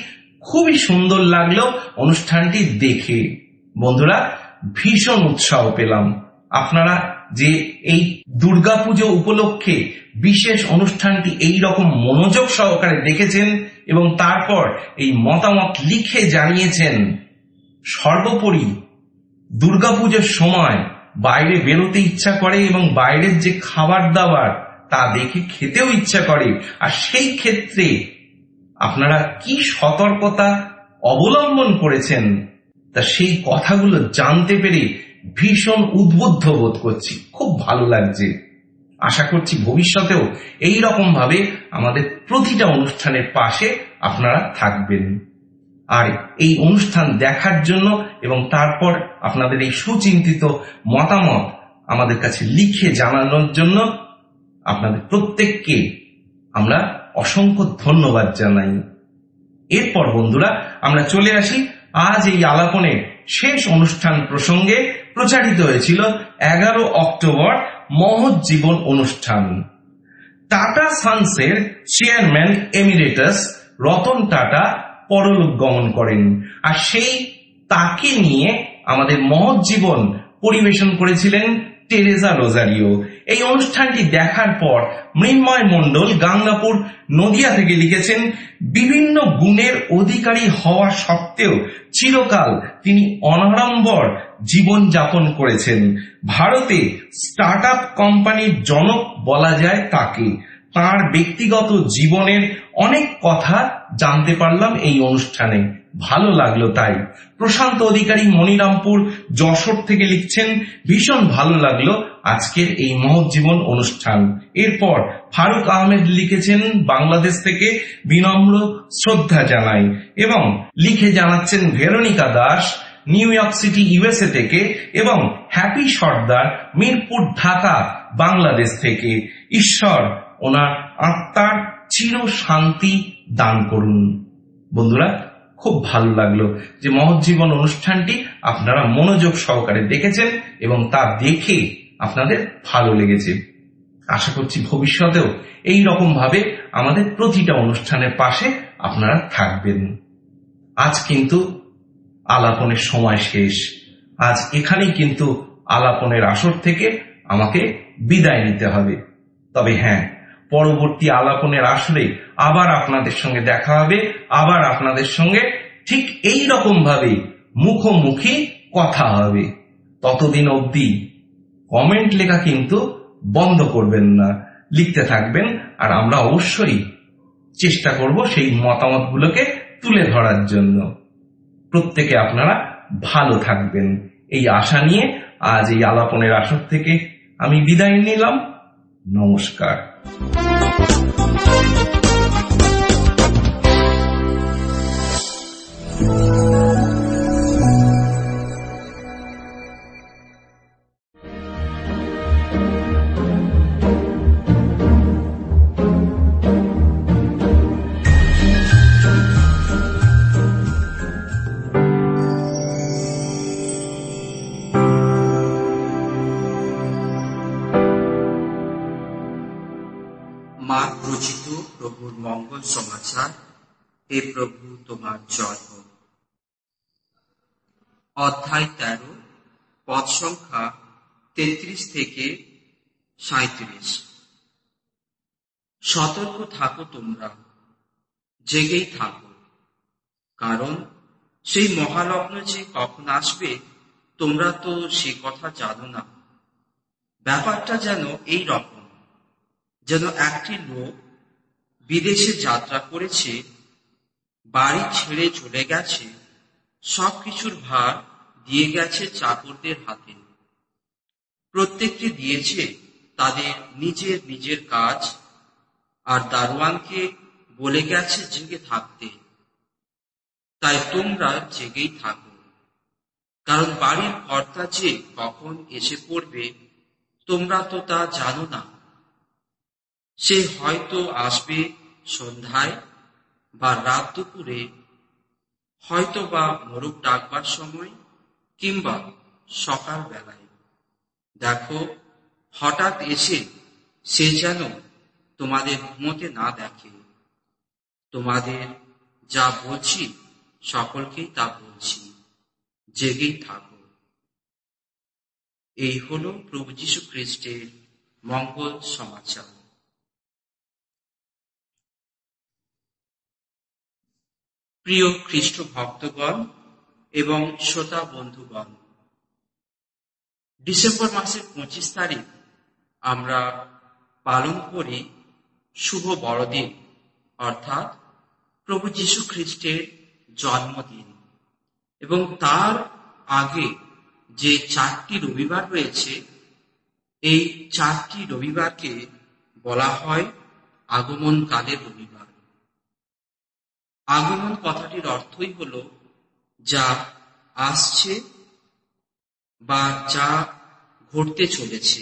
খুবই সুন্দর লাগলো অনুষ্ঠানটি দেখে। বন্ধুরা, ভীষণ উৎসাহ পেলাম। আপনারা যে এই দুর্গাপুজো উপলক্ষে বিশেষ অনুষ্ঠানটি এই রকম মনোযোগ সহকারে দেখেছেন এবং তারপর এই মতামত লিখে জানিয়েছেন। সর্বোপরি দুর্গাপুজোর সময় বাইরে বেরোতে ইচ্ছা করে এবং বাইরের যে খাবার দাবার তা দেখে খেতেও ইচ্ছা করে। আর সেই ক্ষেত্রে আপনারা কি সতর্কতা অবলম্বন করেছেন তা সেই কথাগুলো জানতে পেরে ভীষণ উদ্বুদ্ধ বোধ করছি, খুব ভালো লাগছে। আশা করছি ভবিষ্যতেও এই রকম ভাবে আমাদের প্রতিটা অনুষ্ঠানের পাশে আপনারা থাকবেন। আর এই অনুষ্ঠান দেখার জন্য এবং তারপর আপনাদের এই সুচিন্তিত মতামত আমাদের কাছে লিখে জানানোর জন্য আপনাদের প্রত্যেককে আমরা অসংখ্য ধন্যবাদ জানাই। এরপর বন্ধুরা, আমরা চলে আসি আজ এই আলাপনের শেষ অনুষ্ঠান প্রসঙ্গে। প্রচারিত হয়েছিল এগারো অক্টোবর মহৎ জীবন অনুষ্ঠান। টাটা সান্সের চেয়ারম্যান এমিরেটাস রতন টাটা পরলোক গমন করেন, আর সেই তাকে নিয়ে আমাদের মহৎ জীবন পরিবেশন করেছিলেন টেরেজা রোজারিও। এই অনুষ্ঠানটি দেখার পর মৃন্ময় মণ্ডল গাংনাপুর নদিয়া থেকে লিখেছেন, বিভিন্ন গুণের অধিকারী হওয়া সত্ত্বেও চিরকাল তিনি অনাড়ম্বর জীবন যাপন করেছেন। ভারতে স্টার্ট আপ কোম্পানির জনক বলা যায় তাকে। তার ব্যক্তিগত জীবনের অনেক কথা জানতে পারলাম এই অনুষ্ঠানে, ভালো লাগলো তাই। প্রশান্ত অধিকারী মনিরামপুর যশোর থেকে লিখছেন, ভীষণ ভালো লাগলো আজকের এই মহৎ জীবন অনুষ্ঠান। এরপর ফারুক আহমেদ লিখেছেন বাংলাদেশ থেকে, বিনম্র শ্রদ্ধা জানাই। এবং লিখে জানাচ্ছেন Veronica Das New York City USA থেকে, এবং হ্যাপি সর্দার মিরপুর ঢাকা বাংলাদেশ থেকে। ঈশ্বর ওনার আত্মার চির শান্তি দান করুন। বন্ধুরা, খুব ভালো লাগলো যে মহৎ জীবন অনুষ্ঠানটি আপনারা মনোযোগ সহকারে দেখেছেন এবং তা দেখে আপনাদের ভালো লেগেছে। আশা করছি ভবিষ্যতেও এই রকম ভাবে আমাদের প্রতিটা অনুষ্ঠানের পাশে আপনারা থাকবেন। আজ কিন্তু আলাপনের সময় শেষ। আজ এখানেই কিন্তু আলাপনের আসর থেকে আমাকে বিদায় নিতে হবে। তবে হ্যাঁ, পরবর্তী আলাপনের আসরে আবার আপনাদের সঙ্গে দেখা হবে, আবার আপনাদের সঙ্গে ঠিক এই রকম ভাবে মুখোমুখি কথা হবে। ততদিন অবধি কমেন্ট লেখা কিন্তু বন্ধ করবেন না, লিখতে থাকবেন। আর আমরা অবশ্যই চেষ্টা করব সেই মতামতগুলোকে তুলে ধরার জন্য। প্রত্যেকে আপনারা ভালো থাকবেন এই আশা নিয়ে আজ এই আলাপনের আসর থেকে আমি বিদায় নিলাম। নমস্কার। মার্ক রচিত প্রভুর মঙ্গল সমাচার। হে প্রভু, তোমার জয় হোক। অধ্যায় তেরো, পদ সংখ্যা তেত্রিশ থেকে সাঁত্রিশ। সতর্ক থাকো, তোমরা জেগেই থাকো, কারণ সেই মহালগ্ন যে কখন আসবে তোমরা তো সে কথা জানো না। ব্যাপারটা যেন এই রকম, যেন একটি লোক বিদেশে যাত্রা করেছে, বাড়ি ছেড়ে চলে গেছে, সবকিছুর ভার দিয়ে গেছে চাকরদের হাতে। প্রত্যেককে দিয়েছে তাদের নিজের নিজের কাজ, আর দারোয়ানকে বলে গেছে জেগে থাকতে। তাই তোমরা জেগেই থাকো, কারণ বাড়ির কর্তা যে কখন এসে পড়বে তোমরা তো তা জানো না। সে হয়তো আসবে সন্ধ্যায় বা রাত দুপুরে, হয়তো বা মোরগ ডাকবার সময়, কিংবা সকাল বেলায়। দেখো, হঠাৎ এসে সে যেন তোমাদের ঘুমোতে না দেখে। তোমাদের যা বলছি সকলকেই তা বলছি, জেগেই থাকো। এই হল প্রভু যীশু খ্রিস্টের মঙ্গল সমাচার। প্রিয় খ্রিস্ট ভক্তগণ এবং শ্রোতা বন্ধুগণ, ডিসেম্বর মাসের পঁচিশ তারিখ আমরা পালন করি শুভ বড়দিন, অর্থাৎ প্রভু যীশু খ্রিস্টের জন্মদিন। এবং তার আগে যে চারটি রবিবার রয়েছে, এই চারটি রবিবারকে বলা হয় আগমন কালের রবিবার। আগমন কথাটির অর্থই হল যা আসছে বা যা ঘটতে চলেছে।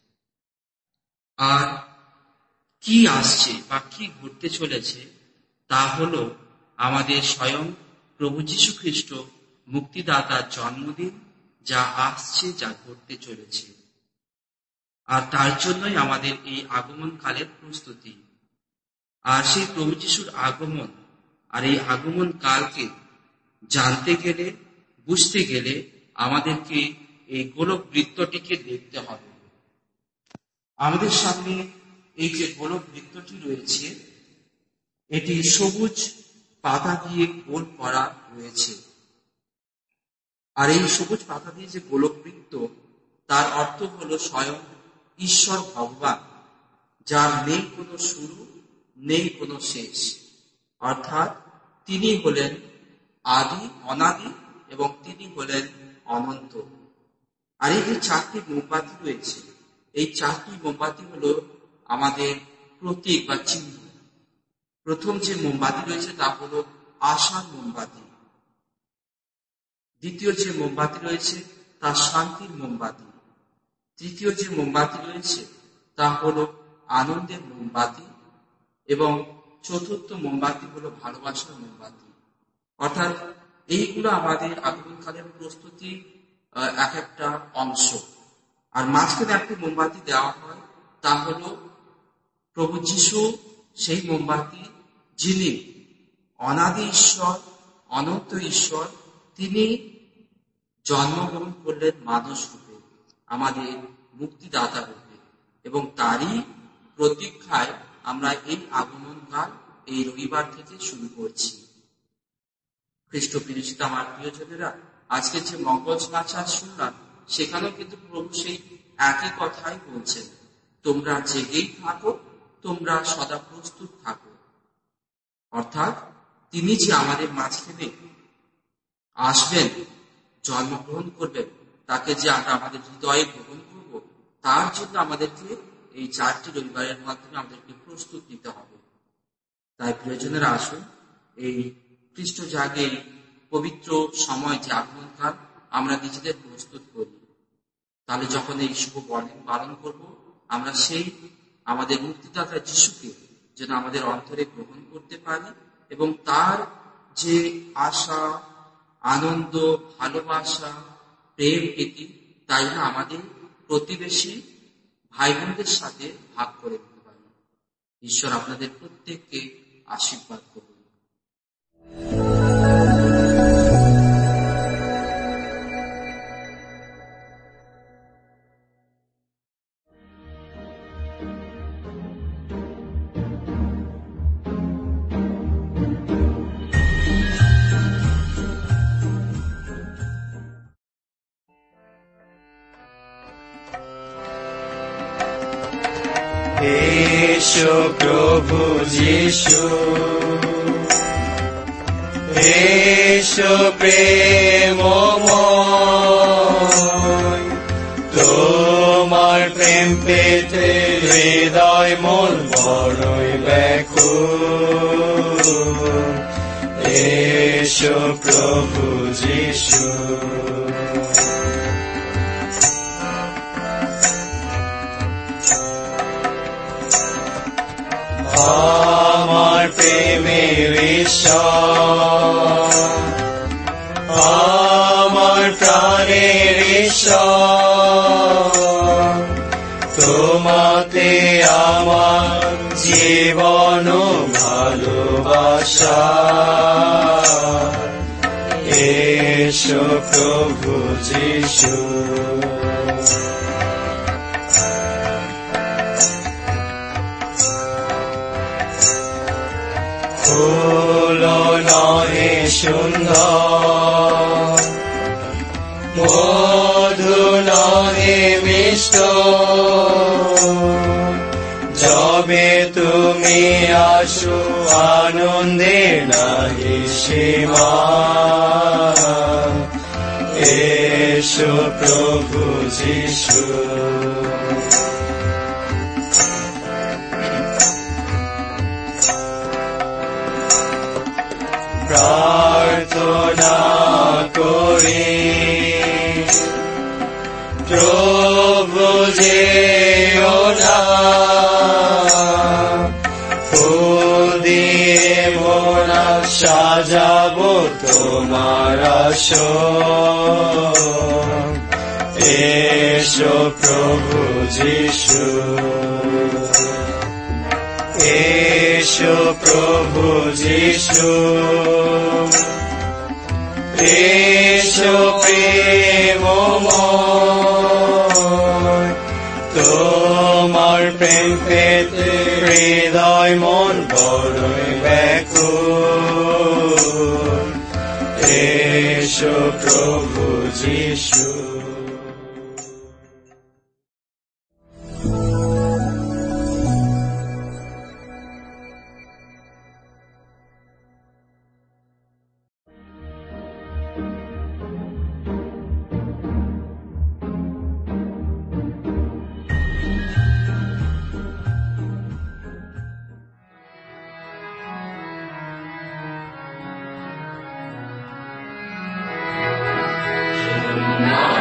আর কি আসছে বা কি ঘটতে চলেছে তা হল আমাদের স্বয়ং প্রভু যীশু খ্রিস্ট মুক্তিদাতার জন্মদিন, যা আসছে, যা ঘটতে চলেছে। আর তার জন্যই আমাদের এই আগমন কালের প্রস্তুতি। আর সেই প্রভু যীশুর আগমন আর এই আগমন কালকে জানতে গেলে, বুঝতে গেলে আমাদেরকে এই গোলক বৃত্তটিকে দেখতে হবে। আমাদের সামনে এই যে গোলক বৃত্তটি রয়েছে, এটি সবুজ পাতা দিয়ে গোল করা রয়েছে। আর এই সবুজ পাতা দিয়ে যে গোলক বৃত্ত, তার অর্থ হলো স্বয়ং ঈশ্বর ভগবান, যার নেই কোনো শুরু, নেই কোনো শেষ। অর্থাৎ তিনি হলেন আদি, অনাদি, এবং তিনি হলেন অনন্ত। আর এই যে চারটি মোমবাতি রয়েছে, এই চারটি মোমবাতি হলো আমাদের প্রতীক বা চিহ্ন। প্রথম যে মোমবাতি রয়েছে তা হলো আশার মোমবাতি। দ্বিতীয় যে মোমবাতি রয়েছে তা শান্তির মোমবাতি। তৃতীয় যে মোমবাতি রয়েছে তা হলো আনন্দের মোমবাতি। এবং চতুর্থ মোমবাতি হলো ভালোবাসার মোমবাতি। অর্থাৎ এইগুলো আমাদের আগমনকালের প্রস্তুতি এক একটা অংশ। আর মাঝখানে একটি মোমবাতি দেওয়া হয়, তা হলো প্রভু যীশু, সেই মোমবাতি যিনি অনাদি ঈশ্বর, অনন্ত ঈশ্বর। তিনি জন্মগ্রহণ করলেন মানুষ রূপে, আমাদের মুক্তিদাতা রূপে, এবং তারই প্রতীক্ষায় আমরা এই আগমনকাল এই রবিবার থেকে শুরু করছি। খ্রিস্ট প্রিয়জিত আমার প্রিয়জনেরা, আজকে যে মঙ্গল সমাচার শুনলাম, সেখানেও কিন্তু প্রভু সেই একই কথাই বলছেন, তোমরা জেগেই থাকো, তোমরা সদা প্রস্তুত থাকো। অর্থাৎ তিনি যে আমাদের মাঝখানে আসবেন, জন্মগ্রহণ করবেন, তাকে যে আমরা আমাদের হৃদয়ে গ্রহণ করব, তার জন্য আমাদেরকে এই চারটি রবিবারের মাধ্যমে আমাদেরকে প্রস্তুত নিতে হবে। তাই প্রিয়জনেরা, আসুন এই খ্রিস্ট জাগে পবিত্র সময় যে আগমনকাল, আমরা নিজেদের প্রস্তুত করি। তাহলে যখন এই শুভ বড়দিন পালন করব, আমরা সেই আমাদের মুক্তিদাতা যিশুকে যেন আমাদের অন্তরে গ্রহণ করতে পারি, এবং তার যে আশা, আনন্দ, ভালোবাসা, প্রেম, প্রীতি, তাই না আমাদের প্রতিবেশী ভাই বোনদের সাথে ভাগ করে দিতে পারি। ঈশ্বর আপনাদের প্রত্যেককে আশীর্বাদ করুন। এসো প্রভু যিশু, এসো প্রেমময়, তোমার প্রেম পেতে হৃদয় মন বড়ই ব্যাকুল। এসো প্রভু যিশু, আমার প্রেমের ঈশ্বর, আমার প্রাণের ঈশ্বর, তোমাতে আমার জীবন ভালোবাসা। এসো প্রভু যিশু। ফুল নহে সুন্দর, মধু নহে মিষ্ট, যবে তুমি আসো আনন্দে নাহি সীমা। এসো প্রভু যিশু। প্রার্থনা করি প্রভু যেও না, ফুল দিয়ে মোরা সাজাবো তোমার আসন। এসো প্রভু যিশু। এসো প্রভু যিশু। এসো প্রেমময়, তোমার প্রেম পেতে হৃদয় মন বড়ই ব্যাকুল। এসো প্রভু যিশু। Now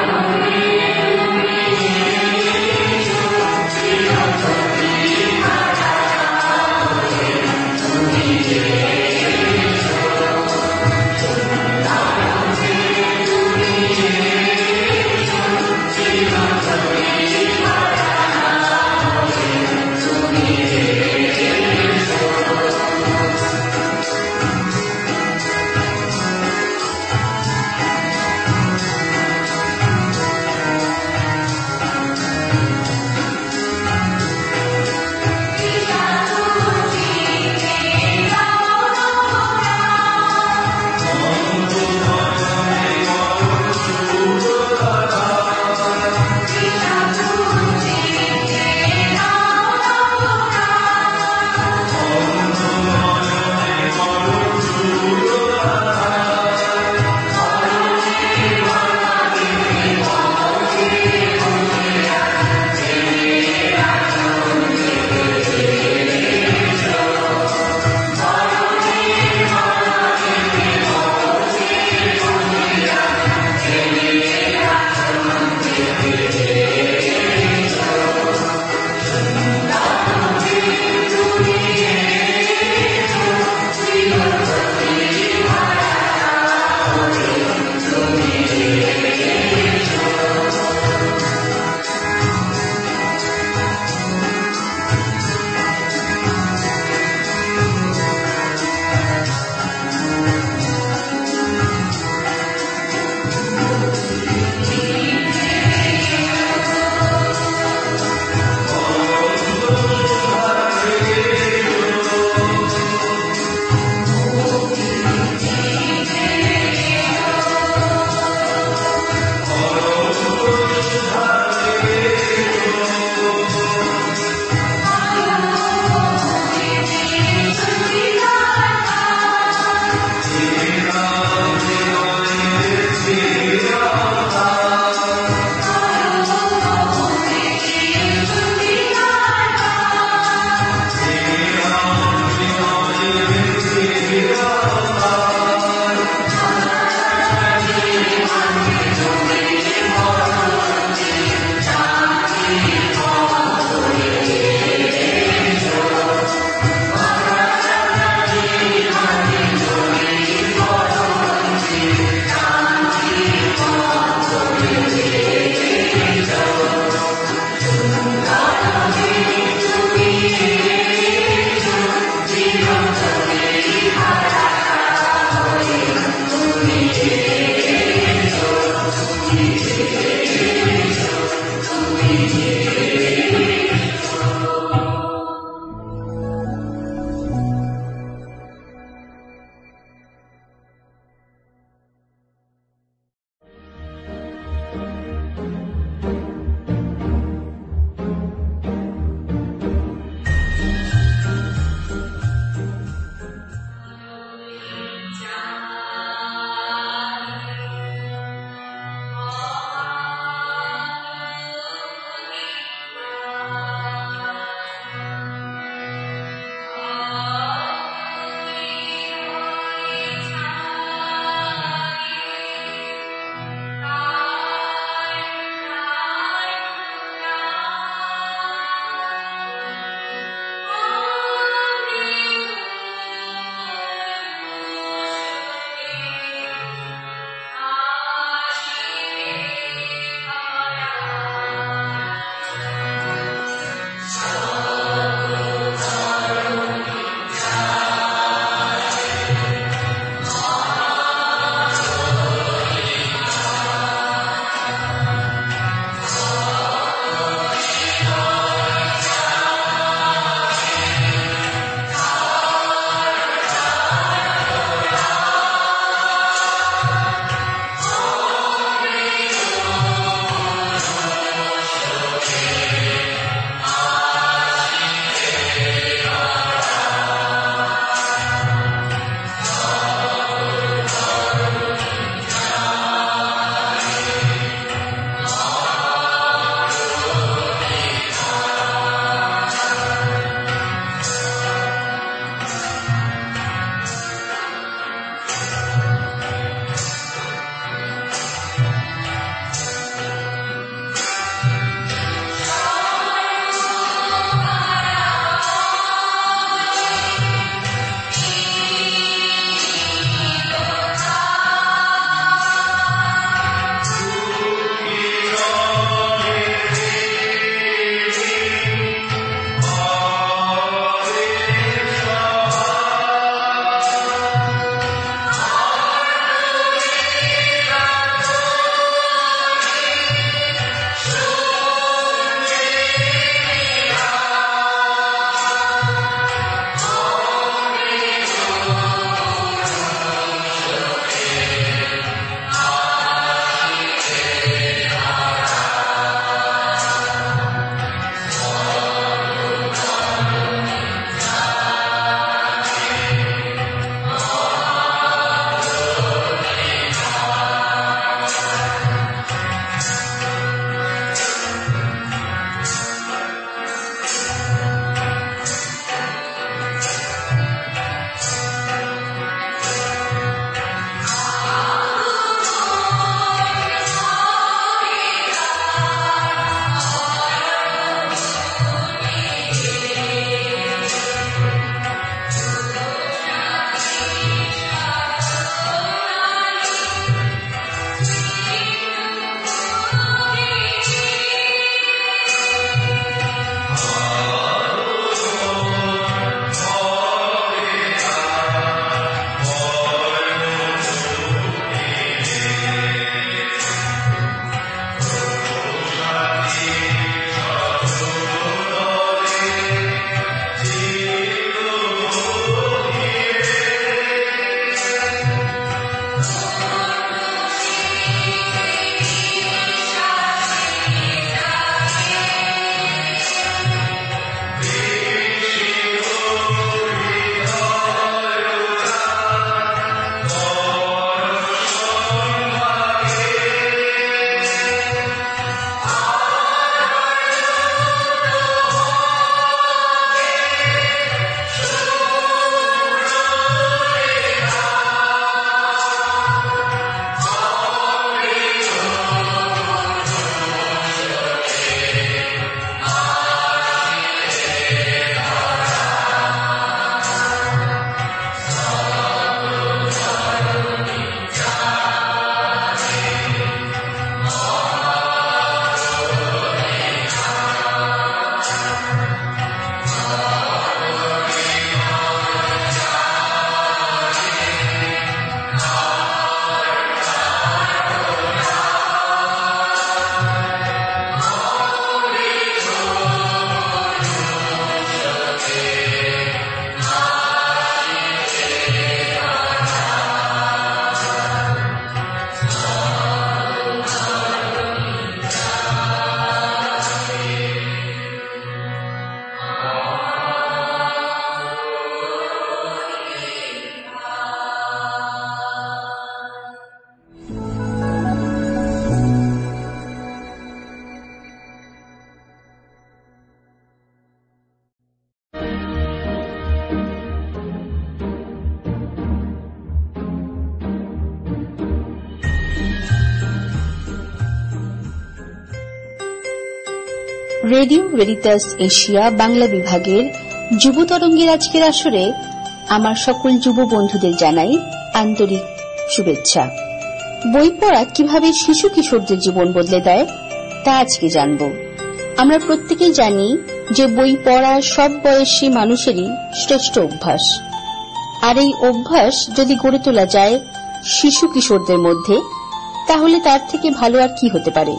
radio Veritas Asia Bangla বিভাগের যুব তরঙ্গের আজকের আসরে আমার সকল যুব বন্ধুদের জানাই আন্তরিক শুভেচ্ছা। বই পড়া কিভাবে শিশু কিশোরদের জীবন বদলে দেয় তা আজকে জানব। আমরা প্রত্যেকেই জানি যে বই পড়া সব বয়সী মানুষেরই শ্রেষ্ঠ অভ্যাস, আর এই অভ্যাস যদি গড়ে তোলা যায় শিশু কিশোরদের মধ্যে, তাহলে তার থেকে ভালো আর কি হতে পারে।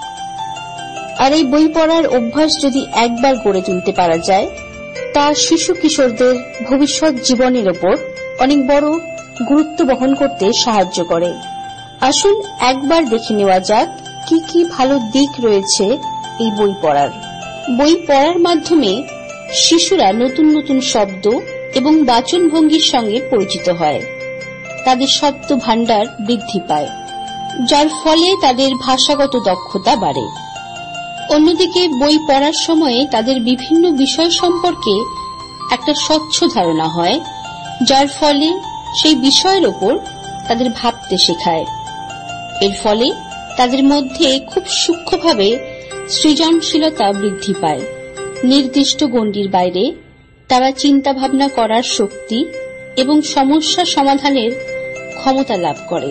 আর এই বই পড়ার অভ্যাস যদি একবার গড়ে তুলতে পারা যায়, তা শিশু কিশোরদের ভবিষ্যৎ জীবনের ওপর অনেক বড় গুরুত্ব বহন করতে সাহায্য করে। আসুন একবার দেখে নেওয়া যাক কি কি ভালো দিক রয়েছে এই বই পড়ার। বই পড়ার মাধ্যমে শিশুরা নতুন নতুন শব্দ এবং বাচনভঙ্গির সঙ্গে পরিচিত হয়, তাদের শব্দ ভাণ্ডার বৃদ্ধি পায়, যার ফলে তাদের ভাষাগত দক্ষতা বাড়ে। অন্যদিকে বই পড়ার সময়ে তাদের বিভিন্ন বিষয় সম্পর্কে একটা স্বচ্ছ ধারণা হয়, যার ফলে সেই বিষয়ের ওপর তাদের ভাবতে শেখায়। এর ফলে তাদের মধ্যে খুব সূক্ষ্মভাবে সৃজনশীলতা বৃদ্ধি পায়। নির্দিষ্ট গণ্ডির বাইরে তারা চিন্তা ভাবনা করার শক্তি এবং সমস্যা সমাধানের ক্ষমতা লাভ করে।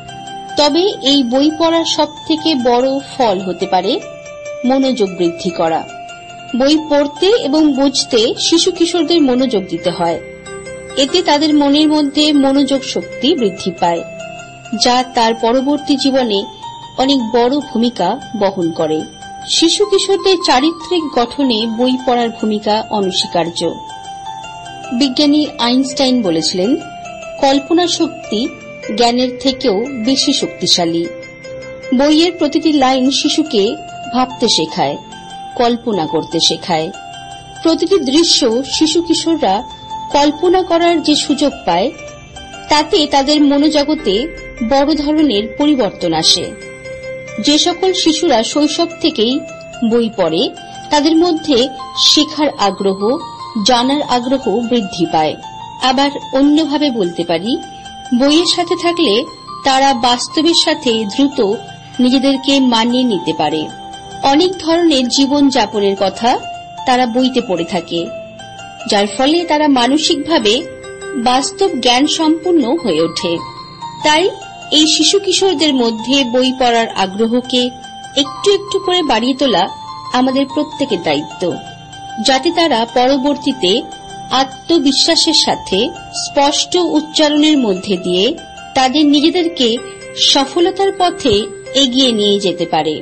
তবে এই বই পড়ার সবথেকে বড় ফল হতে পারে মনোযোগ বৃদ্ধি করা। বই পড়তে এবং বুঝতে শিশু কিশোরদের মনোযোগ দিতে হয়। এতে তাদের মনের মধ্যে মনোযোগ শক্তি বৃদ্ধি পায়, যা তার পরবর্তী জীবনে অনেক বড় ভূমিকা বহন করে। শিশু কিশোরদের চারিত্রিক গঠনে বই পড়ার ভূমিকা অনস্বীকার্য। বিজ্ঞানী আইনস্টাইন বলেছিলেন, কল্পনা শক্তি জ্ঞানের থেকেও বেশি শক্তিশালী। বইয়ের প্রতিটি লাইন শিশুকে ভাবতে শেখায়, কল্পনা করতে শেখায়। প্রতিটি দৃশ্য শিশু কিশোররা কল্পনা করার যে সুযোগ পায়, তাতে তাদের মনোজগতে বড় ধরনের পরিবর্তন আসে। যে সকল শিশুরা শৈশব থেকেই বই পড়ে, তাদের মধ্যে শেখার আগ্রহ, জানার আগ্রহ বৃদ্ধি পায়। আবার অন্যভাবে বলতে পারি, বইয়ের সাথে থাকলে তারা বাস্তবের সাথে দ্রুত নিজেদেরকে মানিয়ে নিতে পারে। অনেক ধরনের জীবন যাপনের কথা তারা বইতে পড়ে থাকে, যার ফলে তারা মানসিকভাবে বাস্তব জ্ঞান সম্পন্ন হয়ে ওঠে। তাই এই শিশু কিশোরদের মধ্যে বই পড়ার আগ্রহকে একটু একটু করে বাড়িয়ে তোলা আমাদের প্রত্যেকের দায়িত্ব, যাতে তারা পরবর্তীতে আত্মবিশ্বাসের সাথে স্পষ্ট উচ্চারণের মধ্যে দিয়ে তাদের নিজেদেরকে সফলতার পথে এগিয়ে নিয়ে যেতে পারে।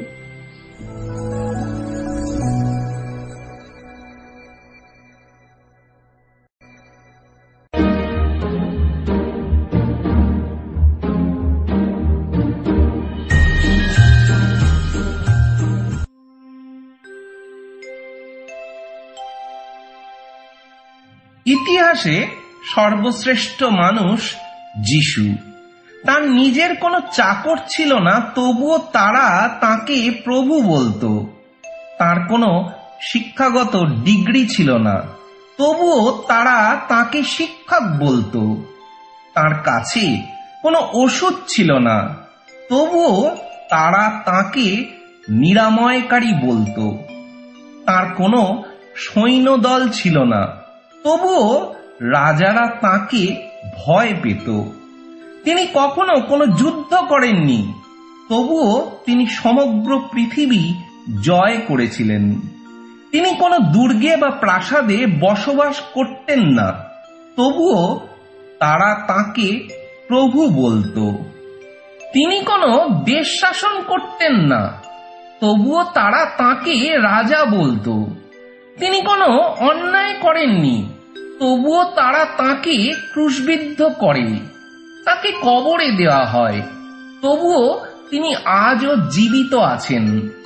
ইতিহাসে সর্বশ্রেষ্ঠ মানুষ যিশু। তার নিজের কোনো চাকর ছিল না, তবুও তারা তাকে প্রভু বলতো। তার কোনো শিক্ষাগত ডিগ্রি ছিল না, তবুও তারা তাকে শিক্ষক বলতো। তার কাছে কোনো ওষুধ ছিল না, তবুও তারা তাকে নিরাময়কারী বলতো। তার কোনো সৈন্যদল ছিল না, তবুও রাজারা তাকে ভয় পেত। তিনি কখনো কোনো যুদ্ধ করেননি, তবুও তিনি সমগ্র পৃথিবী জয় করেছিলেন। তিনি কোনো দুর্গে বা প্রাসাদে বসবাস করতেন না, তবুও তারা তাকে প্রভু বলতো। তিনি কোনো দেশ শাসন করতেন না, তবুও তারা তাকে রাজা বলতো। তিনি কোনো অন্যায় করেননি, তবুও তারা তাকে ক্রুশবিদ্ধ করে, তাকে কবরে দেওয়া হয়, তবুও তিনি আজও জীবিত আছেন।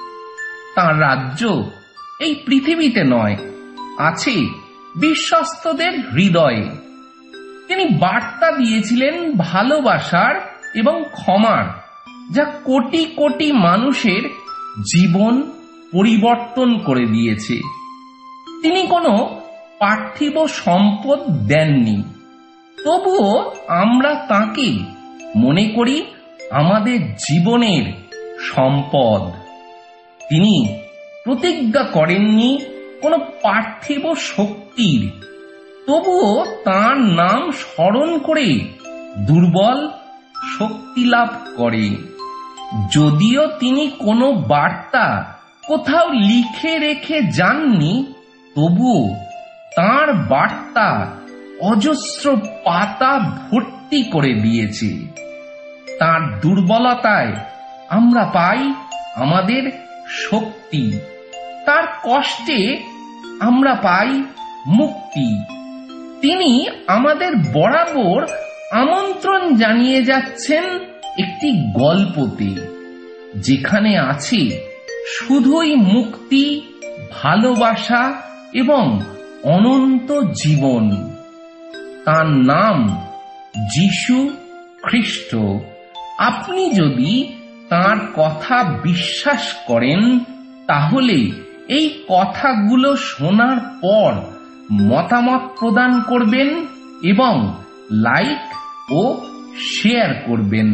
তার রাজ্য এই পৃথিবীতে নয়, আছে বিশ্বস্তদের হৃদয়ে। তিনি বার্তা দিয়েছিলেন ভালোবাসার এবং ক্ষমার, যা কোটি কোটি মানুষের জীবন পরিবর্তন করে দিয়েছে। তিনি কোনো পার্থিব সম্পদ দেননি, তবুও আমরা তাকে মনে করি আমাদের জীবনের সম্পদ। তিনি প্রতিজ্ঞা করেননি কোনো পার্থিব শক্তির, তবুও তাঁর নাম স্মরণ করে দুর্বল শক্তি লাভ করে। যদিও তিনি কোনো বার্তা কোথাও লিখে রেখে যাননি, তবুও তাঁর বার্তা অজস্র পাতা ভর্তি করে দিয়েছে। তাঁর দুর্বলতায় আমরা পাই আমাদের শক্তি, তার কষ্টে আমরা পাই মুক্তি। তিনি আমাদের বরাবর আমন্ত্রণ জানিয়ে যাচ্ছেন একটি গল্পতে, যেখানে আছে শুধুই মুক্তি, ভালোবাসা এবং অনন্ত জীবন। তার নাম যিশু খ্রিস্ট। আপনি যদি তার কথা বিশ্বাস করেন, তাহলে এই কথাগুলো শোনার পর মতামত প্রদান করবেন এবং লাইক ও শেয়ার করবেন।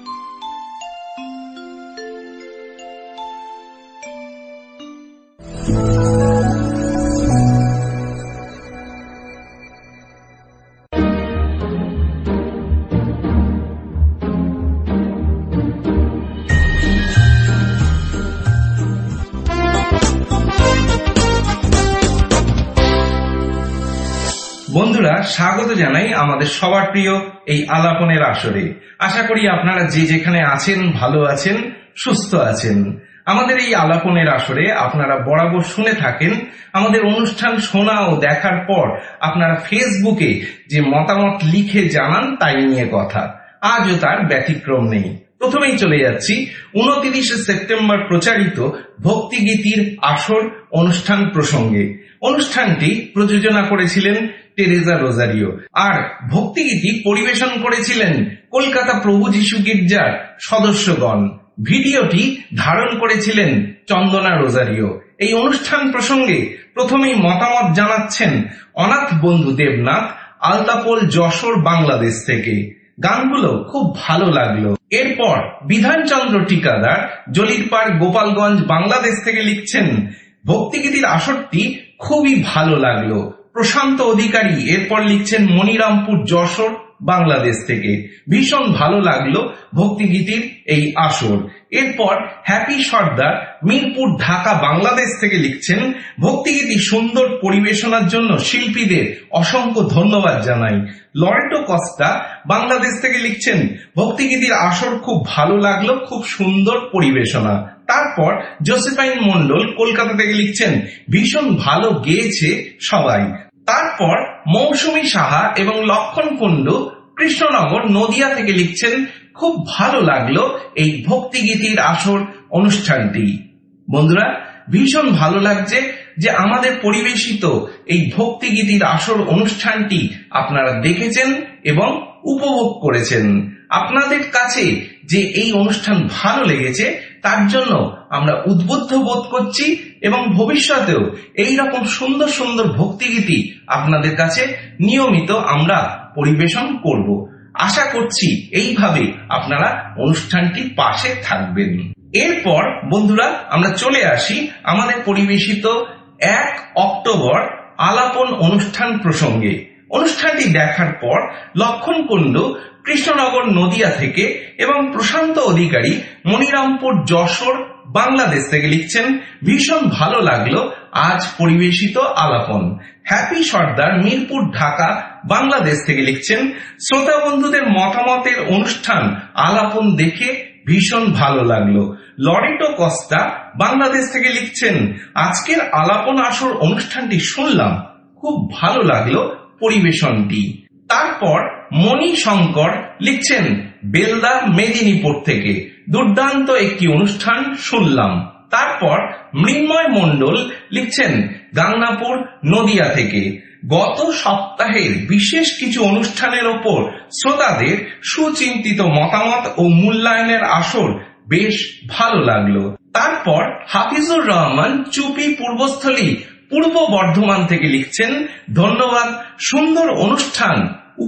বন্ধুরা, স্বাগত জানাই আমাদের সবার প্রিয় এই আলাপনের আসরে। আশা করি আপনারা যে যেখানে আছেন ভালো আছেন, সুস্থ আছেন। আমাদের এই আলাপনের আসরে আপনারা বরাবর শুনে থাকেন। আমাদের অনুষ্ঠান শোনা ও দেখার পর আপনারা ফেসবুকে যে মতামত লিখে জানান তাই নিয়ে কথা। আজও তার ব্যতিক্রম নেই। প্রথমেই চলে যাচ্ছি উনত্রিশে সেপ্টেম্বর প্রচারিত ভক্তিগীতির আসর অনুষ্ঠান প্রসঙ্গে। অনুষ্ঠানটি প্রযোজনা করেছিলেন টেরেজা রোজারিও, আর ভক্তিগীতি পরিবেশন করেছিলেন কলকাতা প্রভু যিশু গির্জার সদস্যগণ। ভিডিওটি ধারণ করেছিলেন চন্দনা রোজারিও। এই অনুষ্ঠান প্রসঙ্গে প্রথমেই মতামত জানাচ্ছেন অনাথ বন্ধু দেবনাথ, আলতাপোল, যশোর, বাংলাদেশ থেকে। গানগুলো খুব ভালো লাগলো। এরপর বিধানচন্দ্র টিকাদার, জলিরপাড়, গোপালগঞ্জ, বাংলাদেশ থেকে লিখছেন, ভক্তিগীতির আসরটি খুবই ভালো লাগলো। প্রশান্ত অধিকারী এরপর লিখছেন মনিরামপুর, যশোর, বাংলাদেশ থেকে। ভীষণ ভালো লাগলো ভক্তিগীতির এই আসর। এরপর হ্যাপি সর্দার, মিরপুর, ঢাকা, বাংলাদেশ থেকে লিখছেন, ভক্তিগীতি সুন্দর পরিবেশনার জন্য শিল্পীদের অসংখ্য ধন্যবাদ জানাই। লরেটো কস্তা, বাংলাদেশ থেকে লিখছেন, ভক্তিগীতির আসর খুব ভালো লাগলো, খুব সুন্দর পরিবেশনা। তারপর জোসেফাইন মন্ডল, কলকাতা থেকে লিখছেন, ভীষণ ভালো গেয়েছে সবাই। তারপর মৌসুমী সাহা এবং লক্ষণ কুণ্ডু, কৃষ্ণনগর, নদিয়া থেকে লিখছেন, খুব ভালো লাগলো এই ভক্তিগীতির আসর অনুষ্ঠানটি। বন্ধুরা, ভীষণ ভালো লাগছে যে আমাদের পরিবেশিত এই ভক্তিগীতির আসর অনুষ্ঠানটি আপনারা দেখেছেন এবং উপভোগ করেছেন। আপনাদের কাছে যে এই অনুষ্ঠান ভালো লেগেছে তার জন্য আমরা উদ্বুদ্ধ বোধ করছি এবং ভবিষ্যতেও এই রকম সুন্দর সুন্দর ভক্তিগীতি আপনাদের কাছে নিয়মিত আমরা পরিবেশন করব। আশা করছি এইভাবে আপনারা অনুষ্ঠানটির পাশে থাকবেন। এরপর বন্ধুরা আমরা চলে আসি আমাদের পরিবেশিত এক অক্টোবর আলাপন অনুষ্ঠান প্রসঙ্গে। অনুষ্ঠানটি দেখার পর লক্ষণ কুণ্ডু, কৃষ্ণনগর, নদিয়া থেকে এবং প্রশান্ত অধিকারী, মনিরামপুর, যশোর, বাংলাদেশ থেকে লিখছেন, ভীষণ ভালো লাগলো আজ পরিবেশিত আলাপন। হ্যাপি সর্দার, মিরপুর, ঢাকা, বাংলাদেশ থেকে লিখছেন, শ্রোতা বন্ধুদের মতামতের অনুষ্ঠান আলাপন দেখে ভীষণ ভালো লাগলো। লরেটো কস্তা, বাংলাদেশ থেকে লিখছেন, আজকের আলাপন আসর অনুষ্ঠানটি শুনলাম, খুব ভালো লাগলো পরিবেশনটি। তারপর মণি শঙ্কর লিখছেন, বেলদা, মেদিনীপুর থেকে, দুর্দান্ত একটি অনুষ্ঠান শুনলাম। তারপর মৃন্ময় মণ্ডল লিখছেন, গাংনাপুর, নদিয়া থেকে, গত সপ্তাহের বিশেষ কিছু অনুষ্ঠানের ওপর শ্রোতাদের সুচিন্তিত মতামত ও মূল্যায়নের আসর বেশ ভালো লাগলো। তারপর হাফিজুর রহমান, চুপি, পূর্বস্থলী, পূর্ব বর্ধমান থেকে লিখছেন, ধন্যবাদ সুন্দর অনুষ্ঠান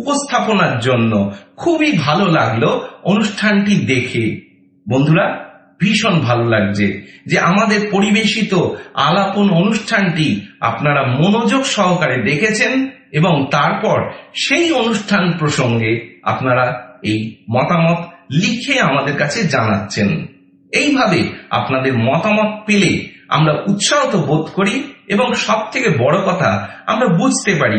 উপস্থাপনার জন্য, খুবই ভালো লাগলো অনুষ্ঠানটি দেখে। বন্ধুরা, ভীষণ ভালো লাগছে যে আমাদের পরিবেশিত আলাপন অনুষ্ঠানটি আপনারা মনোযোগ সহকারে দেখেছেন এবং তারপর সেই অনুষ্ঠান প্রসঙ্গে আপনারা এই মতামত লিখে আমাদের কাছে জানাচ্ছেন। এইভাবে আপনাদের মতামত পেলে আমরা উৎসাহিত বোধ করি এবং সব থেকে বড় কথা আমরা বুঝতে পারি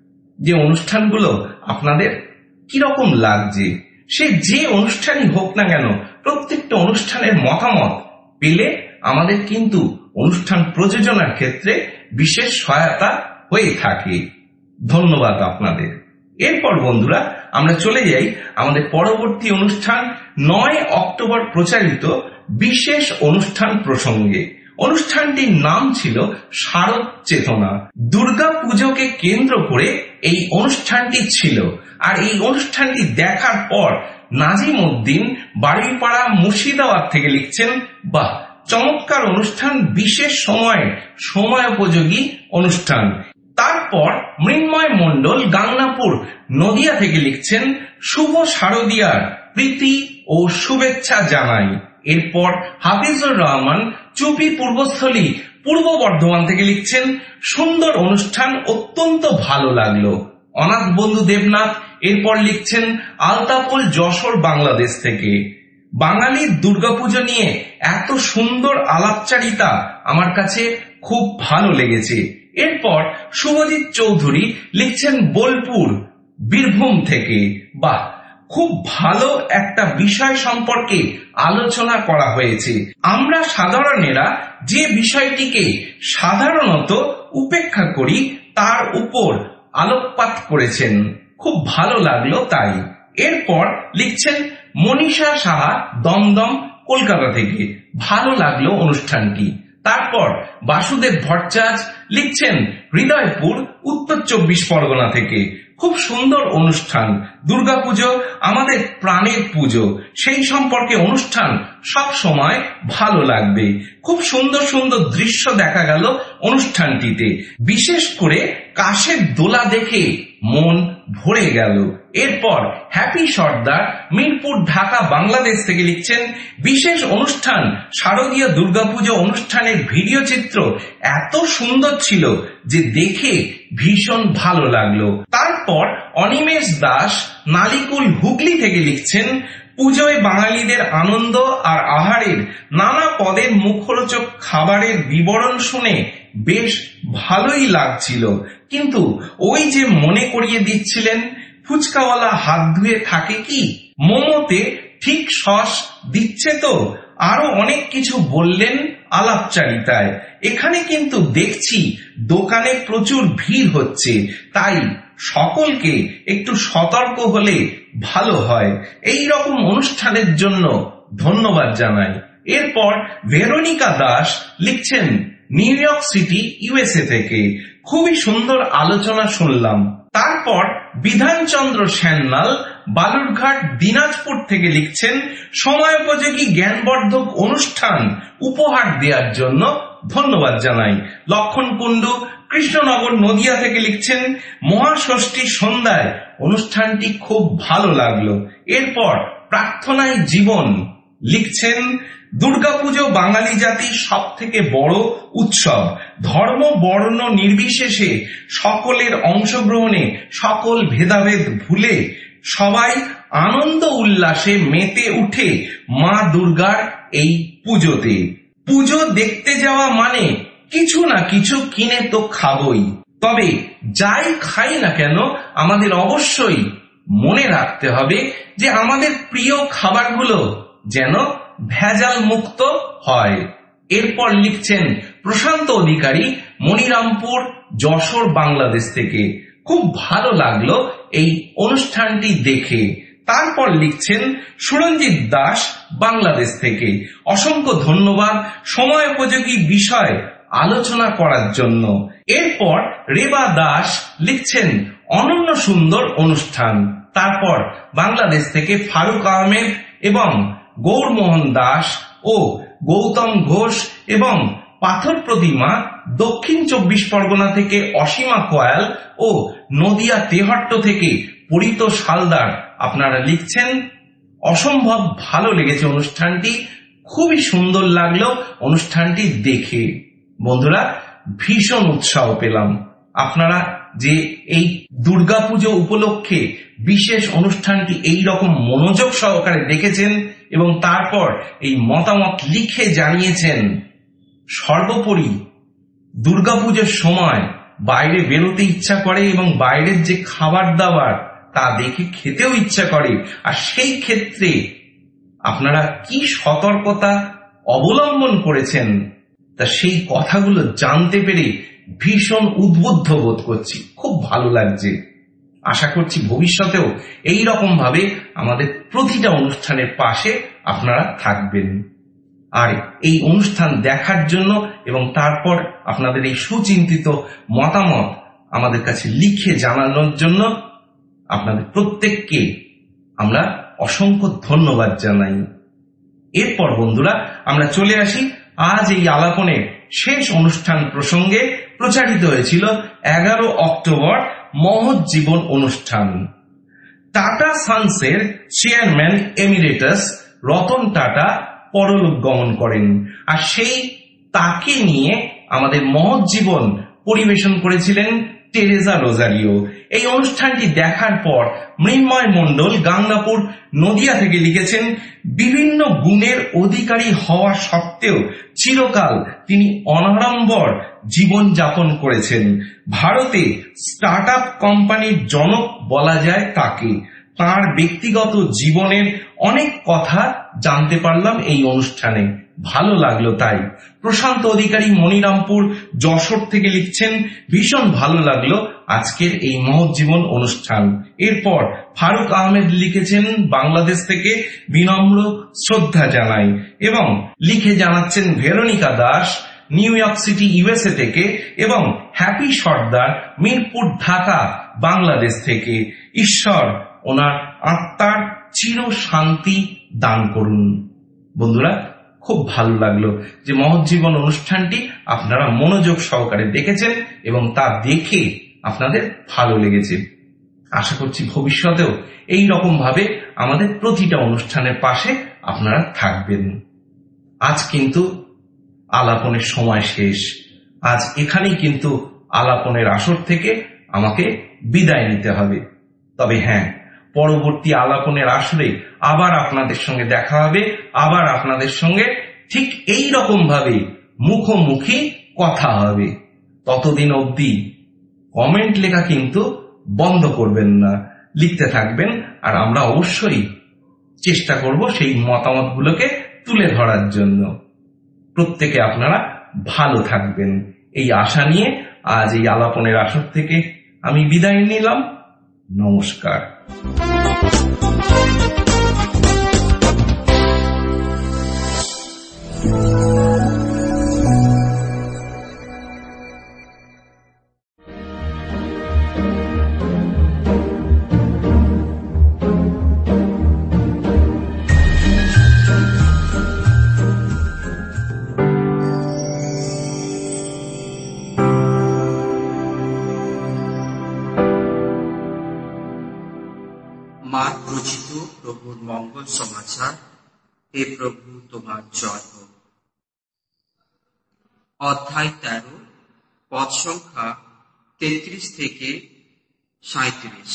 যে অনুষ্ঠানগুলো আপনাদের কিরকম লাগছে। সে যে অনুষ্ঠানই হোক না কেন, প্রত্যেকটা অনুষ্ঠানের মতামত পেলে আমাদের কিন্তু অনুষ্ঠান প্রযোজনার ক্ষেত্রে বিশেষ সহায়তা হয়ে থাকে। ধন্যবাদ আপনাদের। এরপর বন্ধুরা আমরা চলে যাই আমাদের পরবর্তী অনুষ্ঠান নয় অক্টোবর প্রচারিত বিশেষ অনুষ্ঠান প্রসঙ্গে। অনুষ্ঠানটির নাম ছিল শারদ চেতনা। দুর্গা পুজোকে কেন্দ্র করে এই অনুষ্ঠানটি ছিল। আর এই অনুষ্ঠানটি দেখার পর নাজিম উদ্দিন বাড়িপাড়া মুর্শিদাবাদ থেকে লিখছেন, বাহ চমৎকার অনুষ্ঠান, বিশেষ সময় সময়োপযোগী অনুষ্ঠান। তারপর মৃন্ময় মণ্ডল গাংনাপুর নদিয়া থেকে লিখছেন, শুভ শারদিয়ার প্রীতি ও শুভেচ্ছা জানাই। এরপর হাফিজুর রহমান চুপি পূর্বস্থলী পূর্ব বর্ধমান থেকে লিখছেন, সুন্দর অনুষ্ঠান, অত্যন্ত ভালো লাগলো। অনাথ বন্ধু দেবনাথ এরপর লিখছেন আলতাপোল যশোর বাংলাদেশ থেকে, বাঙালির দুর্গাপুজো নিয়ে এত সুন্দর আলাপচারিতা আমার কাছে খুব ভালো লেগেছে। এরপর শুভজিৎ চৌধুরী লিখছেন বোলপুর বীরভূম থেকে, বাহ খুব ভালো একটা বিষয় সম্পর্কে আলোচনা করা হয়েছে। আমরা সাধারণেরা যে বিষয়টিকে সাধারণত উপেক্ষা করি তার উপর আলোকপাত করেছেন, খুব ভালো লাগলো তাই। এরপর লিখছেন মনীষা সাহা দমদম কলকাতা থেকে, ভালো লাগলো অনুষ্ঠানটি। তারপর বাসুদেব ভট্টাচার্য লিখছেন হৃদয়পুর উত্তর চব্বিশ পরগনা থেকে, খুব সুন্দর অনুষ্ঠান, দুর্গাপুজো আমাদের প্রাণের পুজো, সেই সম্পর্কে অনুষ্ঠান সব সময় ভালো লাগবে। খুব সুন্দর সুন্দর দৃশ্য দেখা গেল অনুষ্ঠানটিতে, বিশেষ করে কাশের দোলা দেখে মন ভরে গেল। এরপর হ্যাপি সর্দার মিরপুর ঢাকা বাংলাদেশ থেকে লিখছেন, বিশেষ অনুষ্ঠান শারদীয় দুর্গাপুজো অনুষ্ঠানের ভিডিও চিত্র এত সুন্দর ছিল যে দেখে ভীষণ ভালো লাগলো। তারপর অনিমেষ দাস নালিকুল হুগলি থেকে লিখছেন, পুজোয় বাঙালিদের আনন্দ আর আহারের নানা পদের মুখরোচক খাবারের বিবরণ শুনে বেশ ভালোই লাগছিল, কিন্তু ওই যে মনে করিয়ে দিচ্ছিলেন ফুচকাওয়ালা হাত ধুয়ে থাকে কি, মোমোতে ঠিক সস দিচ্ছে তো, আরো অনেক কিছু বললেন আলাপচারিতায়। এখানে কিন্তু দেখছি দোকানে প্রচুর ভিড় হচ্ছে, তাই সকলকে একটু সতর্ক হলে ভালো হয়। এই রকম অনুষ্ঠানের জন্য ধন্যবাদ জানাই। এরপর ভেরোনিকা দাস লিখছেন নিউ ইয়র্ক সিটি ইউএসএ থেকে, খুবই সুন্দর আলোচনা শুনলাম। তারপর বিধানচন্দ্র সান্যাল বালুরঘাট দিনাজপুর থেকে লিখছেন, সময়োপযোগী জ্ঞানবর্ধক অনুষ্ঠান উপহার দেওয়ার জন্য ধন্যবাদ জানাই। লক্ষণ কুণ্ডু কৃষ্ণনগর নদিয়া থেকে লিখছেন, মহাষষ্ঠী সন্ধ্যায় অনুষ্ঠানটি খুব ভালো লাগলো। এরপর প্রার্থনায় জীবন লিখছেন, দুর্গাপুজো বাঙালি জাতির সব থেকে বড় উৎসব, ধর্ম বর্ণ নির্বিশেষে সকলের অংশগ্রহণে সকল ভেদাভেদ ভুলে সবাই আনন্দ উল্লাসে মেতে উঠে মা দুর্গার এই পুজোতে। পুজো দেখতে যাওয়া মানে কিছু না কিছু কিনে তো খাবই, তবে যাই খাই না কেন আমাদের অবশ্যই মনে রাখতে হবে যে আমাদের প্রিয় খাবারগুলো যেন ভেজাল মুক্ত হয়। এরপর লিখছেন প্রশান্ত অধিকারী মনিরামপুর যশোর বাংলাদেশ থেকে, খুব ভালো লাগলো এই অনুষ্ঠানটি দেখে। তারপর লিখছেন সুরঞ্জিত দাস বাংলাদেশ থেকে, অসংখ্য ধন্যবাদ সময়োপযোগী বিষয় আলোচনা করার জন্য। এরপর রেবা দাস লিখছেন অনন্য সুন্দর অনুষ্ঠান। তারপর বাংলাদেশ থেকে ফারুক আহমেদ এবং গৌরমোহন দাস ও গৌতম ঘোষ এবং পাথর প্রতিমা দক্ষিণ চব্বিশ পরগনা থেকে অসীমা কোয়াল ও নদিয়া তেহট্ট থেকে পরিত সালদার আপনারা লিখছেন, অসম্ভব ভালো লেগেছে অনুষ্ঠানটি, খুবই সুন্দর লাগলো অনুষ্ঠানটি দেখে। বন্ধুরা, ভীষণ উৎসাহ পেলাম। আপনারা যে এই দুর্গাপুজো উপলক্ষে বিশেষ অনুষ্ঠানটি এই রকম মনোযোগ সহকারে দেখেছেন এবং তারপর এই মতামত লিখে জানিয়েছেন। সর্বোপরি দুর্গাপুজোর সময় বাইরে বেরোতে ইচ্ছা করে এবং বাইরের যে খাবার দাবার তা দেখে খেতেও ইচ্ছা করে, আর সেই ক্ষেত্রে আপনারা কি সতর্কতা অবলম্বন করেছেন তা সেই কথাগুলো জানতে পেরে ভীষণ উদ্বুদ্ধ বোধ করছি। খুব ভালো লাগছে। আশা করছি ভবিষ্যতেও এই রকম ভাবে আমাদের প্রতিটা অনুষ্ঠানের পাশে আপনারা থাকবেন। আর এই অনুষ্ঠান দেখার জন্য এবং তারপর আপনাদের এই সুচিন্তিত মতামত আমাদের কাছে লিখে জানানোর জন্য আপনাদের প্রত্যেককে আমরা অসংখ্য ধন্যবাদ জানাই। এরপর বন্ধুরা, আমরা চলে আসি আজ এই আলাপনের শেষ অনুষ্ঠান প্রসঙ্গে। প্রচারিত হয়েছিল এগারো অক্টোবর মহৎ জীবন অনুষ্ঠান। টাটা সান্সের চেয়ারম্যান এমিরেটাস রতন টাটা পরলোক গমন করেন, আর সেই তাকে নিয়ে আমাদের মহৎ জীবন পরিবেশন করেছিলেন টেরেজা রোজারিও। এই অনুষ্ঠানটি দেখার পর মৃন্ময় মণ্ডল গাংনাপুর নদিয়া থেকে লিখেছেন, বিভিন্ন গুণের অধিকারী হওয়া সত্ত্বেও চিরকাল তিনি অনাড়ম্বর জীবন যাপন করেছেন। ভারতে স্টার্ট আপ কোম্পানির জনক বলা যায় তাকে। তার ব্যক্তিগত জীবনের অনেক কথা জানতে পারলাম এই অনুষ্ঠানে, ভালো লাগলো তাই। প্রশান্ত অধিকারী মনিরামপুর যশোর থেকে লিখছেন, ভীষণ ভালো লাগলো আজকের এই মহৎ জীবন অনুষ্ঠান। এরপর ফারুক আহমেদ লিখেছেন বাংলাদেশ থেকে, বিনম্র শ্রদ্ধা জানাই, এবং লিখে জানাচ্ছেন Veronica Das New York City USA থেকে, এবং হ্যাপি সর্দার মিরপুর ঢাকা বাংলাদেশ থেকে। ঈশ্বর ওনার আত্মার চির শান্তি দান করুন। বন্ধুরা, খুব ভালো লাগলো যে মহৎ জীবন অনুষ্ঠানটি আপনারা মনোযোগ সহকারে দেখেছেন এবং তা দেখে আপনাদের ভালো লেগেছে। আশা করছি ভবিষ্যতেও এই রকম ভাবে আমাদের প্রতিটা অনুষ্ঠানের পাশে আপনারা থাকবেন। আজ কিন্তু আলাপনের সময় শেষ। আজ এখানেই কিন্তু আলাপনের আসর থেকে আমাকে বিদায় নিতে হবে। তবে হ্যাঁ, পরবর্তী আলাপনের আসরে আবার আপনাদের সঙ্গে দেখা হবে, আবার আপনাদের সঙ্গে ঠিক এই রকম ভাবে মুখোমুখি কথা হবে। ততদিন অবধি কমেন্ট লেখা কিন্তু বন্ধ করবেন না, লিখতে থাকবেন, আর আমরা অবশ্যই চেষ্টা করব সেই মতামতগুলোকে তুলে ধরার জন্য। প্রত্যেকে আপনারা ভালো থাকবেন এই আশা নিয়ে আজ এই আলাপনের আসর থেকে আমি বিদায় নিলাম। নমস্কার। মার রচিত প্রভুর মঙ্গল সমাচার। হে প্রভু, তোমার জয় হোক। অধ্যায় তেরো, পদ সংখ্যা তেত্রিশ থেকে সাঁত্রিশ।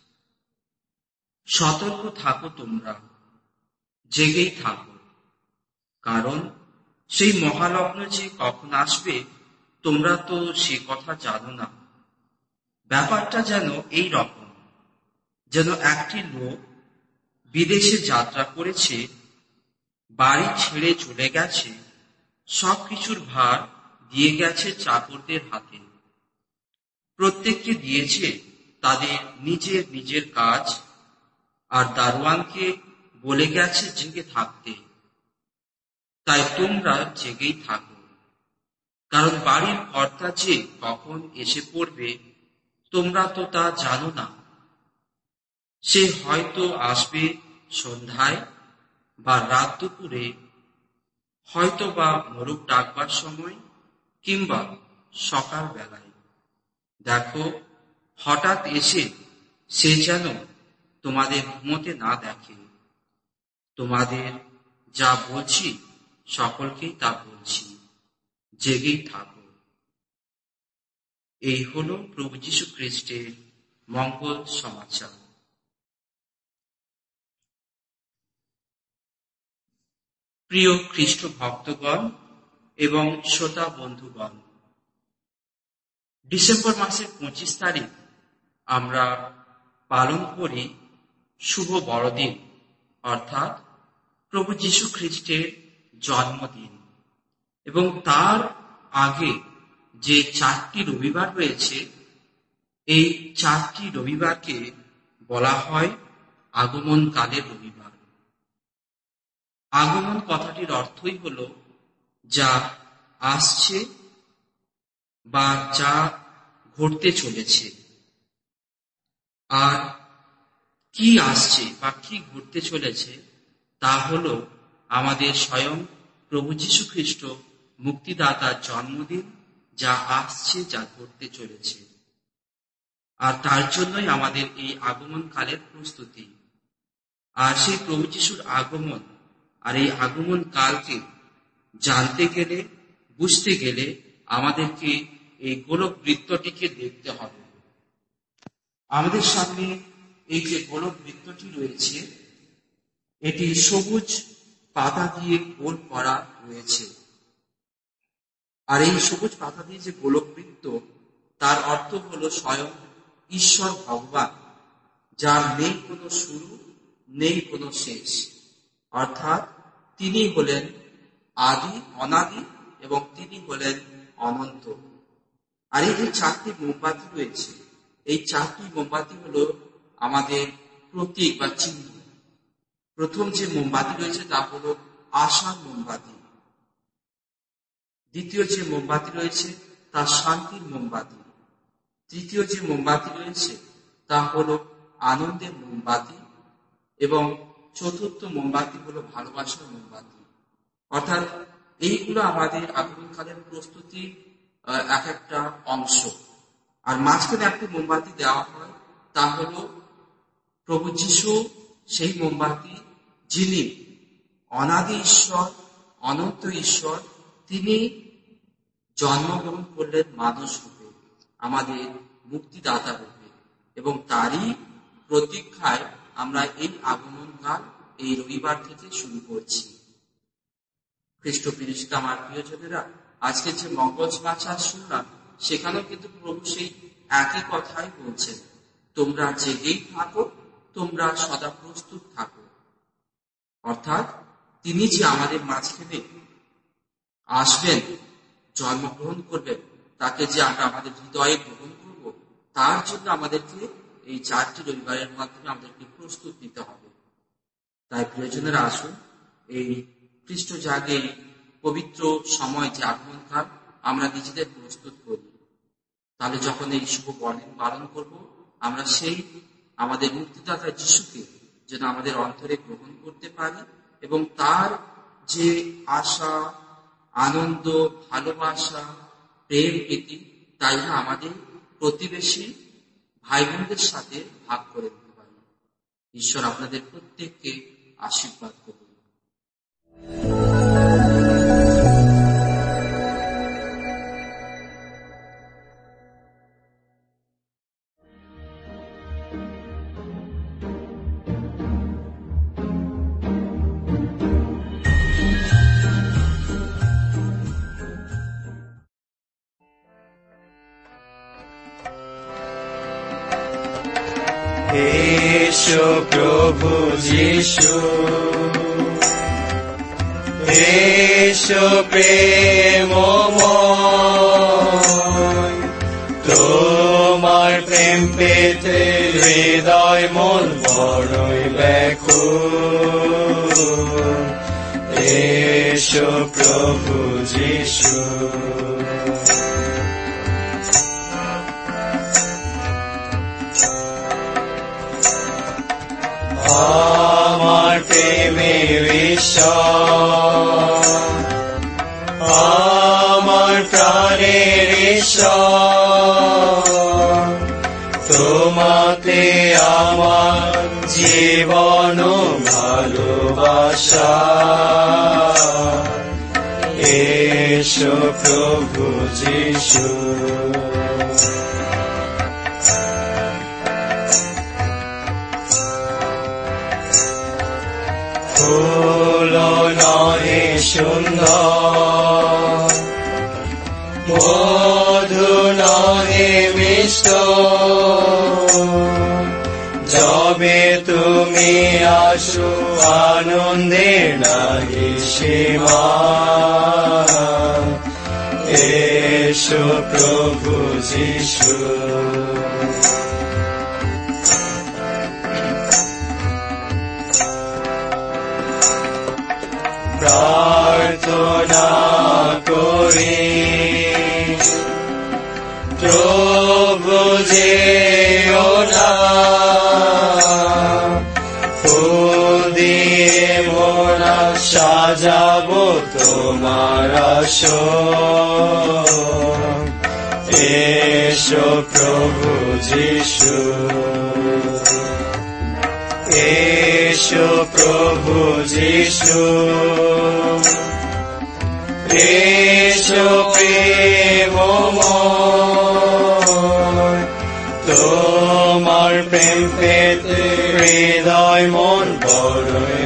সতর্ক থাকো, তোমরা জেগেই থাকো, কারণ সেই মহালগ্ন যে কখন আসবে তোমরা তো সে কথা জানো না। ব্যাপারটা যেন এই রকম, যেন একটি লোক বিদেশে যাত্রা করেছে, বাড়ি ছেড়ে চলে গেছে, সবকিছুর ভার দিয়ে গেছে চাকরদের হাতে। প্রত্যেককে দিয়েছে তাদের নিজের নিজের কাজ, আর দারোয়ানকে বলে গেছে জেগে থাকতে। তাই তোমরা জেগেই থাকো, কারণ বাড়ির কর্তা যে কখন এসে পড়বে তোমরা তো তা জানো না। সে হয়তো আসবে সন্ধ্যায় বা রাত দুপুরে, হয়তো বা মোরগ ডাকবার সময়, কিংবা সকাল বেলায়। দেখো, হঠাৎ এসে সে যেন তোমাদের ঘুমোতে না দেখে। তোমাদের যা বলছি সকলকেই তা বলছি, জেগেই থাকো। এই হল প্রভু যীশু খ্রিস্টের মঙ্গল সমাচার। প্রিয় খ্রিস্ট ভক্তগণ এবং শ্রোতা বন্ধুগণ, ডিসেম্বর মাসের পঁচিশ তারিখ আমরা পালন করি শুভ বড়দিন, অর্থাৎ প্রভু যীশু খ্রিস্টের জন্মদিন। এবং তার আগে যে চারটি রবিবার রয়েছে, এই চারটি রবিবারকে বলা হয় আগমনকালের রবিবার। আগমন কথাটির অর্থই হল যা আসছে বা যা ঘটতে চলেছে। আর কি আসছে বা কি ঘটতে চলেছে তা হল আমাদের স্বয়ং প্রভু যীশু খ্রিস্ট মুক্তিদাতার জন্মদিন, যা আসছে, যা ঘটতে চলেছে। আর তার জন্যই আমাদের এই আগমন কালের প্রস্তুতি। আর সেই প্রভু যীশুর আগমন আর এই আগমন কালকে জানতে গেলে, বুঝতে গেলে আমাদেরকে এই গোলক বৃত্তটিকে দেখতে হবে। আমাদের সামনে এই যে গোলক বৃত্তটি রয়েছে, এটি সবুজ পাতা দিয়ে গোল করা রয়েছে। আর এই সবুজ পাতা দিয়ে যে গোলক বৃত্ত, তার অর্থ হলো স্বয়ং ঈশ্বর ভগবান, যার নেই কোনো শুরু, নেই কোনো শেষ। অর্থাৎ তিনি হলেন আদি, অনাদি, এবং তিনি হলেন অনন্ত। আর এই যে চারটি মোমবাতি রয়েছে, এই চারটি মোমবাতি হলো আমাদের প্রতীক বা চিহ্ন। প্রথম যে মোমবাতি রয়েছে তা হলো আশার মোমবাতি। দ্বিতীয় যে মোমবাতি রয়েছে তা শান্তির মোমবাতি। তৃতীয় যে মোমবাতি রয়েছে তা হলো আনন্দের মোমবাতি। এবং চতুর্থ মোমবাতি হলো ভালোবাসার মোমবাতি। অর্থাৎ এইগুলো আমাদের আগমনকালের প্রস্তুতি এক একটা অংশ। আর মাঝখানে একটি মোমবাতি দেওয়া হয়, তা হলো প্রভু যীশু, সেই মোমবাতি যিনি অনাদি ঈশ্বর, অনন্ত ঈশ্বর। তিনি জন্মগ্রহণ করলেন মানুষ রূপে, আমাদের মুক্তিদাতা রূপে, এবং তারই প্রতীক্ষায় আমরা এই আগমনকাল এই রবিবার থেকে শুরু করছি। খ্রিস্ট প্রিয়জিত আমার প্রিয়জনেরা, আজকে যে মঙ্গল সমাচার শুনলাম, সেখানেও কিন্তু প্রভু সেই একই কথাই বলছেন, তোমরা জেগেই থাকো, তোমরা সদা প্রস্তুত থাকো। অর্থাৎ তিনি যে আমাদের মাঝখানে আসবেন, জন্মগ্রহণ করবেন, তাকে যে আমরা আমাদের হৃদয়ে গ্রহণ করব, তার জন্য আমাদেরকে এই চারটি রবিবারের মাধ্যমে আমাদেরকে প্রস্তুত নিতে হবে। তাই প্রিয়জনেরা, আসুন এই খ্রিস্ট জাগে পবিত্র সময় যে আগমনকাল, আমরা নিজেদের প্রস্তুত করি। তাহলে যখন এই শুভ বড়দিন পালন করব, আমরা সেই আমাদের মুক্তিদাতা যিশুকে যেন আমাদের অন্তরে গ্রহণ করতে পারি, এবং তার যে আশা, আনন্দ, ভালোবাসা, প্রেম, প্রীতি, তাই না আমাদের প্রতিবেশী ভাই বোনদের সাথে ভাগ করে দিতে পারি। ঈশ্বর আপনাদের প্রত্যেককে আশীর্বাদ করুন। এসো প্রভু যিশু, এসো প্রেমময়, তোমার প্রেম পেতে হৃদয় মন বড়ই ব্যাকুল। এসো প্রভু যিশু, আমার প্রেমের ঈশ্বর, আমার প্রাণের ঈশ্বর, তোমাতে আমার জীবন ভালোবাসা। এসো প্রভু যিশু। ফুল নহে সুন্দর, মধু নহে মিষ্ট, যবে তুমি আসো আনন্দে নাহি সীমা। এসো প্রভু যিশু। প্রার্থনা করি প্রভু যেও না, ফুল দিয়ে মোরা সাজাবো তোমার আসন। এসো প্রভু যিশু। এসো প্রভু যিশু। এসো প্রেমময়, তোমার প্রেম পেতে হৃদয় মন বড়ই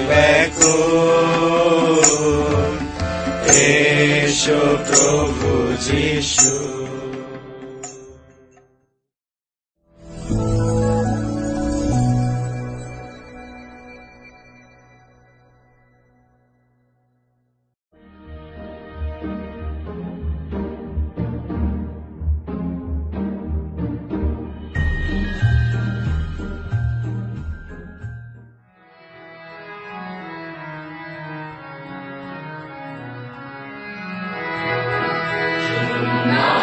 ব্যাকুল। এসো প্রভু যিশু। Now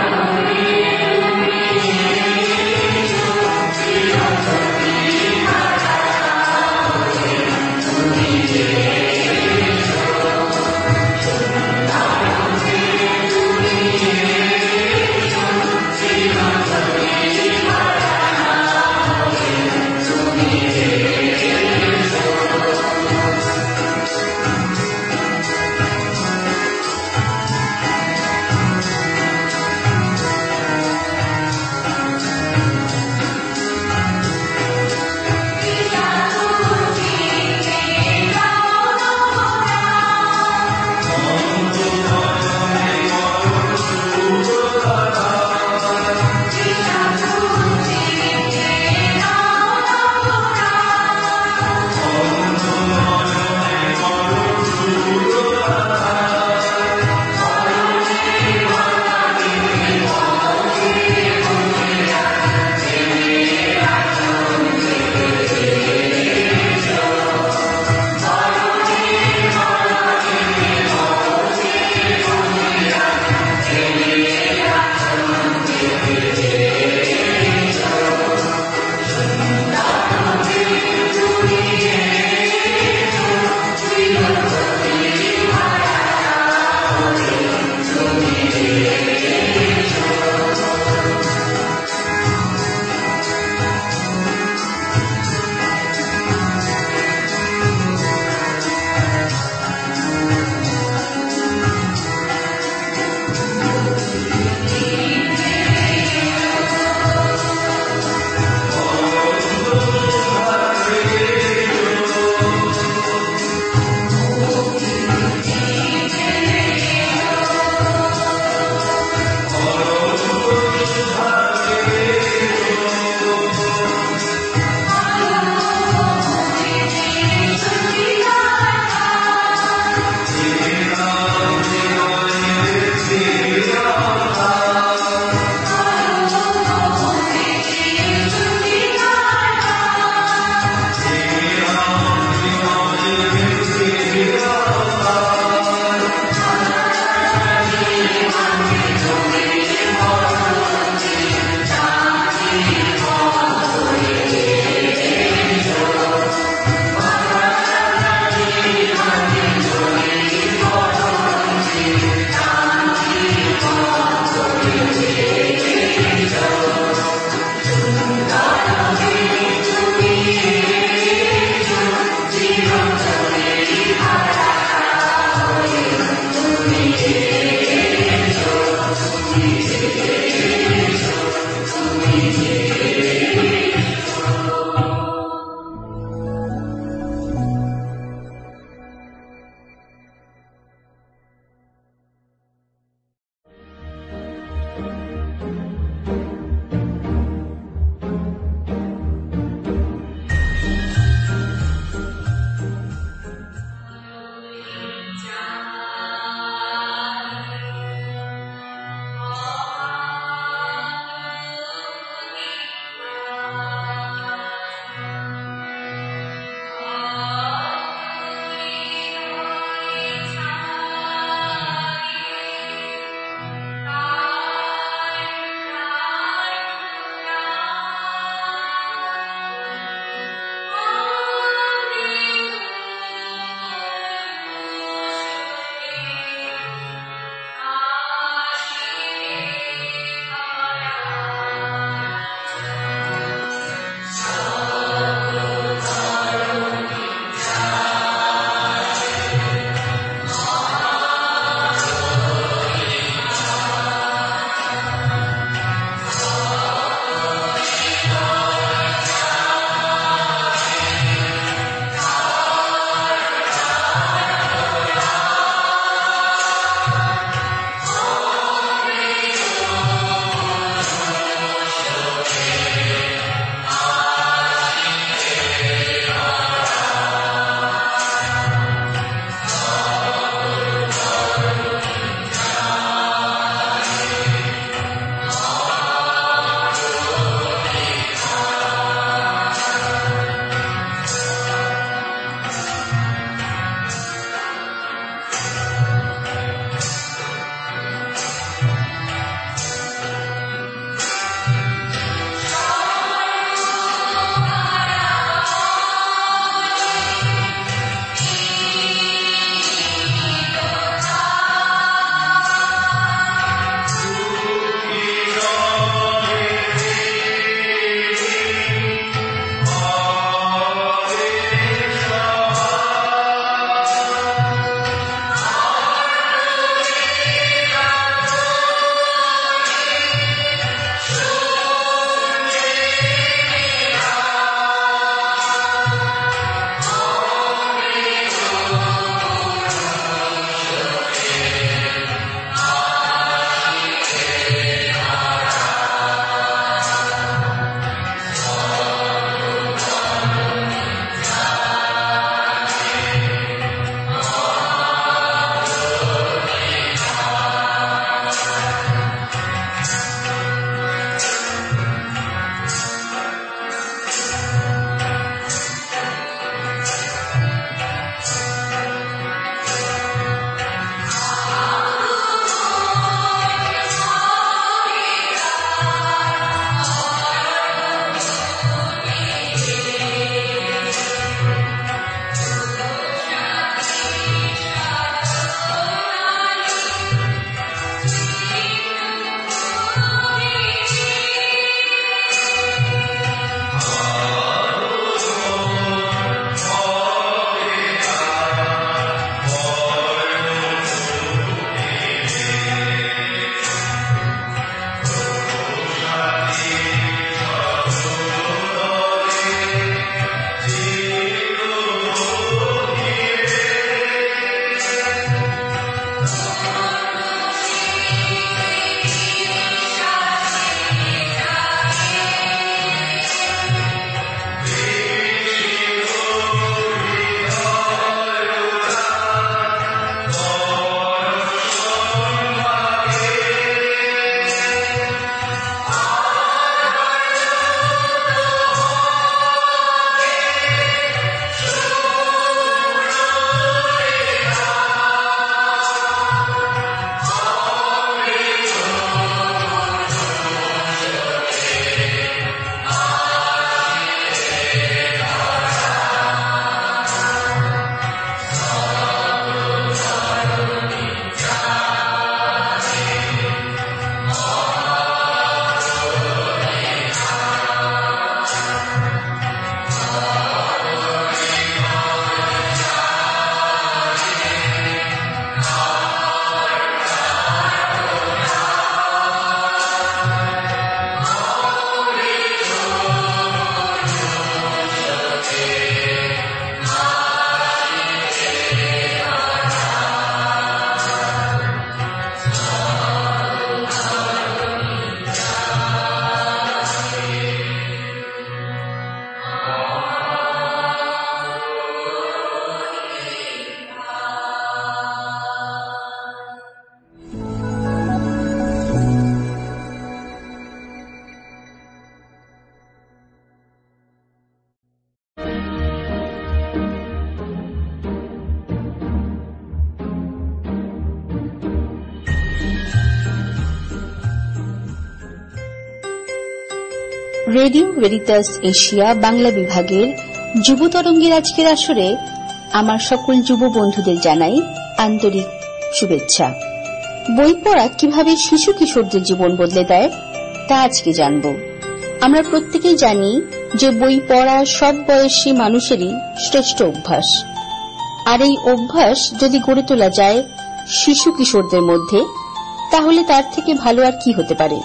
radio Veritas Asia Bangla বিভাগের যুব তরঙ্গের আজকের আসরে আমার সকল যুব বন্ধুদের জানাই আন্তরিক শুভেচ্ছা। বই পড়া কিভাবে শিশু কিশোরদের জীবন বদলে দেয় তা আজকে জানব। আমরা প্রত্যেকেই জানি যে বই পড়া সব বয়সী মানুষেরই শ্রেষ্ঠ অভ্যাস, আর এই অভ্যাস যদি গড়ে তোলা যায় শিশু কিশোরদের মধ্যে, তাহলে তার থেকে ভালো আর কি হতে পারে।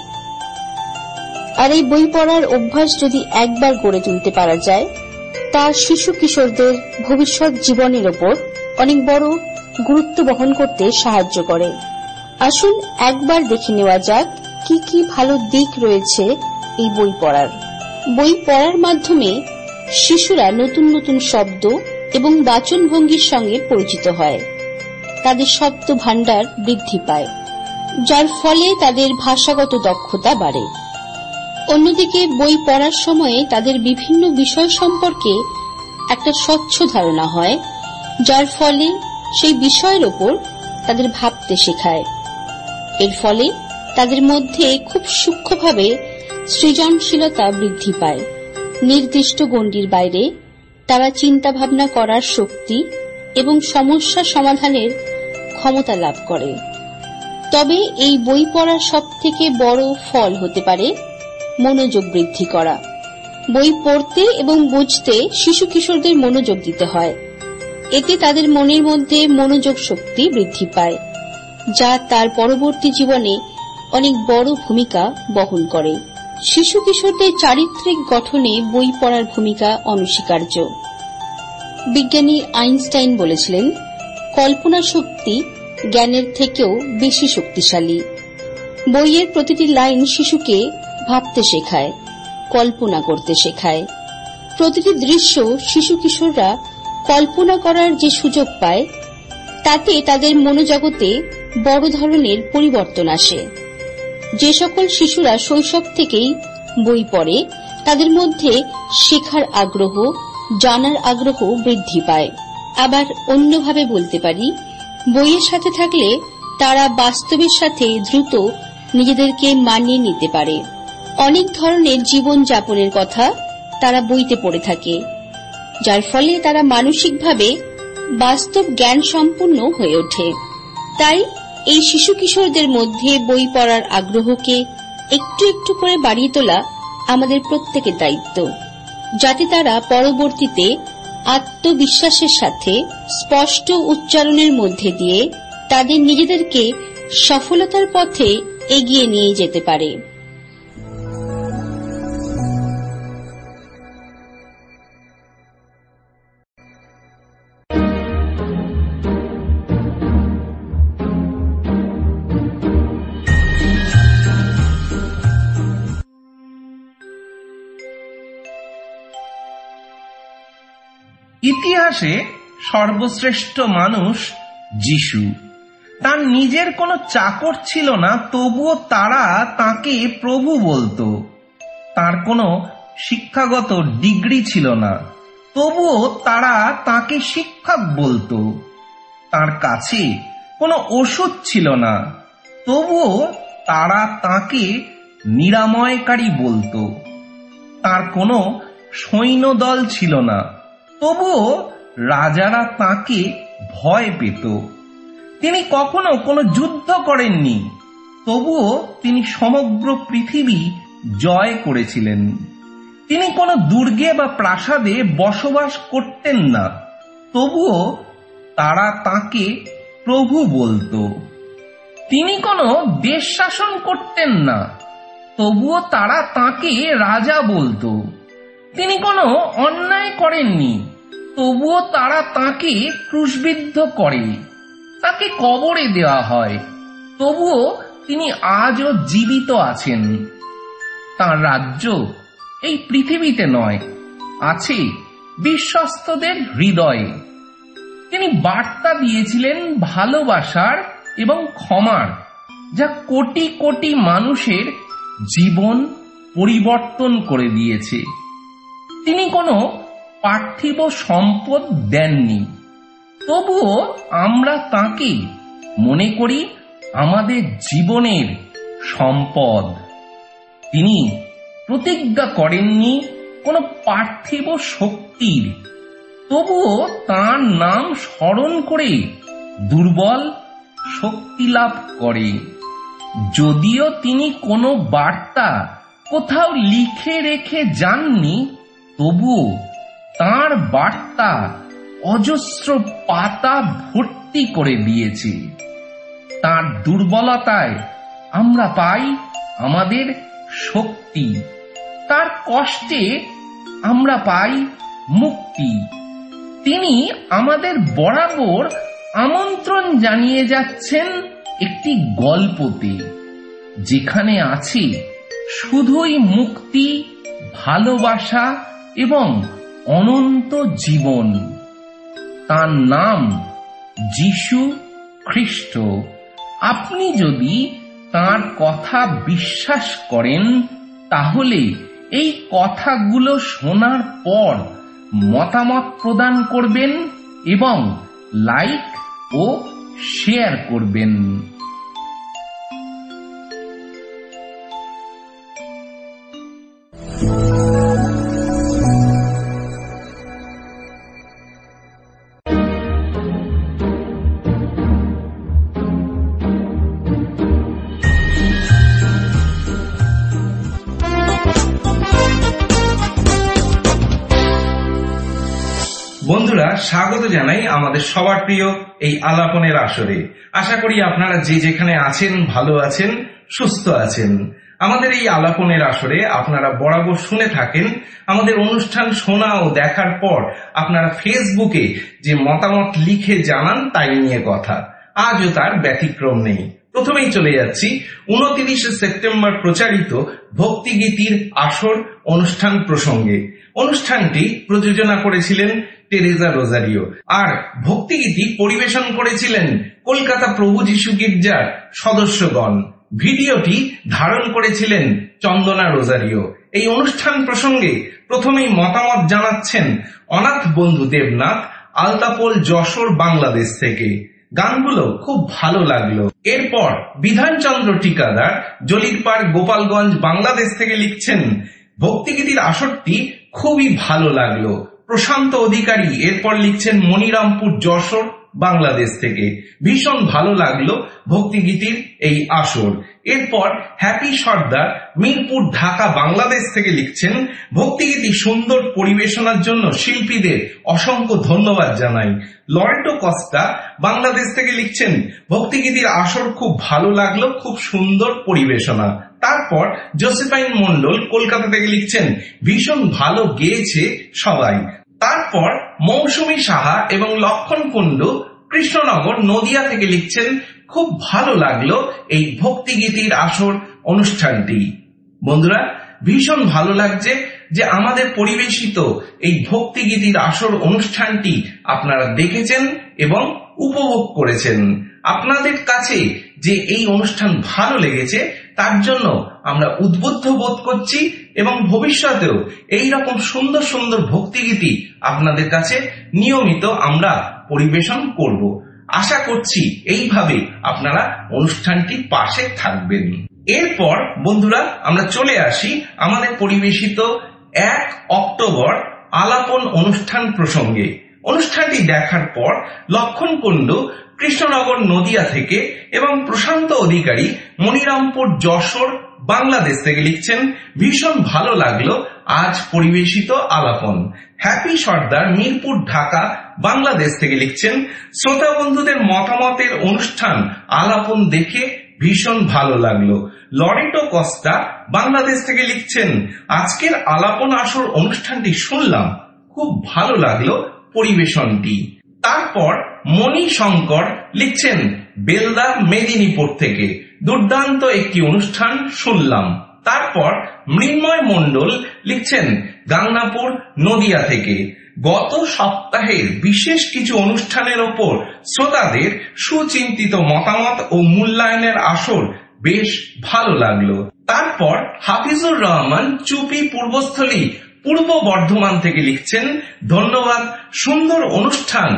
আর এই বই পড়ার অভ্যাস যদি একবার গড়ে তুলতে পারা যায়, তা শিশু কিশোরদের ভবিষ্যৎ জীবনের ওপর অনেক বড় গুরুত্ব বহন করতে সাহায্য করে। আসুন একবার দেখে নেওয়া যাক কি কি ভালো দিক রয়েছে এই বই পড়ার। বই পড়ার মাধ্যমে শিশুরা নতুন নতুন শব্দ এবং বাচনভঙ্গির সঙ্গে পরিচিত হয়, তাদের শব্দ ভাণ্ডার বৃদ্ধি পায়, যার ফলে তাদের ভাষাগত দক্ষতা বাড়ে। অন্যদিকে বই পড়ার সময়ে তাদের বিভিন্ন বিষয় সম্পর্কে একটা স্বচ্ছ ধারণা হয়, যার ফলে সেই বিষয়ের ওপর তাদের ভাবতে শেখায়। এর ফলে তাদের মধ্যে খুব সূক্ষ্মভাবে সৃজনশীলতা বৃদ্ধি পায়। নির্দিষ্ট গণ্ডির বাইরে তারা চিন্তা ভাবনা করার শক্তি এবং সমস্যা সমাধানের ক্ষমতা লাভ করে। তবে এই বই পড়ার সবথেকে বড় ফল হতে পারে মনোযোগ বৃদ্ধি করা। বই পড়তে এবং বুঝতে শিশু কিশোরদের মনোযোগ দিতে হয়। এতে তাদের মনের মধ্যে মনোযোগ শক্তি বৃদ্ধি পায়, যা তার পরবর্তী জীবনে অনেক বড় ভূমিকা বহন করে। শিশু কিশোরদের চারিত্রিক গঠনে বই পড়ার ভূমিকা অনস্বীকার্য। বিজ্ঞানী আইনস্টাইন বলেছিলেন, কল্পনা শক্তি জ্ঞানের থেকেও বেশি শক্তিশালী। বইয়ের প্রতিটি লাইন শিশুকে ভাবতে শেখায়, কল্পনা করতে শেখায়। প্রতিটি দৃশ্য শিশু কিশোররা কল্পনা করার যে সুযোগ পায়, তাতে তাদের মনোজগতে বড় ধরনের পরিবর্তন আসে। যে সকল শিশুরা শৈশব থেকেই বই পড়ে, তাদের মধ্যে শেখার আগ্রহ, জানার আগ্রহ বৃদ্ধি পায়। আবার অন্যভাবে বলতে পারি, বইয়ের সাথে থাকলে তারা বাস্তবের সাথে দ্রুত নিজেদেরকে মানিয়ে নিতে পারে। অনেক ধরনের জীবন যাপনের কথা তারা বইতে পড়ে থাকে, যার ফলে তারা মানসিকভাবে বাস্তব জ্ঞান সম্পন্ন হয়ে ওঠে। তাই এই শিশু কিশোরদের মধ্যে বই পড়ার আগ্রহকে একটু একটু করে বাড়িয়ে তোলা আমাদের প্রত্যেকের দায়িত্ব, যাতে তারা পরবর্তীতে আত্মবিশ্বাসের সাথে স্পষ্ট উচ্চারণের মধ্যে দিয়ে তাদের নিজেদেরকে সফলতার পথে এগিয়ে নিয়ে যেতে পারে। ইতিহাসে সর্বশ্রেষ্ঠ মানুষ যিশু। তার নিজের কোনো চাকর ছিল না, তবুও তারা তাকে প্রভু বলতো। তার কোনো শিক্ষাগত ডিগ্রি ছিল না, তবুও তারা তাকে শিক্ষক বলতো। তার কাছে কোনো ওষুধ ছিল না, তবুও তারা তাকে নিরাময়কারী বলতো। তার কোনো সৈন্যদল ছিল না, তবুও রাজারা তাকে ভয় পেত। তিনি কখনো কোনো যুদ্ধ করেননি, তবুও তিনি সমগ্র পৃথিবী জয় করেছিলেন। তিনি কোনো দুর্গে বা প্রাসাদে বসবাস করতেন না, তবুও তারা তাকে প্রভু বলতো। তিনি কোনো দেশ শাসন করতেন না, তবুও তারা তাকে রাজা বলতো। তিনি কোনো অন্যায় করেননি, তবুও তারা তাকে ক্রুশবিদ্ধ করে, তাকে কবরে দেওয়া হয়, তবুও তিনি আজও জীবিত আছেন। তার রাজ্য এই পৃথিবীতে নয়, আছে বিশ্বস্তদের হৃদয়ে। তিনি বার্তা দিয়েছিলেন ভালোবাসার এবং ক্ষমার, যা কোটি কোটি মানুষের জীবন পরিবর্তন করে দিয়েছে। তিনি কোনো পার্থিব সম্পদ দেননি, তবুও আমরা তাকে মনে করি আমাদের জীবনের সম্পদ। তিনি প্রতিজ্ঞা করেননি কোনো পার্থিব শক্তির, তবুও তাঁর নাম স্মরণ করে দুর্বল শক্তি লাভ করে। যদিও তিনি কোনো বার্তা কোথাও লিখে রেখে যাননি, তবুও তাঁর বার্তা অজস্র পাতা ভর্তি করে দিয়েছে। তাঁর দুর্বলতায় আমরা পাই আমাদের শক্তি, তার কষ্টে আমরা পাই মুক্তি। তিনি আমাদের বরাবর আমন্ত্রণ জানিয়ে যাচ্ছেন একটি গল্পতে, যেখানে আছে শুধুই মুক্তি, ভালোবাসা এবং অনন্ত জীবন। তার নাম যিশু খ্রিস্ট। আপনি যদি তার কথা বিশ্বাস করেন, তাহলে এই কথাগুলো শোনার পর মতামত প্রদান করবেন এবং লাইক ও শেয়ার করবেন। বন্ধুরা, স্বাগত জানাই আমাদের সবার প্রিয় এই আলাপনের আসরে। আশা করি আপনারা যে যেখানে আছেন ভালো আছেন, সুস্থ আছেন। আমাদের এই আলাপনের আসরে আপনারা বরাবর শুনে থাকেন। আমাদের অনুষ্ঠান শোনা ও দেখার পর আপনারা ফেসবুকে যে মতামত লিখে জানান তাই নিয়ে কথা। আজও তার ব্যতিক্রম নেই। প্রথমেই চলে যাচ্ছি উনত্রিশে সেপ্টেম্বর প্রচারিত ভক্তিগীতির আসর অনুষ্ঠান প্রসঙ্গে। অনুষ্ঠানটি প্রযোজনা করেছিলেন টেরেজা রোজারিও, আর ভক্তিগীতি পরিবেশন করেছিলেন কলকাতা প্রভু যিশু গির্জার সদস্যগণ। ভিডিওটি ধারণ করেছিলেন চন্দনা রোজারিও। এই অনুষ্ঠান প্রসঙ্গে প্রথমেই মতামত জানাচ্ছেন অনাথ বন্ধু দেবনাথ, আলতাপোল, যশোর, বাংলাদেশ থেকে। গানগুলো খুব ভালো লাগলো। এরপর বিধানচন্দ্র টিকাদার, জলিরপাড়, গোপালগঞ্জ, বাংলাদেশ থেকে লিখছেন, ভক্তিগীতির আসরটি খুবই ভালো লাগলো। প্রশান্ত অধিকারী এরপর লিখছেন মনিরামপুর, যশোর, বাংলাদেশ থেকে। ভীষণ ভালো লাগলো ভক্তিগীতির এই আসর। এরপর হ্যাপি সর্দার, মিরপুর, ঢাকা, বাংলাদেশ থেকে লিখছেন, ভক্তিগীতি সুন্দর পরিবেশনার জন্য শিল্পীদের অসংখ্য ধন্যবাদ জানাই। লরেটো কস্তা বাংলাদেশ থেকে লিখছেন, ভক্তিগীতির আসর খুব ভালো লাগলো, খুব সুন্দর পরিবেশনা। তারপর জোসেফাইন মন্ডল কলকাতা থেকে লিখছেন, ভীষণ ভালো গেয়েছে সবাই। তারপর মৌসুমী সাহা এবং লক্ষণ কুণ্ডু কৃষ্ণনগর, নদিয়া থেকে লিখছেন, খুব ভালো লাগলো এই ভক্তিগীতির আসর অনুষ্ঠানটি। বন্ধুরা, ভীষণ ভালো লাগছে যে আমাদের পরিবেশিত এই ভক্তিগীতির আসর অনুষ্ঠানটি আপনারা দেখেছেন এবং উপভোগ করেছেন। আপনাদের কাছে যে এই অনুষ্ঠান ভালো লেগেছে তার জন্য আমরা উদ্বুদ্ধ বোধ করছি এবং ভবিষ্যতেও এই রকম সুন্দর সুন্দর ভক্তিগীতি আপনাদের কাছে নিয়মিত আমরা পরিবেশন করব। আশা করছি এইভাবে আপনারা অনুষ্ঠানটি পাশে থাকবেন। এরপর বন্ধুরা আমরা চলে আসি আমাদের পরিবেশিত এক অক্টোবর আলাপন অনুষ্ঠান প্রসঙ্গে। অনুষ্ঠানটি দেখার পর লক্ষণ কুণ্ডু কৃষ্ণনগর, নদিয়া থেকে এবং প্রশান্ত অধিকারী মনিরামপুর, যশোর, বাংলাদেশ থেকে লিখছেন, ভীষণ ভালো লাগলো আজ পরিবেশিত আলাপন। হ্যাপি সর্দার মিরপুর, ঢাকা, বাংলাদেশ থেকে লিখছেন, শ্রোতা বন্ধুদের মতামতের অনুষ্ঠান আলাপন দেখে ভীষণ ভালো লাগলো। লরেটো কস্তা বাংলাদেশ থেকে লিখছেন, আজকের আলাপন আসর অনুষ্ঠানটি শুনলাম, খুব ভালো লাগলো পরিবেশনটি। তারপর মণি শঙ্কর লিখছেন বেলদা, মেদিনীপুর থেকে, দুর্দান্ত একটি অনুষ্ঠান শুনলাম। তারপর মৃন্ময় মণ্ডল লিখছেন গাংনাপুর, নদিয়া থেকে, গত সপ্তাহের বিশেষ কিছু অনুষ্ঠানের ওপর শ্রোতাদের সুচিন্তিত মতামত ও মূল্যায়নের আসর বেশ ভালো লাগলো। তারপর হাফিজুর রহমান চুপি, পূর্বস্থলী, পূর্ব বর্ধমান থেকে লিখছেন, ধন্যবাদ সুন্দর অনুষ্ঠান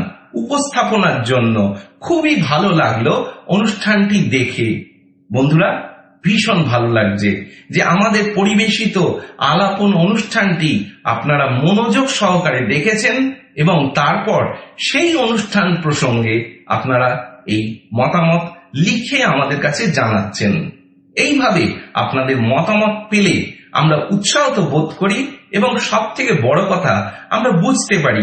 উপস্থাপনার জন্য, খুবই ভালো লাগলো অনুষ্ঠানটি দেখে। বন্ধুরা, ভীষণ ভালো লাগছে যে আমাদের পরিবেশিত আলাপন অনুষ্ঠানটি আপনারা মনোযোগ সহকারে দেখেছেন এবং তারপর সেই অনুষ্ঠান প্রসঙ্গে আপনারা এই মতামত লিখে আমাদের কাছে জানাচ্ছেন। এইভাবে আপনাদের মতামত পেলে আমরা উৎসাহিত বোধ করি এবং সব থেকে বড় কথা আমরা বুঝতে পারি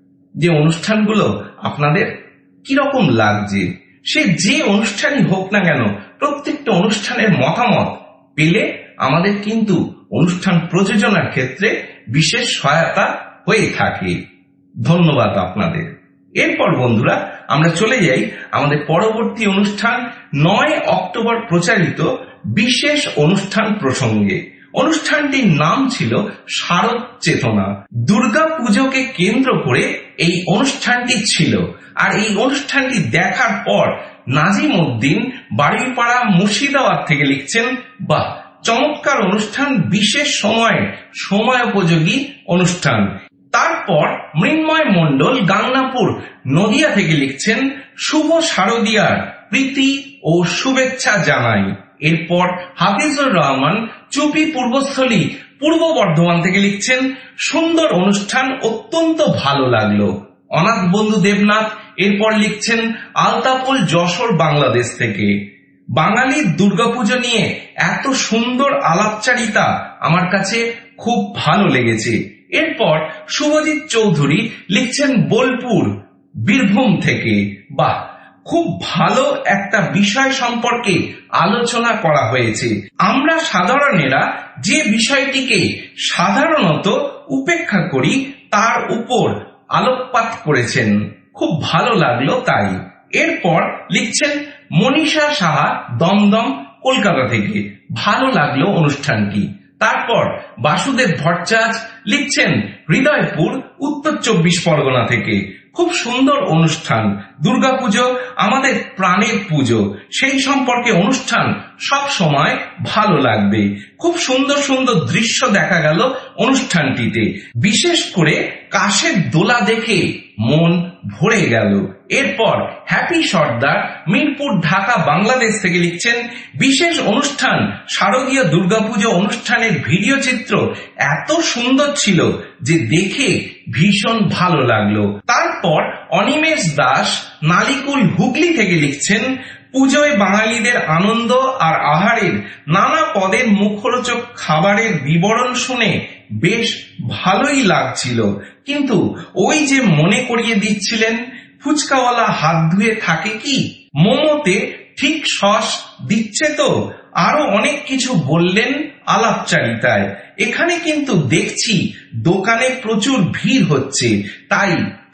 যে অনুষ্ঠানগুলো আপনাদের কিরকম লাগছে। সে যে অনুষ্ঠানই হোক না কেন, প্রত্যেকটা অনুষ্ঠানের মতামত পেলে আমাদের কিন্তু অনুষ্ঠান প্রযোজনার ক্ষেত্রে বিশেষ সহায়তা হয়ে থাকে। ধন্যবাদ আপনাদের। এরপর বন্ধুরা আমরা চলে যাই আমাদের পরবর্তী অনুষ্ঠান নয় অক্টোবর প্রচারিত বিশেষ অনুষ্ঠান প্রসঙ্গে। অনুষ্ঠানটির নাম ছিল শারদ চেতনা। দুর্গা পুজোকে কেন্দ্র করে এই অনুষ্ঠানটি ছিল। আর এই অনুষ্ঠানটি দেখার পর নাজিম উদ্দিন বাড়িপাড়া মুর্শিদাবাদ থেকে লিখছেন, বাহ চমৎকার অনুষ্ঠান, বিশেষ সময় সময় উপযোগী অনুষ্ঠান। তারপর মৃন্ময় মণ্ডল গাংনাপুর নদিয়া থেকে লিখছেন, শুভ শারদিয়ার প্রীতি ও শুভেচ্ছা জানাই। এরপর হাফিজুর রহমান চুপি পূর্বস্থলী পূর্ব বর্ধমান থেকে লিখছেন, সুন্দর অনুষ্ঠান, অত্যন্ত ভালো লাগলো। অনাথ বন্ধু দেবনাথ এরপর লিখছেন আলতাপুল যশোর বাংলাদেশ থেকে, বাঙালির দুর্গাপুজো নিয়ে এত সুন্দর আলাপচারিতা আমার কাছে খুব ভালো লেগেছে। এরপর শুভজিৎ চৌধুরী লিখছেন বোলপুর বীরভূম থেকে, বাহ খুব ভালো একটা বিষয় সম্পর্কে আলোচনা করা হয়েছে। আমরা সাধারণেরা যে বিষয়টিকে সাধারণত উপেক্ষা করি তার উপর আলোকপাত করেছেন, খুব ভালো লাগলো তাই। এরপর লিখছেন মনীষা সাহা দমদম কলকাতা থেকে, ভালো লাগলো অনুষ্ঠানটি। তারপর বাসুদেব ভট্টাচার্য লিখছেন হৃদয়পুর উত্তর চব্বিশ পরগনা থেকে, খুব সুন্দর অনুষ্ঠান, দুর্গাপুজো আমাদের প্রাণের পুজো, সেই সম্পর্কে অনুষ্ঠান সব সময় ভালো লাগবে। খুব সুন্দর সুন্দর দৃশ্য দেখা গেল অনুষ্ঠানটিতে, বিশেষ করে কাশের দোলা দেখে মন ভরে গেল। এরপর হ্যাপি সর্দার মিরপুর ঢাকা বাংলাদেশ থেকে লিখছেন, বিশেষ অনুষ্ঠান শারদীয় দুর্গাপুজো অনুষ্ঠানের ভিডিও চিত্র এত সুন্দর ছিল যে দেখে ভীষণ ভালো লাগলো। তারপর অনিমেষ দাস নালিকুল হুগলি থেকে লিখছেন, পুজোয় বাঙালিদের আনন্দ আর আহারের নানা পদের মুখরোচক খাবারের বিবরণ শুনে বেশ ভালোই লাগছিল, কিন্তু ওই যে মনে করিয়ে দিচ্ছিলেন ফুচকাওয়ালা হাত ধুয়ে থাকে কি, মোমোতে ঠিক সস দিচ্ছে তো, আরো অনেক কিছু বললেন আলাপচারিতায়। এখানে কিন্তু দেখছি দোকানে প্রচুর ভিড় হচ্ছে, তাই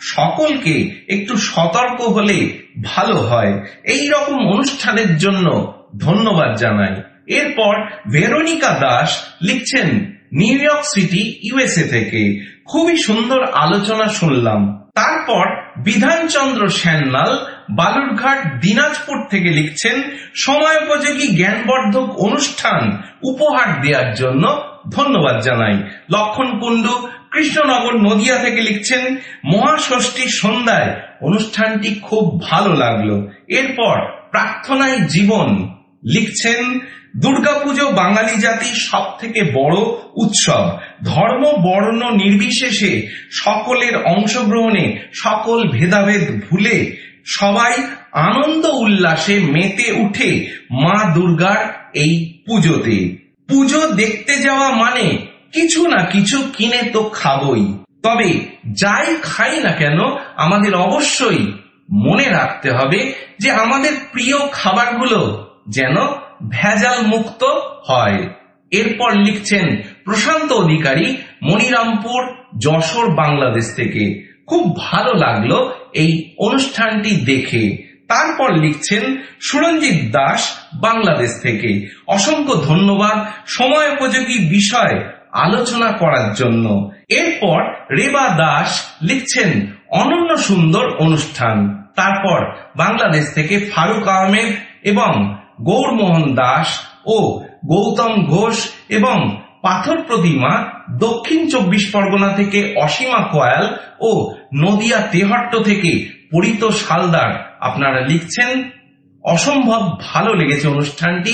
সকলকে একটু সতর্ক হলে ভালো হয়। এই রকম অনুষ্ঠানের জন্য ধন্যবাদ জানাই। এরপর ভেরোনিকা দাস লিখছেন নিউ ইয়র্ক সিটি ইউএসএ থেকে, খুবই সুন্দর আলোচনা শুনলাম। তারপর বিধানচন্দ্র সেনলাল বালুরঘাট দিনাজপুর থেকে লিখছেন, সময় উপযোগী জ্ঞানবর্ধক অনুষ্ঠান উপহার দেওয়ার জন্য ধন্যবাদ জানাই। লক্ষণ কুণ্ডু কৃষ্ণনগর নদিয়া থেকে লিখছেন, মহাষষ্ঠীর সন্ধ্যায় অনুষ্ঠানটি খুব ভালো লাগলো। এরপর প্রার্থনায় জীবন লিখছেন, দুর্গাপুজো বাঙালি জাতির সব থেকে বড় উৎসব, ধর্ম বর্ণ নির্বিশেষে সকলের অংশগ্রহণে সকল ভেদাভেদ ভুলে সবাই আনন্দ উল্লাসে মেতে উঠে মা দুর্গার এই পুজোতে। পুজো দেখতে যাওয়া মানে কিছু না কিছু কিনে তো খাবই, তবে যাই খাই না কেন আমাদের অবশ্যই মনে রাখতে হবে যে আমাদের প্রিয় খাবারগুলো যেন ভেজাল মুক্ত হয়। এরপর লিখছেন প্রশান্ত অধিকারী মনিরামপুর যশোর বাংলাদেশ থেকে, খুব ভালো লাগলো এই অনুষ্ঠানটি দেখে। তারপর লিখছেন সুরঞ্জিত দাস বাংলাদেশ থেকে, অসংখ্য ধন্যবাদ সময় উপযোগী বিষয় আলোচনা করার জন্য। এরপর রেবা দাস লিখছেন অনন্য সুন্দর অনুষ্ঠান। তারপর বাংলাদেশ থেকে ফারুক আহমেদ এবং গৌরমোহন দাস ও গৌতম ঘোষ এবং পাথর প্রতিমা দক্ষিণ চব্বিশ পরগনা থেকে অসীমা কোয়াল ও নদিয়া তেহট্ট থেকে পরিত সালদার আপনারা লিখছেন, অসম্ভব ভালো লেগেছে অনুষ্ঠানটি,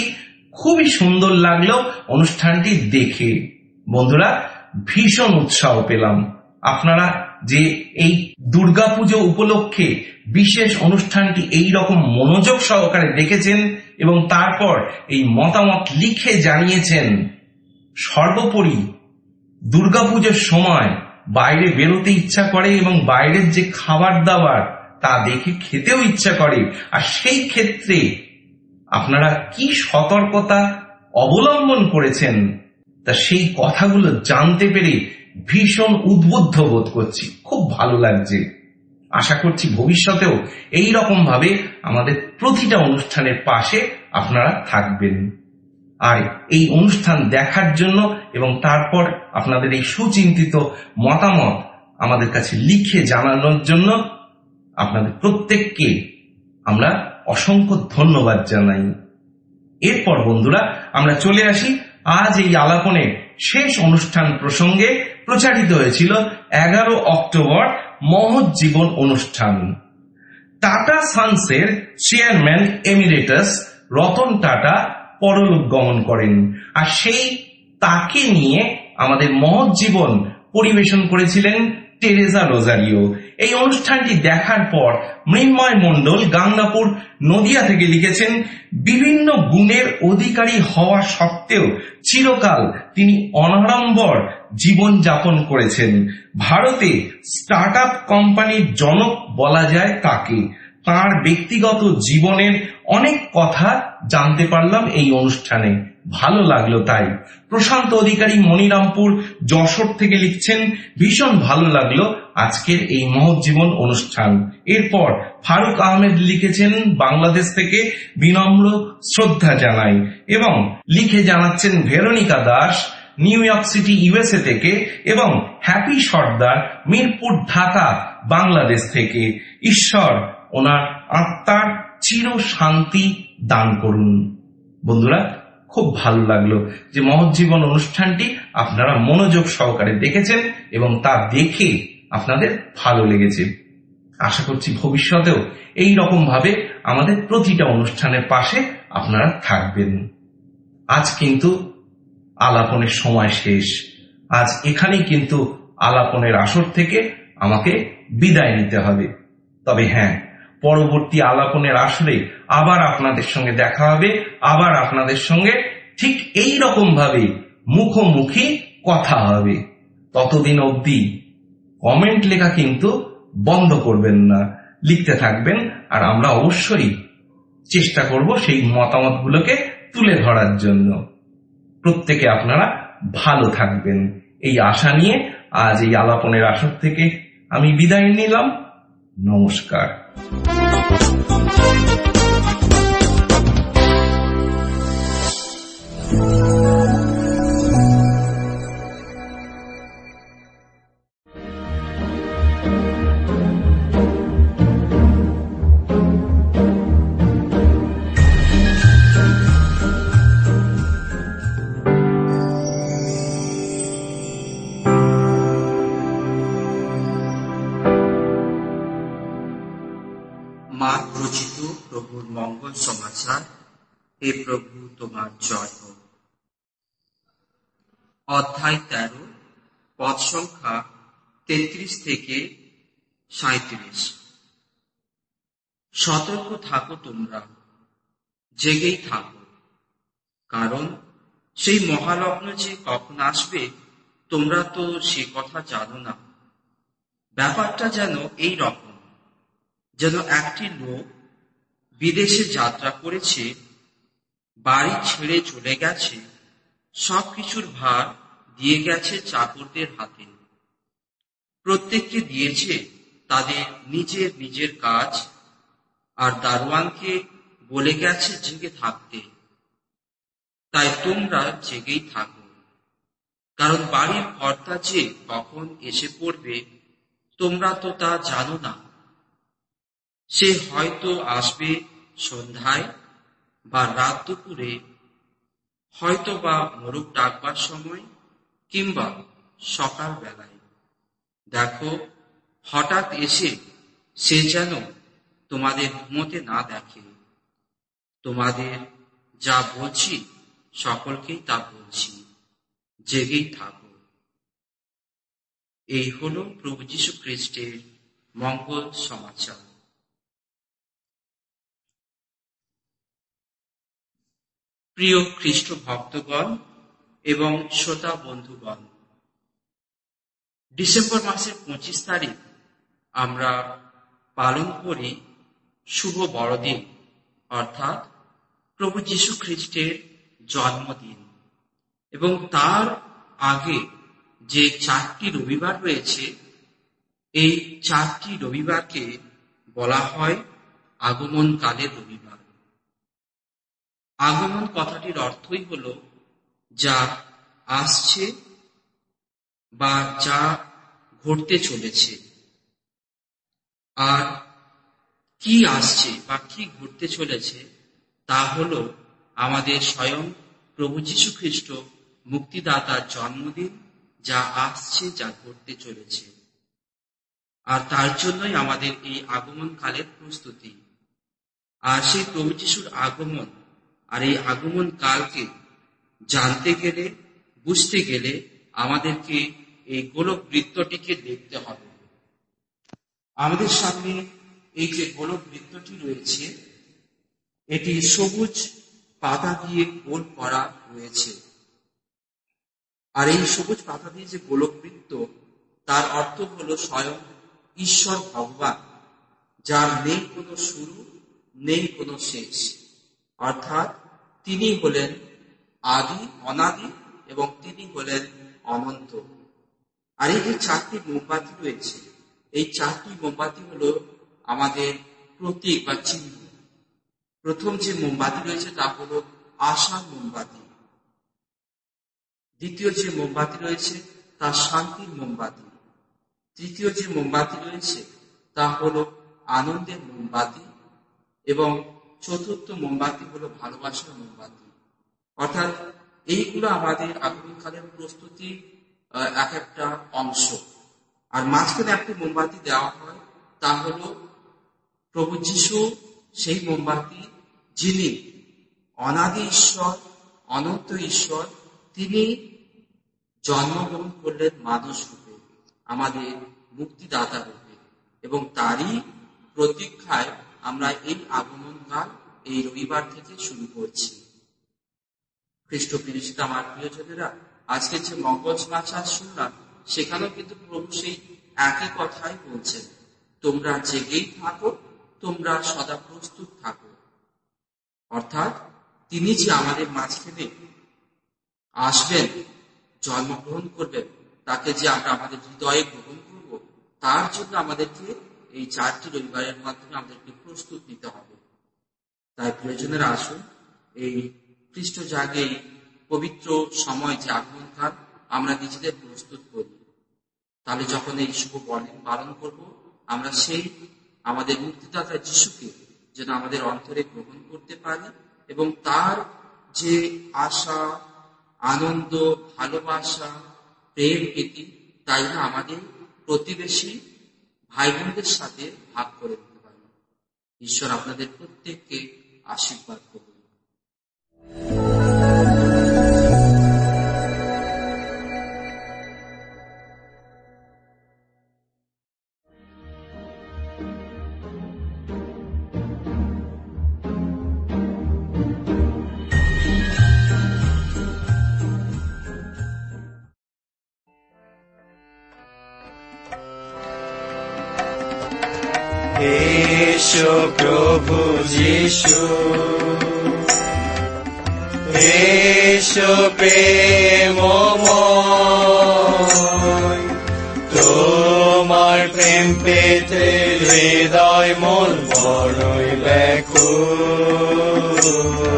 খুবই সুন্দর লাগলো অনুষ্ঠানটি দেখে। বন্ধুরা, ভীষণ উৎসাহ পেলাম। আপনারা যে এই দুর্গাপুজো উপলক্ষে বিশেষ অনুষ্ঠানটি এই রকম মনোযোগ সহকারে দেখেছেন এবং তারপর এই মতামত লিখে জানিয়েছেন। সর্বোপরি দুর্গাপুজোর সময় বাইরে বেরোতে ইচ্ছা করে এবং বাইরের যে খাবার দাবার তা দেখে খেতেও ইচ্ছা করে, আর সেই ক্ষেত্রে আপনারা কি সতর্কতা অবলম্বন করেছেন তা সেই কথাগুলো জানতে পেরে ভীষণ উদ্বুদ্ধ বোধ করছি। খুব ভালো লাগছে। আশা করছি ভবিষ্যতেও এই রকম ভাবে আমাদের প্রতিটা অনুষ্ঠানের পাশে আপনারা থাকবেন। আর এই অনুষ্ঠান দেখার জন্য এবং তারপর আপনাদের এই সুচিন্তিত মতামত আমাদের কাছে লিখে জানানোর জন্য আপনাদের প্রত্যেককে আমরা অসংখ্য ধন্যবাদ জানাই। এরপর বন্ধুরা, আমরা চলে আসি আজ এই আলাপনের শেষ অনুষ্ঠান প্রসঙ্গে। প্রচারিত হয়েছিল এগারো অক্টোবর মহৎ জীবন অনুষ্ঠান। টাটা সান্সের চেয়ারম্যান এমিরেটাস রতন টাটা পরলোক গমন করেন, আর সেই তাকে নিয়ে আমাদের মহৎ জীবন পরিবেশন করেছিলেন টেরেজা রোজারিও। এই অনুষ্ঠানটি দেখার পর মৃন্ময় মণ্ডল গাংনাপুর নদিয়া থেকে লিখেছেন, বিভিন্ন গুণের অধিকারী হওয়া সত্ত্বেও চিরকাল তিনি অনাড়ম্বর জীবন যাপন করেছেন। ভারতে স্টার্ট আপ কোম্পানির জনক বলা যায় তাকে। তার ব্যক্তিগত জীবনের অনেক কথা জানতে পারলাম এই অনুষ্ঠানে, ভালো লাগলো তাই। প্রশান্ত অধিকারী মনিরামপুর যশোর থেকে লিখছেন, ভীষণ ভালো লাগলো আজকের এই মহৎ জীবন অনুষ্ঠান। এরপর ফারুক আহমেদ লিখেছেন, বাংলাদেশ থেকে বিনম্র শ্রদ্ধা জানাই, এবং লিখে জানাচ্ছেন Veronica Das New York City USA থেকে, এবং হ্যাপি সর্দার মিরপুর ঢাকা বাংলাদেশ থেকে। ঈশ্বর ওনার আত্মার চির শান্তি দান করুন। বন্ধুরা, খুব ভালো লাগলো যে মহৎ জীবন অনুষ্ঠানটি আপনারা মনোযোগ সহকারে দেখেছেন এবং তা দেখে আপনাদের ভালো লেগেছে। আশা করছি ভবিষ্যতেও এই রকম ভাবে আমাদের প্রতিটা অনুষ্ঠানের পাশে আপনারা থাকবেন। আজ কিন্তু আলাপনের সময় শেষ। আজ এখানেই কিন্তু আলাপনের আসর থেকে আমাকে বিদায় নিতে হবে। তবে হ্যাঁ, পরবর্তী আলাপনের আসরে আবার আপনাদের সঙ্গে দেখা হবে, আবার আপনাদের সঙ্গে ঠিক এই রকম ভাবে মুখোমুখি কথা হবে। ততদিন অবধি কমেন্ট লেখা কিন্তু বন্ধ করবেন না, লিখতে থাকবেন, আর আমরা অবশ্যই চেষ্টা করব সেই মতামতগুলোকে তুলে ধরার জন্য। প্রত্যেকে আপনারা ভালো থাকবেন এই আশা নিয়ে আজ এই আলাপনের আসর থেকে আমি বিদায় নিলাম। নমস্কার। মার্ক রচিত প্রভুর মঙ্গল সমাচার। হে প্রভু, তোমার জয় হোক। অধ্যায় তেরো, পদ সংখ্যা তেত্রিশ থেকে সাঁত্রিশ। সতর্ক থাকো, তোমরা জেগেই থাকো, কারণ সেই মহালগ্ন যে কখন আসবে তোমরা তো সে কথা জানো না। ব্যাপারটা যেন এই রকম, যেন একটি লোক বিদেশে যাত্রা করেছে, বাড়ি ছেড়ে চলে গেছে, সবকিছুর ভার দিয়ে গেছে চাকরদের হাতে। প্রত্যেককে দিয়েছে তাদের নিজের নিজের কাজ, আর দারোয়ানকে বলে গেছে জেগে থাকতে। তাই তোমরা জেগেই থাকো, কারণ বাড়ির কর্তা যে কখন এসে পড়বে তোমরা তো তা জানো না। সে হয়তো আসবে সন্ধ্যায় বা রাত দুপুরে, হয়তো বা মোরগ ডাকবার সময়, কিংবা সকাল বেলায়। দেখো, হঠাৎ এসে সে যেন তোমাদের ঘুমোতে না দেখে। তোমাদের যা বলছি সকলকেই তা বলছি, জেগেই থাকো। এই হল প্রভু যীশু খ্রিস্টের মঙ্গল সমাচার। প্রিয় খ্রিস্ট ভক্তগণ এবং শ্রোতা বন্ধুগণ, ডিসেম্বর মাসের পঁচিশ তারিখ আমরা পালন করি শুভ বড়দিন, অর্থাৎ প্রভু যীশু খ্রিস্টের জন্মদিন। এবং তার আগে যে চারটি রবিবার রয়েছে, এই চারটি রবিবারকে বলা হয় আগমনকালের রবিবার। আগমন কথাটির অর্থই হল যা আসছে বা যা ঘটতে চলেছে। আর কি আসছে বা কি ঘটতে চলেছে তা হল আমাদের স্বয়ং প্রভু যীশু খ্রিস্ট মুক্তিদাতার জন্মদিন, যা আসছে, যা ঘটতে চলেছে। আর তার জন্যই আমাদের এই আগমন কালের প্রস্তুতি। আর সেই প্রভু যীশুর আগমন আর এই আগমন কালকে জানতে গেলে, বুঝতে গেলে আমাদেরকে এই গোলক বৃত্তটিকে দেখতে হবে। আমাদের সামনে এই যে গোলক বৃত্তটি রয়েছে, এটি সবুজ পাতা দিয়ে গোল করা রয়েছে। আর এই সবুজ পাতা দিয়ে যে গোলক বৃত্ত, তার অর্থ হলো স্বয়ং ঈশ্বর ভগবান, যার নেই কোনো শুরু, নেই কোনো শেষ। অর্থাৎ তিনি হলেন আদি, অনাদি, এবং তিনি হলেন অনন্ত। আর এই যে চারটি মোমবাতি রয়েছে, এই চারটি মোমবাতি হলো আমাদের প্রতীক বা চিহ্ন। প্রথম যে মোমবাতি রয়েছে তা হলো আশার মোমবাতি। দ্বিতীয় যে মোমবাতি রয়েছে তা শান্তির মোমবাতি। তৃতীয় যে মোমবাতি রয়েছে তা হলো আনন্দের মোমবাতি। এবং চতুর্থ মোমবাতি হলো ভালোবাসার মোমবাতি। অর্থাৎ এইগুলো আমাদের আগমনকালের প্রস্তুতির এক একটা অংশ। আর মাঝখানে একটি মোমবাতি দেওয়া হয়, তা হলো প্রভু যীশু, সেই মোমবাতি যিনি অনাদি ঈশ্বর, অনন্ত ঈশ্বর। তিনি জন্মগ্রহণ করলেন মানুষ রূপে, আমাদের মুক্তিদাতা রূপে, এবং তারই প্রতীক্ষায় আমরা এই আগমনকাল এই রবিবার থেকে শুরু করছি। খ্রিস্ট প্রিয়জিত আমার প্রিয়জনেরা, আজকে যে মঙ্গল সমাচার শুনলাম, সেখানেও কিন্তু প্রভু সেই একই কথাই বলছেন, তোমরা জেগেই থাকো, তোমরা সদা প্রস্তুত থাকো। অর্থাৎ তিনি যে আমাদের মাঝখানে আসবেন, জন্মগ্রহণ করবেন, তাকে যে আমরা আমাদের হৃদয়ে গ্রহণ করব, তার জন্য আমাদেরকে এই চারটি রবিবারের মাধ্যমে আমাদেরকে প্রস্তুত নিতে হবে। তাই প্রিয়জনেরা, আসুন এই খ্রিস্ট জাগে এই পবিত্র সময় যে আগমনকাল, আমরা নিজেদের প্রস্তুত করি। তাহলে যখন এই শুভ বড়দিন পালন করব, আমরা সেই আমাদের মুক্তিদাতা যিশুকে যেন আমাদের অন্তরে গ্রহণ করতে পারি, এবং তার যে আশা, আনন্দ, ভালোবাসা, প্রেম, প্রীতি, তাই না আমাদের প্রতিবেশী ভাই বোনদের সাথে ভাগ করে দিতে পারি। ঈশ্বর আপনাদের প্রত্যেককে আশীর্বাদ করুন। এসো প্রভু যিশু, এসো প্রেমময়, তোমার প্রেম পেতে হৃদয় মন বড়ই ব্যাকুল।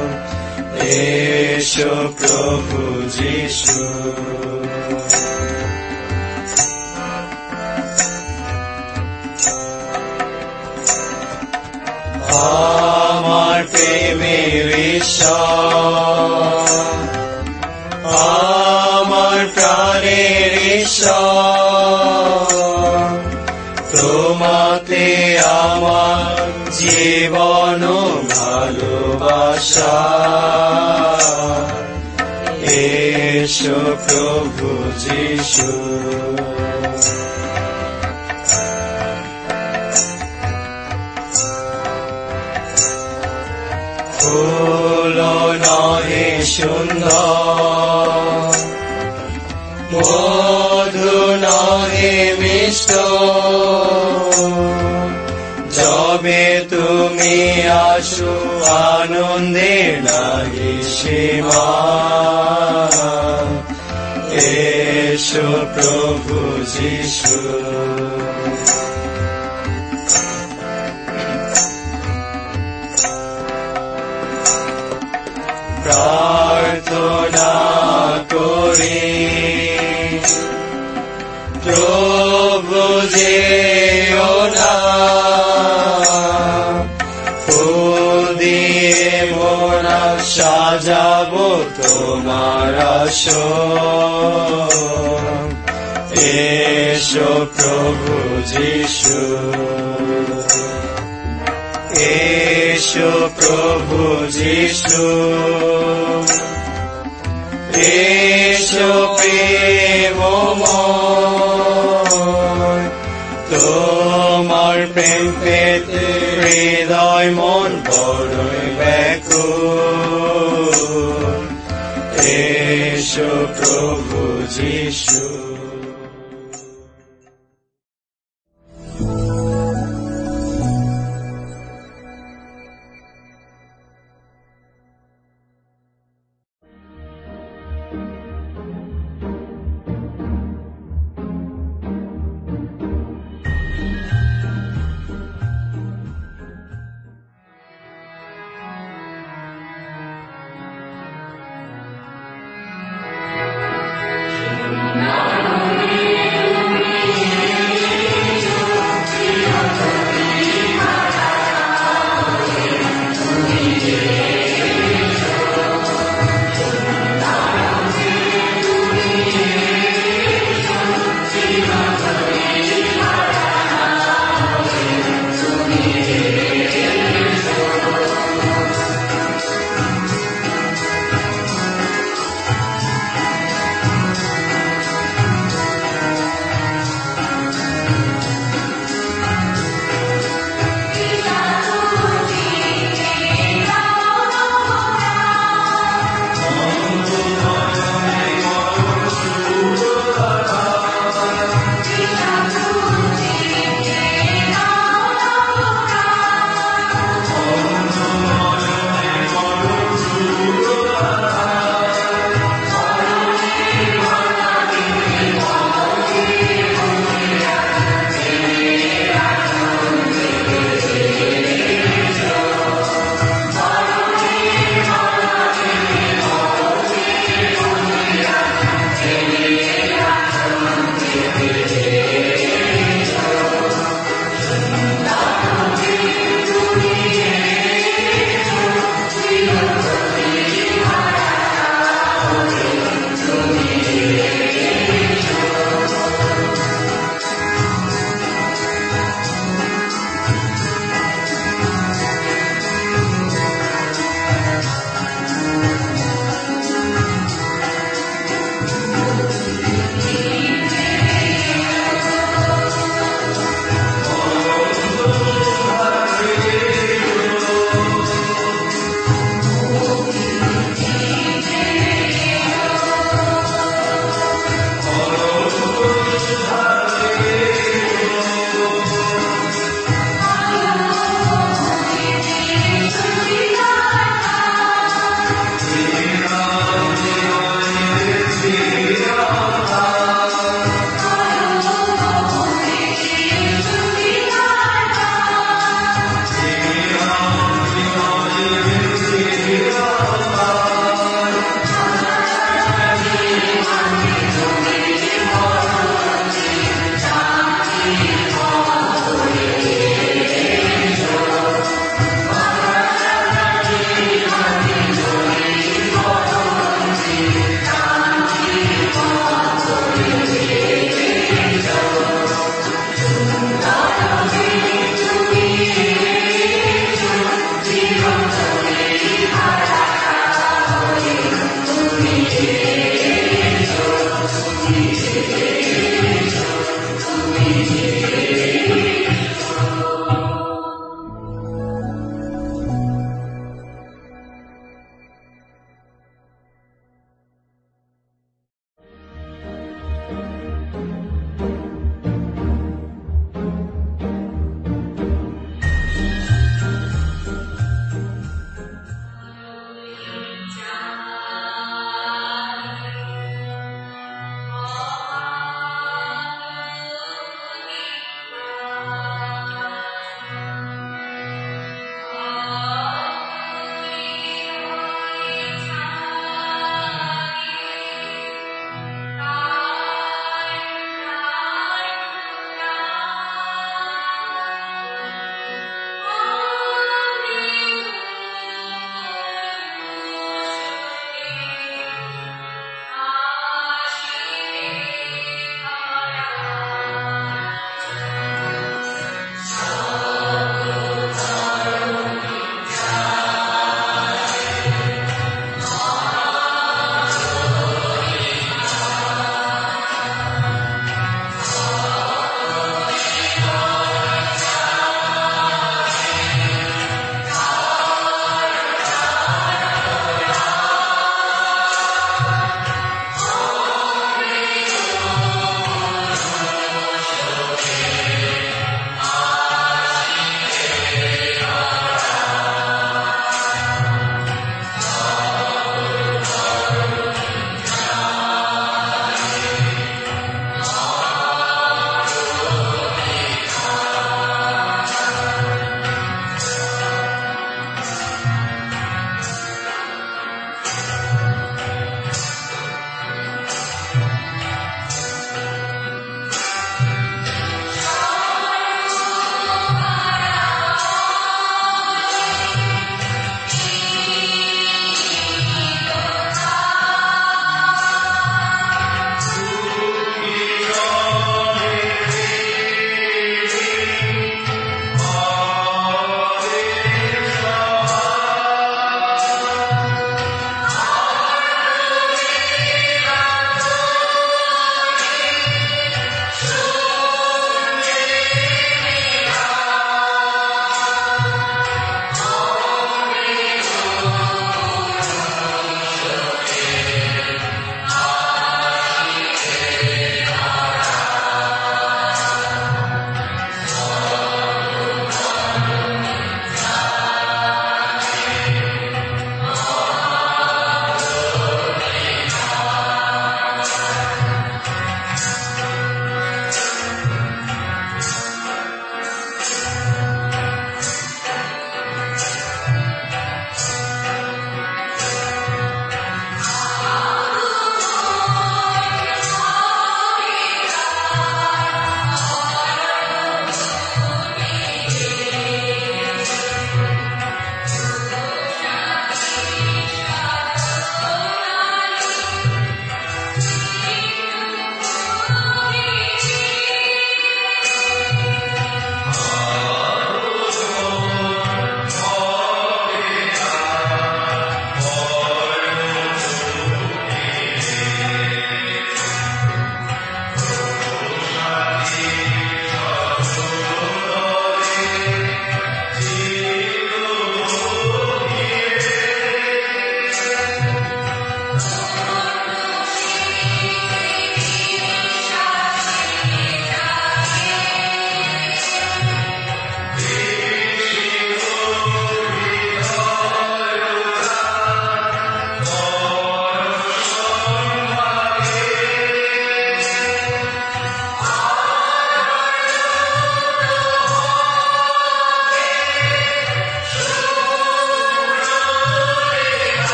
এসো প্রভু যিশু, আমার প্রেমের ঈশ্বর, আমার প্রাণের ঈশ্বর, তোমাতে আমার জীবন ভালোবাসা। এসো প্রভু যিশু। ফুল নহে সুন্দর, মধু নহে মিষ্ট, যবে তুমি আসো আনন্দে নাহি সীমা। এসো প্রভু যিশু। প্রার্থনা করি প্রভু যেও না, ফুল দিয়ে মোরা সাজাবো তোমার আসন। এসো প্রভু যিশু। এসো প্রভু যিশু। এসো প্রেমময়, তোমার প্রেম পেতে হৃদয় মন বড়ই ব্যাকুল। এসো প্রভু যিশু। না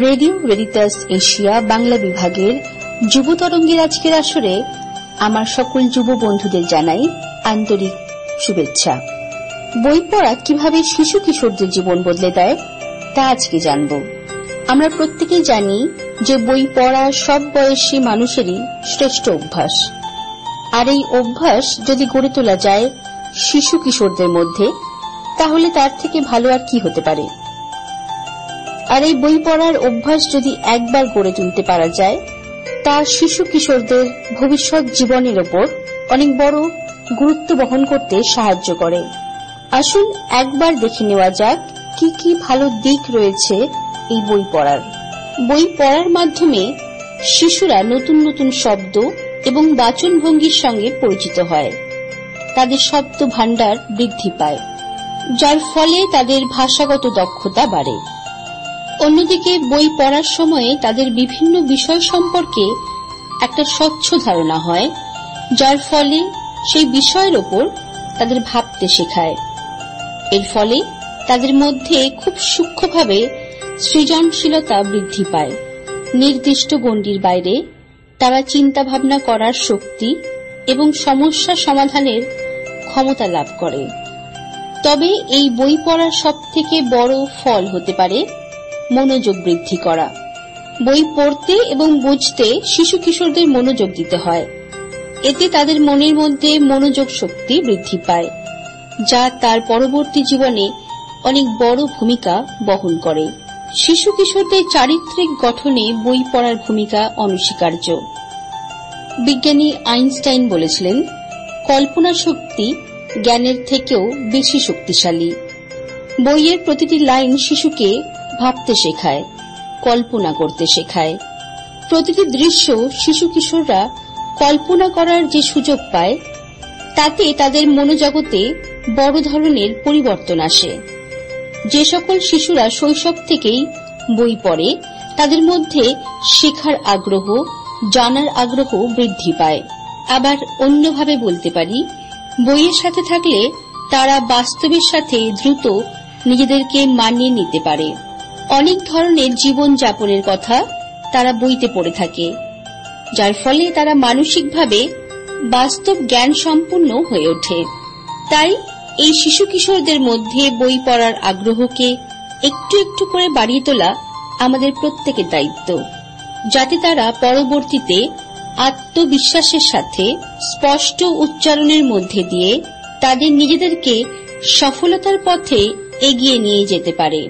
রেডিও ভেরিটাস এশিয়া বাংলা বিভাগের যুব তরঙ্গের আজকের আসরে আমার সকল যুব বন্ধুদের জানাই আন্তরিক শুভেচ্ছা। বই পড়া কিভাবে শিশু কিশোরদের জীবন বদলে দেয় তা আজকে জানব। আমরা প্রত্যেকেই জানি যে বই পড়া সব বয়সী মানুষেরই শ্রেষ্ঠ অভ্যাস, আর এই অভ্যাস যদি গড়ে তোলা যায় শিশু কিশোরদের মধ্যে, তাহলে তার থেকে ভালো আর কি হতে পারে। আর এই বই পড়ার অভ্যাস যদি একবার গড়ে তুলতে পারা যায়, তা শিশু কিশোরদের ভবিষ্যৎ জীবনের ওপর অনেক বড় গুরুত্ব বহন করতে সাহায্য করে। আসুন একবার দেখে নেওয়া যাক কি কি ভালো দিক রয়েছে এই বই পড়ার। বই পড়ার মাধ্যমে শিশুরা নতুন নতুন শব্দ এবং বাচনভঙ্গির সঙ্গে পরিচিত হয়, তাদের শব্দ ভাণ্ডার বৃদ্ধি পায়, যার ফলে তাদের ভাষাগত দক্ষতা বাড়ে। অন্যদিকে বই পড়ার সময়ে তাদের বিভিন্ন বিষয় সম্পর্কে একটা স্বচ্ছ ধারণা হয়, যার ফলে সেই বিষয়ের ওপর তাদের ভাবতে শেখায়। এর ফলে তাদের মধ্যে খুব সূক্ষ্মভাবে সৃজনশীলতা বৃদ্ধি পায়। নির্দিষ্ট গণ্ডির বাইরে তারা চিন্তা ভাবনা করার শক্তি এবং সমস্যা সমাধানের ক্ষমতা লাভ করে। তবে এই বই পড়ার সবথেকে বড় ফল হতে পারে মনোযোগ বৃদ্ধি করা। বই পড়তে এবং বুঝতে শিশু কিশোরদের মনোযোগ দিতে হয়। এতে তাদের মনের মধ্যে মনোযোগ শক্তি বৃদ্ধি পায়, যা তার পরবর্তী জীবনে অনেক বড় ভূমিকা বহন করে। শিশু কিশোরদের চারিত্রিক গঠনে বই পড়ার ভূমিকা অনস্বীকার্য। বিজ্ঞানী আইনস্টাইন বলেছিলেন, কল্পনা শক্তি জ্ঞানের থেকেও বেশি শক্তিশালী। বইয়ের প্রতিটি লাইন শিশুকে ভাবতে শেখায়, কল্পনা করতে শেখায়। প্রতিটি দৃশ্য শিশু কিশোররা কল্পনা করার যে সুযোগ পায়, তাতে তাদের মনোজগতে বড় ধরনের পরিবর্তন আসে। যে সকল শিশুরা শৈশব থেকেই বই পড়ে, তাদের মধ্যে শেখার আগ্রহ, জানার আগ্রহ বৃদ্ধি পায়। আবার অন্যভাবে বলতে পারি, বইয়ের সাথে থাকলে তারা বাস্তবের সাথে দ্রুত নিজেদেরকে মানিয়ে নিতে পারে। অনেক ধরনের জীবন যাপনের কথা তারা বইতে পড়ে থাকে, যার ফলে তারা মানসিকভাবে বাস্তব জ্ঞান সম্পন্ন হয়ে ওঠে। তাই এই শিশু কিশোরদের মধ্যে বই পড়ার আগ্রহকে একটু একটু করে বাড়িয়ে তোলা আমাদের প্রত্যেকের দায়িত্ব, যাতে তারা পরবর্তীতে আত্মবিশ্বাসের সাথে স্পষ্ট উচ্চারণের মধ্যে দিয়ে তাদের নিজেদেরকে সফলতার পথে এগিয়ে নিয়ে যেতে পারে।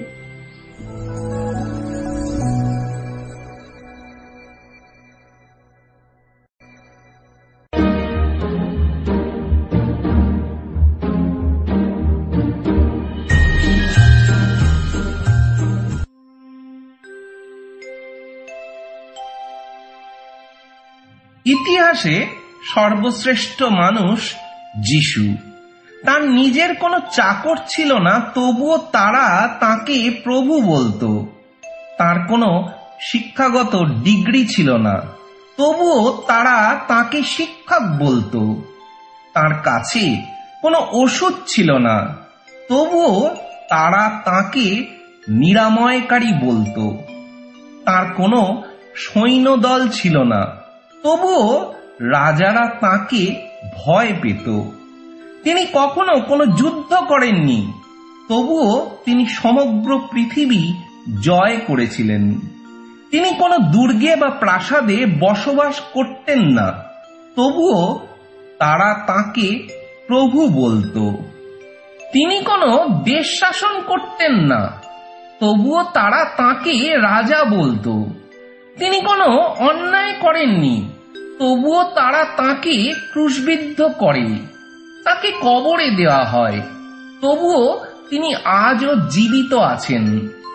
ইতিহাসে সর্বশ্রেষ্ঠ মানুষ যিশু। তার নিজের কোনো চাকর ছিল না, তবুও তারা তাকে প্রভু বলতো। তার কোনো শিক্ষাগত ডিগ্রি ছিল না, তবুও তারা তাকে শিক্ষক বলতো। তার কাছে কোনো ওষুধ ছিল না, তবুও তারা তাকে নিরাময়কারী বলতো। তার কোনো সৈন্যদল ছিল না, তবুও রাজারা তাকে ভয় পেত। তিনি কখনো কোনো যুদ্ধ করেননি, তবুও তিনি সমগ্র পৃথিবী জয় করেছিলেন। তিনি কোনো দুর্গে বা প্রাসাদে বসবাস করতেন না, তবুও তারা তাকে প্রভু বলতো। তিনি কোনো দেশ শাসন করতেন না, তবুও তারা তাকে রাজা বলতো। তিনি কোনো অন্যায় করেননি, তবুও তারা তাকে ক্রুশবিদ্ধ করে, তাকে কবরে দেওয়া হয়, তবুও তিনি আজও জীবিত আছেন।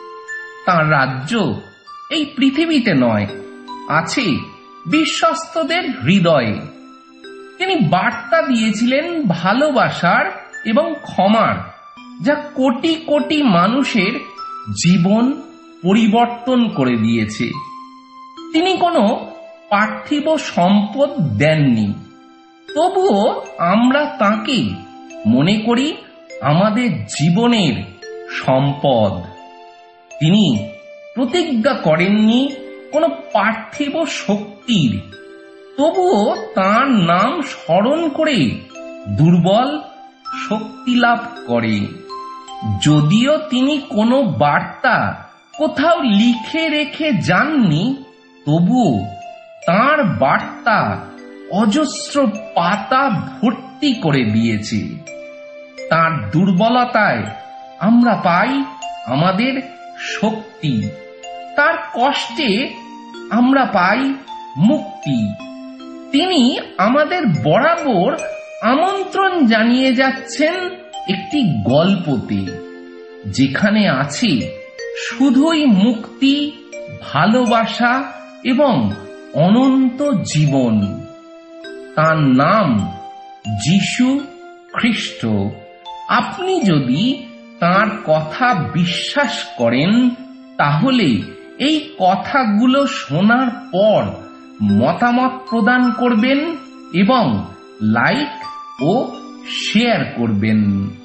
তার রাজ্য এই পৃথিবীতে নয়, আছে বিশ্বস্তদের হৃদয়ে। তিনি বার্তা দিয়েছিলেন ভালোবাসার এবং ক্ষমার, যা কোটি কোটি মানুষের জীবন পরিবর্তন করে দিয়েছে। তিনি কোনো পার্থিব সম্পদ দেননি, তবুও আমরা তাকে মনে করি আমাদের জীবনের সম্পদ। তিনি প্রতিজ্ঞা করেননি কোনো পার্থিব শক্তির, তবুও তাঁর নাম স্মরণ করে দুর্বল শক্তি লাভ করে। যদিও তিনি কোনো বার্তা কোথাও লিখে রেখে যাননি, তবুও তাঁর বার্তা অজস্র পাতা ভর্তি করে দিয়েছে। তাঁর দুর্বলতায় আমরা পাই আমাদের শক্তি, তার কষ্টে আমরা পাই মুক্তি। তিনি আমাদের বরাবর আমন্ত্রণ জানিয়ে যাচ্ছেন একটি গল্পতে, যেখানে আছে শুধুই মুক্তি, ভালোবাসা এবং অনন্ত জীবন। তার নাম যিশু খ্রিস্ট। আপনি যদি তার কথা বিশ্বাস করেন, তাহলে এই কথাগুলো শোনার পর মতামত প্রদান করবেন এবং লাইক ও শেয়ার করবেন।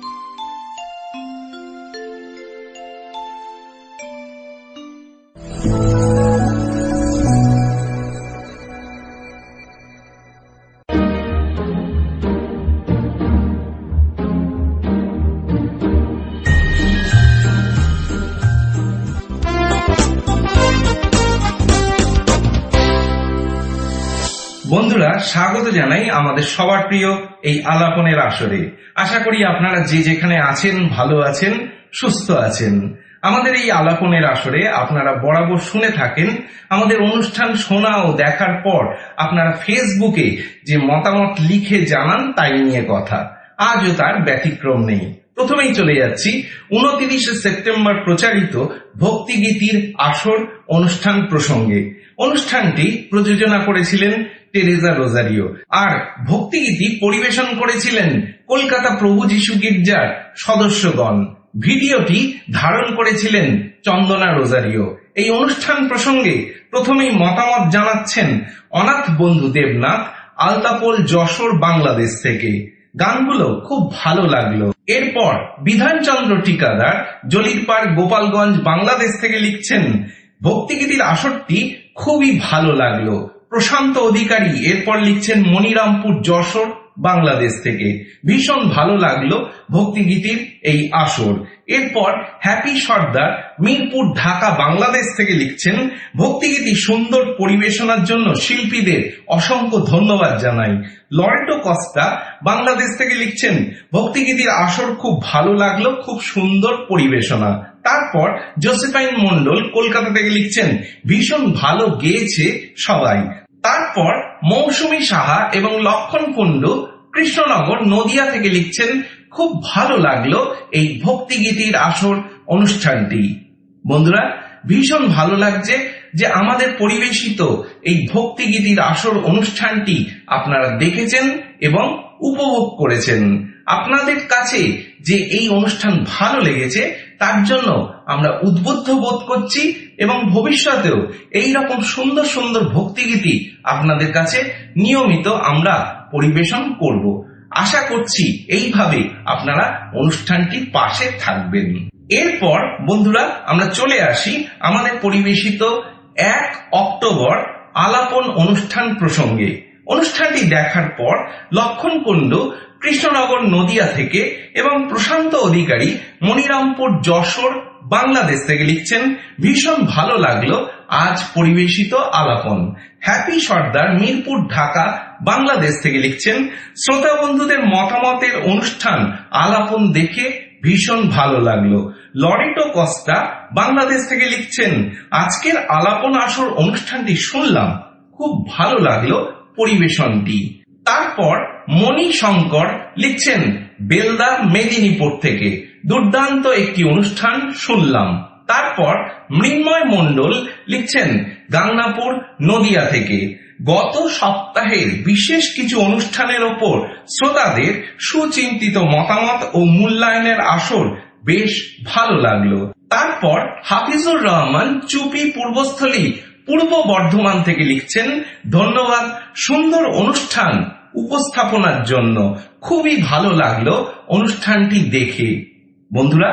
বন্ধুরা, স্বাগত জানাই আমাদের সবার প্রিয় এই আলাপনের আসরে। আশা করি আপনারা যে যেখানে আছেন ভালো আছেন, সুস্থ আছেন। আমাদের এই আলাপনের আসরে আপনারা বরাবর শুনে থাকেন। আমাদের অনুষ্ঠান শোনা ও দেখার পর আপনারা ফেসবুকে যে মতামত লিখে জানান তাই নিয়ে কথা। আজও তার ব্যতিক্রম নেই। প্রথমেই চলে যাচ্ছি উনত্রিশে সেপ্টেম্বর প্রচারিত ভক্তিগীতির আসর অনুষ্ঠান প্রসঙ্গে। অনুষ্ঠানটি প্রযোজনা করেছিলেন টেরেজা রোজারিও, আর ভক্তিগীতি পরিবেশন করেছিলেন কলকাতা প্রভু যিশু গির্জার সদস্যগণ। ভিডিওটি ধারণ করেছিলেন চন্দনা রোজারিও। এই অনুষ্ঠান প্রসঙ্গে প্রথমেই মতামত জানাচ্ছেন অনাথ বন্ধু দেবনাথ, আলতাপোল, যশোর, বাংলাদেশ থেকে। গানগুলো খুব ভালো লাগলো। এরপর বিধানচন্দ্র টিকাদার, জলিরপাড়, গোপালগঞ্জ, বাংলাদেশ থেকে লিখছেন, ভক্তিগীতির আসরটি খুবই ভালো লাগলো। প্রশান্ত অধিকারী এরপর লিখছেন মনিরামপুর, যশোর, বাংলাদেশ থেকে। ভীষণ ভালো লাগলো ভক্তিগীতির এই আসর। এরপর হ্যাপি সর্দার, মিরপুর, ঢাকা, বাংলাদেশ থেকে লিখছেন, ভক্তিগীতি সুন্দর পরিবেশনার জন্য শিল্পীদের অসংখ্য ধন্যবাদ জানাই। লরেটো কস্তা, বাংলাদেশ থেকে লিখছেন, ভক্তিগীতির আসর খুব ভালো লাগলো, খুব সুন্দর পরিবেশনা। তারপর জোসেফাইন মন্ডল, কলকাতা থেকে লিখছেন, ভীষণ ভালো গেয়েছে সবাই। তারপর মৌসুমী সাহা এবং লক্ষণ কুণ্ডু, কৃষ্ণনগর, নদিয়া থেকে লিখছেন, খুব ভালো লাগলো এই ভক্তিগীতির আসর অনুষ্ঠানটি। বন্ধুরা, ভীষণ ভালো লাগছে যে আমাদের পরিবেশিত এই ভক্তিগীতির আসর অনুষ্ঠানটি আপনারা দেখেছেন এবং উপভোগ করেছেন। আপনাদের কাছে যে এই অনুষ্ঠান ভালো লেগেছে তার জন্য আমরা উদ্বুদ্ধ বোধ করছি এবং ভবিষ্যতেও এই রকম সুন্দর সুন্দর ভক্তিগীতি আপনাদের কাছে নিয়মিত আমরা পরিবেশন করব। আশা করছি এইভাবে আপনারা অনুষ্ঠানটির পাশে থাকবেন। এরপর বন্ধুরা আমরা চলে আসি আমাদের পরিবেশিত এক অক্টোবর আলাপন অনুষ্ঠান প্রসঙ্গে। অনুষ্ঠানটি দেখার পর লক্ষণ কুণ্ডু, কৃষ্ণনগর, নদিয়া থেকে এবং প্রশান্ত অধিকারী, মনিরামপুর, যশোর, বাংলাদেশ থেকে লিখছেন, ভীষণ ভালো লাগলো আজ পরিবেশিত আলাপন। হ্যাপি সর্দার, মিরপুর, ঢাকা, বাংলাদেশ থেকে লিখছেন, শ্রোতা বন্ধুদের মতামতের অনুষ্ঠান আলাপন দেখে ভীষণ ভালো লাগলো। লরেটো কস্তা, বাংলাদেশ থেকে লিখছেন, আজকের আলাপন আসর অনুষ্ঠানটি শুনলাম, খুব ভালো লাগলো পরিবেশনটি। তারপর মণি শঙ্কর লিখছেন বেলদা, মেদিনীপুর থেকে, দুর্দান্ত একটি অনুষ্ঠান শুনলাম। তারপর মৃন্ময় মণ্ডল লিখছেন গাংনাপুর, নদিয়া থেকে, গত সপ্তাহের বিশেষ কিছু অনুষ্ঠানের ওপর শ্রোতাদের সুচিন্তিত মতামত ও মূল্যায়নের আসর বেশ ভালো লাগলো। তারপর হাফিজুর রহমান, চুপি, পূর্বস্থলী, পূর্ব বর্ধমান থেকে লিখছেন, ধন্যবাদ সুন্দর অনুষ্ঠান উপস্থাপনার জন্য, খুবই ভালো লাগলো অনুষ্ঠানটি দেখে। বন্ধুরা,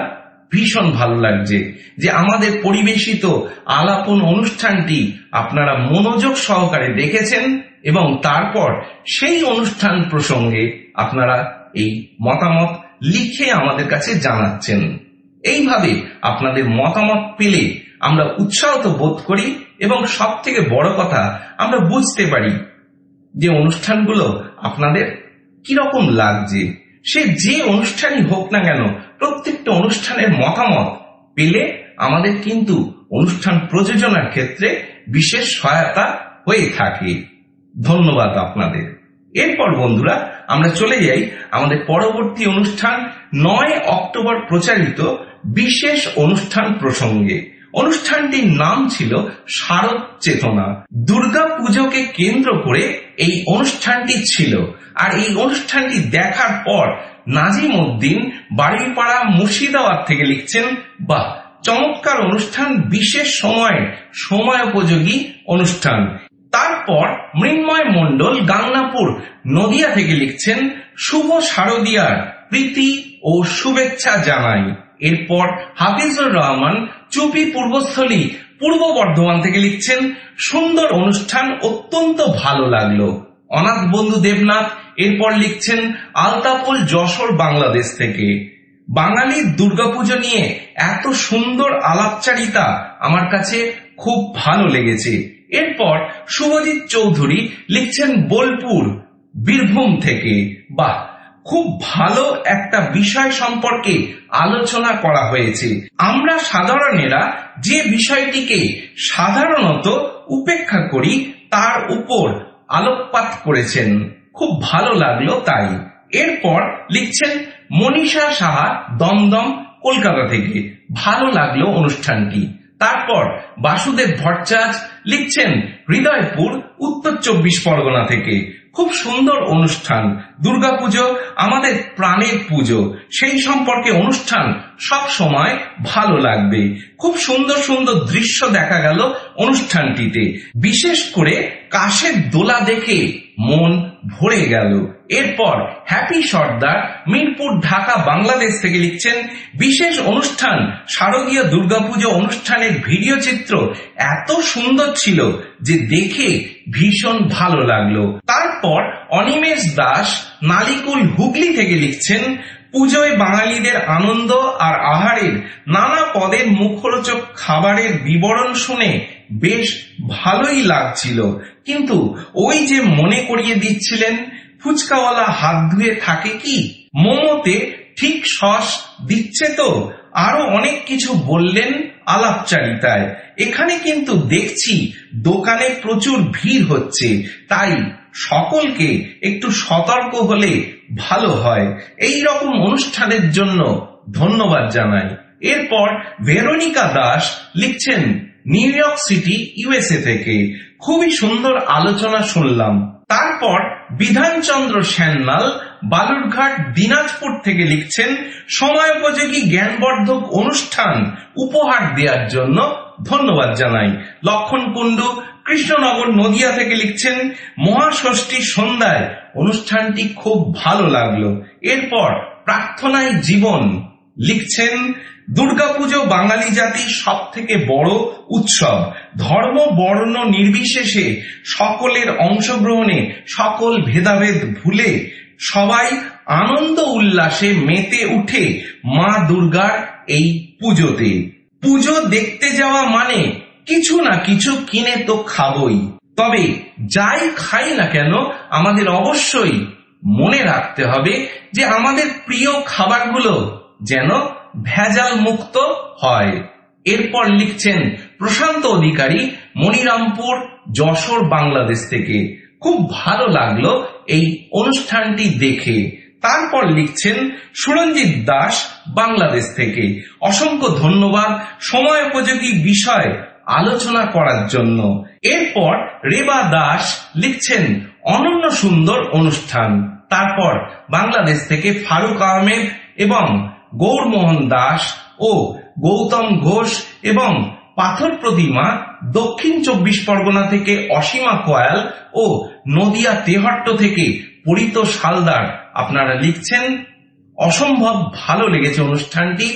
ভীষণ ভালো লাগছে যে আমাদের পরিবেশিত আলাপন অনুষ্ঠানটি আপনারা মনোযোগ সহকারে দেখেছেন এবং তারপর সেই অনুষ্ঠান প্রসঙ্গে আপনারা এই মতামত লিখে আমাদের কাছে জানাচ্ছেন। এইভাবে আপনাদের মতামত পেলে আমরা উৎসাহিত বোধ করি এবং সব থেকে বড় কথা আমরা বুঝতে পারি যে অনুষ্ঠানগুলো আপনাদের কিরকম লাগছে। সে যে অনুষ্ঠানই হোক না কেন, প্রত্যেকটা অনুষ্ঠানের মতামত পেলে আমাদের কিন্তু অনুষ্ঠান প্রযোজনার ক্ষেত্রে বিশেষ সহায়তা হয়ে থাকে। ধন্যবাদ আপনাদের। এরপর বন্ধুরা আমরা চলে যাই আমাদের পরবর্তী অনুষ্ঠান নয় অক্টোবর প্রচারিত বিশেষ অনুষ্ঠান প্রসঙ্গে। অনুষ্ঠানটির নাম ছিল শারদ চেতনা। দুর্গা পুজোকে কেন্দ্র করে এই অনুষ্ঠানটি ছিল। আর এই অনুষ্ঠানটি দেখার পর নাজিম উদ্দিন বাড়িপাড়া মুর্শিদাবাদ থেকে লিখছেন, বাহ, চমৎকার অনুষ্ঠান, বিশেষ সময় সময় উপযোগী অনুষ্ঠান। তারপর মৃন্ময় মণ্ডল গাংনাপুর নদিয়া থেকে লিখছেন, শুভ শারদিয়ার প্রীতি ও শুভেচ্ছা জানাই। এরপর হাফিজুর রহমান চুপি পূর্বস্থলী পূর্ব বর্ধমান থেকে লিখছেন, সুন্দর অনুষ্ঠান, অত্যন্ত ভালো লাগলো। অনাথ বন্ধু দেবনাথ এরপর লিখছেন, আলতাপুল যশোর বাংলাদেশ থেকে, বাঙালির দুর্গাপুজো নিয়ে এত সুন্দর আলাপচারিতা আমার কাছে খুব ভালো লেগেছে। এরপর শুভজিৎ চৌধুরী লিখছেন বোলপুর বীরভূম থেকে, বাহ, খুব ভালো একটা বিষয় সম্পর্কে আলোচনা করা হয়েছে। আমরা সাধারণেরা যে বিষয়টিকে সাধারণত উপেক্ষা করি তার উপর আলোকপাত করেছেন, খুব ভালো লাগলো তাই। এরপর লিখছেন মনীষা সাহা দমদম কলকাতা থেকে, ভালো লাগলো অনুষ্ঠানটি। তারপর বাসুদেব ভট্টাচার্য লিখছেন হৃদয়পুর উত্তর চব্বিশ পরগনা থেকে, খুব সুন্দর অনুষ্ঠান, দুর্গাপুজো আমাদের প্রাণের পুজো, সেই সম্পর্কে অনুষ্ঠান সব সময় ভালো লাগবে। খুব সুন্দর সুন্দর দৃশ্য দেখা গেল অনুষ্ঠানটিতে, বিশেষ করে কাশের দোলা দেখে মন ভরে গেল। এরপর হ্যাপি সর্দার মিরপুর ঢাকা বাংলাদেশ থেকে লিখছেন, বিশেষ অনুষ্ঠান শারদীয় দুর্গাপুজো অনুষ্ঠানের ভিডিও চিত্র এত সুন্দর ছিল যে দেখে ভীষণ ভালো লাগলো। তারপর অনিমেষ দাস নালিকুল হুগলি থেকে লিখছেন, পুজোয় বাঙালিদের আনন্দ আর আহারের নানা পদের মুখরোচক খাবারের বিবরণ শুনে বেশ ভালোই লাগছিল, কিন্তু ওই যে মনে করিয়ে দিচ্ছিলেন ফুচকাওয়ালা হাত ধুয়ে থাকে কি, মোমোতে ঠিক সস দিচ্ছে তো, আরো অনেক কিছু বললেন আলাপচারিতায়। এখানে কিন্তু দেখছি দোকানে প্রচুর ভিড় হচ্ছে, তাই সকলকে একটু সতর্ক হলে ভালো হয়। এই রকম অনুষ্ঠানের জন্য ধন্যবাদ জানাই। এরপর ভেরোনিকা দাস লিখছেন নিউ ইয়র্ক সিটি ইউএসএ থেকে, খুবই সুন্দর আলোচনা শুনলাম। তারপর বিধানচন্দ্র সান্যাল বালুরঘাট দিনাজপুর থেকে লিখছেন, সময় উপযোগী জ্ঞানবর্ধক অনুষ্ঠান উপহার দেওয়ার জন্য ধন্যবাদ জানাই। লক্ষণ কুণ্ডু কৃষ্ণনগর নদিয়া থেকে লিখছেন, মহাষষ্ঠী সন্ধ্যায় অনুষ্ঠানটি খুব ভালো লাগলো। এরপর প্রার্থনায় জীবন লিখছেন, দুর্গাপুজো বাঙালি জাতির সব থেকে বড় উৎসব, ধর্ম বর্ণ নির্বিশেষে সকলের অংশগ্রহণে সকল ভেদাভেদ ভুলে সবাই আনন্দ উল্লাসে মেতে উঠে মা দুর্গার এই পুজোতে। পুজো দেখতে যাওয়া মানে কিছু না কিছু কিনে তো খাবই, তবে যাই খাই না কেন আমাদের অবশ্যই মনে রাখতে হবে যে আমাদের প্রিয় খাবারগুলো যেন ভেজাল মুক্ত হয়। এরপর লিখছেন প্রশান্ত অধিকারী মনিরামপুর যশোর বাংলাদেশ থেকে, খুব ভালো লাগলো এই অনুষ্ঠানটি দেখে। তারপর লিখছেন সুরঞ্জিত দাস বাংলাদেশ থেকে, অসংখ্য ধন্যবাদ সময় উপযোগী বিষয় আলোচনা করার জন্য। এরপর রেবা দাস লিখছেন অনন্য সুন্দর অনুষ্ঠান। তারপর বাংলাদেশ থেকে ফারুক আহমেদ এবং গৌরমোহন দাস ও গৌতম ঘোষ এবং পাথর প্রতিমা দক্ষিণ চব্বিশ পরগনা থেকে অসীমা কোয়াল ও নদিয়া তেহট্ট থেকে পরিত সালদার আপনারা লিখছেন, অসম্ভব ভালো লেগেছে অনুষ্ঠানটি,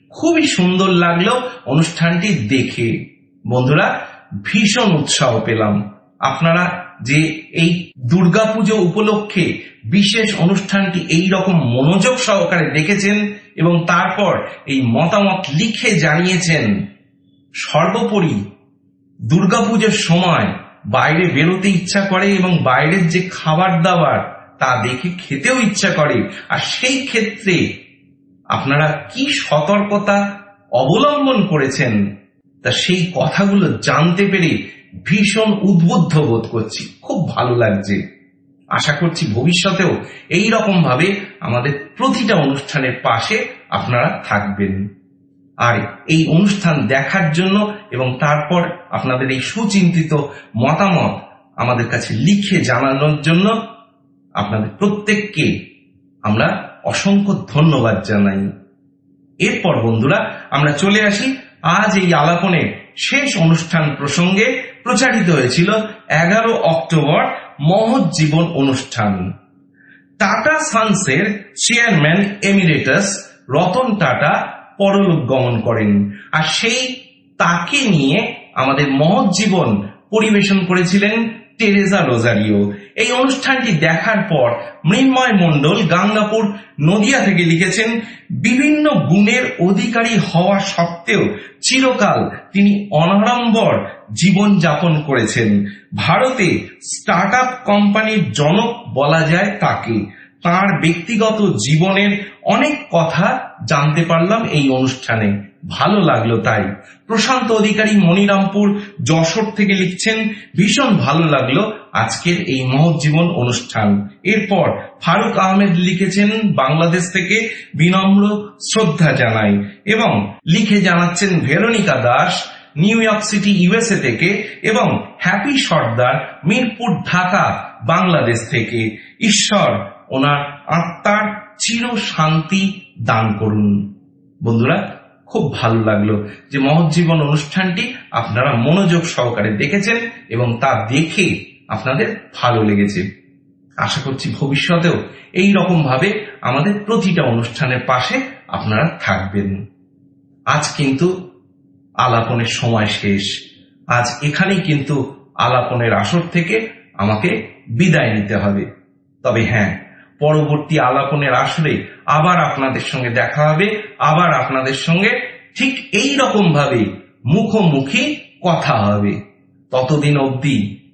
খুবই সুন্দর লাগলো অনুষ্ঠানটি দেখে। বন্ধুরা, ভীষণ উৎসাহ পেলাম। আপনারা যে এই দুর্গাপুজো উপলক্ষে বিশেষ অনুষ্ঠানটি এই রকম মনোযোগ সহকারে দেখেছেন এবং তারপর এই মতামত লিখে জানিয়েছেন। সর্বোপরি দুর্গাপুজোর সময় বাইরে বেরোতে ইচ্ছা করে এবং বাইরের যে খাবার দাবার তা দেখে খেতেও ইচ্ছা করে। আর সেই ক্ষেত্রে আপনারা কি সতর্কতা অবলম্বন করেছেন তা সেই কথাগুলো জানতে পেরে ভীষণ উদ্বুদ্ধ বোধ করছি। খুব ভালো লাগছে। আশা করছি ভবিষ্যতেও এই রকম ভাবে আমাদের প্রতিটা অনুষ্ঠানের পাশে আপনারা থাকবেন। আর এই অনুষ্ঠান দেখার জন্য এবং তারপর আপনাদের এই সুচিন্তিত মতামত আমাদের কাছে লিখে জানানোর জন্য আপনাদের প্রত্যেককে আমরা অসংখ্য ধন্যবাদ জানাই। এরপর বন্ধুরা, আমরা চলে আসি আজ এই আলাপনের শেষ অনুষ্ঠান প্রসঙ্গে। প্রচারিত হয়েছিল এগারো অক্টোবর মহৎ জীবন অনুষ্ঠান। টাটা সান্সের চেয়ারম্যান এমিরেটাস রতন টাটা পরলোক গমন করেন, আর সেই তাকে নিয়ে আমাদের মহৎ জীবন পরিবেশন করেছিলেন টেরেজা রোজারিও। এই অনুষ্ঠানটি দেখার পর মৃন্ময় মণ্ডল গাঙ্গাপুর নদিয়া থেকে লিখেছেন, বিভিন্ন গুণের অধিকারী হওয়া সত্ত্বেও চিরকাল তিনি অনাড়ম্বর জীবন যাপন করেছেন। ভারতে স্টার্ট আপ কোম্পানির জনক বলা যায় তাকে। তার ব্যক্তিগত জীবনের অনেক কথা জানতে পারলাম এই অনুষ্ঠানে, ভালো লাগলো তাই। প্রশান্ত অধিকারী মনিরামপুর যশোর থেকে লিখছেন, ভীষণ ভালো লাগলো আজকের এই মহৎ জীবন অনুষ্ঠান। এরপর ফারুক আহমেদ লিখেছেন বাংলাদেশ থেকে, বিনম্র শ্রদ্ধা জানাই। এবং লিখে জানাচ্ছেন Veronica Das New York City USA থেকে, এবং হ্যাপি সর্দার মিরপুর ঢাকা বাংলাদেশ থেকে। ঈশ্বর ওনার আত্মার চির শান্তি দান করুন। বন্ধুরা, খুব ভালো লাগলো যে মহৎ জীবন অনুষ্ঠানটি আপনারা মনোযোগ সহকারে দেখেছেন এবং তা দেখে আপনাদের ভালো লেগেছে। আশা করছি ভবিষ্যতেও এই রকম ভাবে আমাদের প্রতিটা অনুষ্ঠানের পাশে আপনারা থাকবেন। আজ কিন্তু আলাপনের সময় শেষ। আজ এখানেই কিন্তু আলাপনের আসর থেকে আমাকে বিদায় নিতে হবে। তবে হ্যাঁ, পরবর্তী আলাপনের আসরে আবার আপনাদের সঙ্গে দেখা হবে, আবার আপনাদের সঙ্গে ঠিক এই রকম ভাবে মুখোমুখি কথা হবে। ততদিন অবধি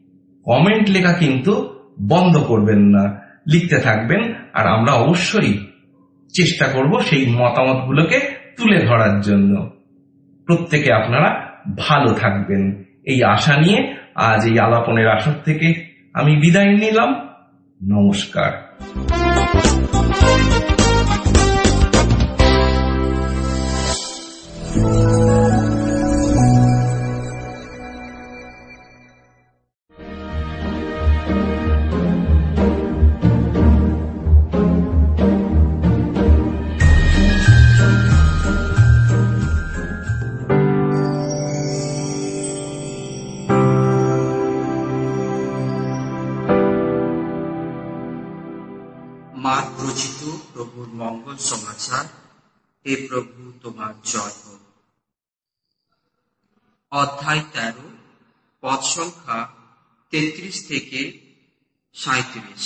কমেন্ট লেখা কিন্তু বন্ধ করবেন না, লিখতে থাকবেন। আর আমরা অবশ্যই চেষ্টা করব সেই মতামতগুলোকে তুলে ধরার জন্য। প্রত্যেকে আপনারা ভালো থাকবেন এই আশা নিয়ে আজ এই আলাপনের আসর থেকে আমি বিদায় নিলাম। নমস্কার। মার রচিত প্রভুর মঙ্গল সমাচার। হে প্রভু, তোমার জয় হোক। অধ্যায় তেরো, পদ সংখ্যা তেত্রিশ থেকে সাঁত্রিশ।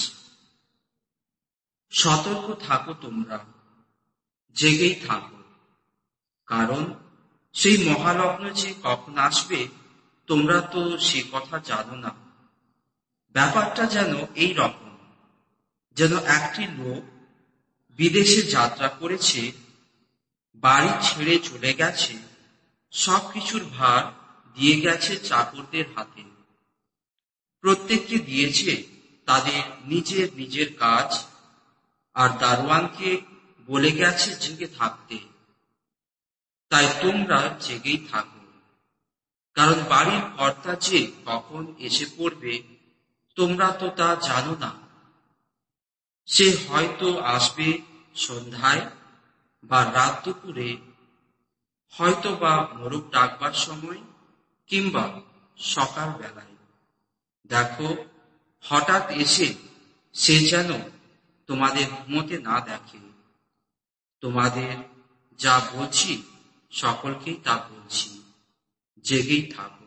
সতর্ক থাকো, তোমরা জেগেই থাকো, কারণ সেই মহালগ্ন যে কখন আসবে তোমরা তো সে কথা জানো না। ব্যাপারটা যেন এই রকম, যেন একটি লোক বিদেশে যাত্রা করেছে, বাড়ি ছেড়ে চলে গেছে, সবকিছুর ভার দিয়ে গেছে চাকরদের হাতে। প্রত্যেককে দিয়েছে তাদের নিজের নিজের কাজ, আর দারোয়ানকে বলে গেছে জেগে থাকতে। তাই তোমরা জেগেই থাকো, কারণ বাড়ির কর্তা যে কখন এসে পড়বে তোমরা তো তা জানো না। সে হয়তো আসবে সন্ধ্যায় বা রাত দুপুরে, হয়তো বা মোরগ ডাকবার সময়, কিংবা সকাল বেলায়। দেখো, হঠাৎ এসে সে যেন তোমাদের ঘুমোতে না দেখে। তোমাদের যা বলছি সকলকেই তা বলছি, জেগেই থাকো।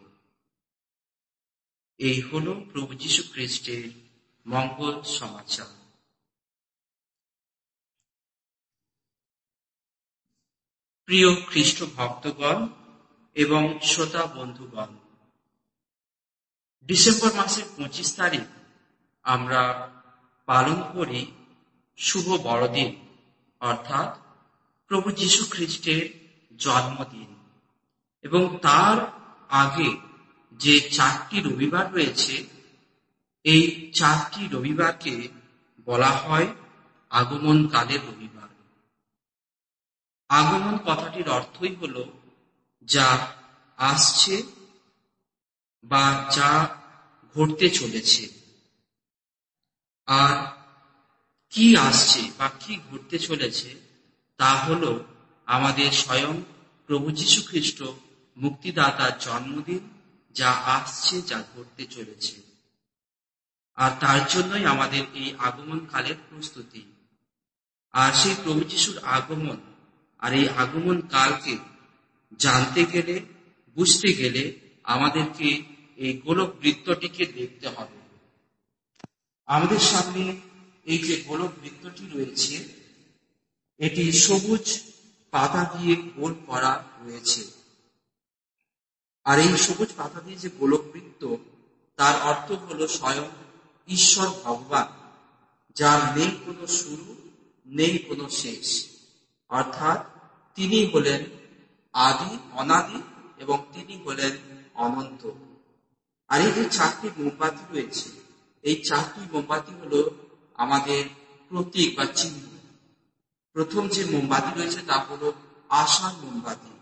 এই হল প্রভু যীশু খ্রিস্টের মঙ্গল সমাচার। প্রিয় খ্রিস্ট ভক্তগণ এবং শ্রোতা বন্ধুগণ, ডিসেম্বর মাসের পঁচিশ তারিখ আমরা পালন করি শুভ বড়দিন, অর্থাৎ প্রভু যীশু খ্রিস্টের জন্মদিন। এবং তার আগে যে চারটি রবিবার রয়েছে, এই চারটি রবিবারকে বলা হয় আগমনকালের রবিবার। আগমন কথাটির অর্থই হল যা আসছে বা যা ঘটতে চলেছে। আর কি আসছে বা কি ঘটতে চলেছে তা হল আমাদের স্বয়ং প্রভু যীশু খ্রিস্ট মুক্তিদাতার জন্মদিন, যা আসছে, যা ঘটতে চলেছে। আর তার জন্যই আমাদের এই আগমন কালের প্রস্তুতি। আর সেই প্রভু যীশুর আগমন আর এই আগমন কালকে জানতে গেলে, বুঝতে গেলে আমাদেরকে এই গোলক বৃত্তটিকে দেখতে হবে। আমাদের সামনে এই যে গোলক বৃত্তটি রয়েছে, এটি সবুজ পাতা দিয়ে গোল করা রয়েছে। আর এই সবুজ পাতা দিয়ে যে গোলক বৃত্ত, তার অর্থ হল স্বয়ং ঈশ্বর ভগবান, যার নেই কোনো শুরু, নেই কোনো শেষ। অর্থাৎ তিনি হলেন আদি, অনাদি, এবং তিনি হলেন অনন্ত। আর এই যে চারটি মোমবাতি রয়েছে, এই চারটি মোমবাতি হলো আমাদের প্রতীক বা চিহ্ন। প্রথম যে মোমবাতি রয়েছে তা হলো আশার মোমবাতি।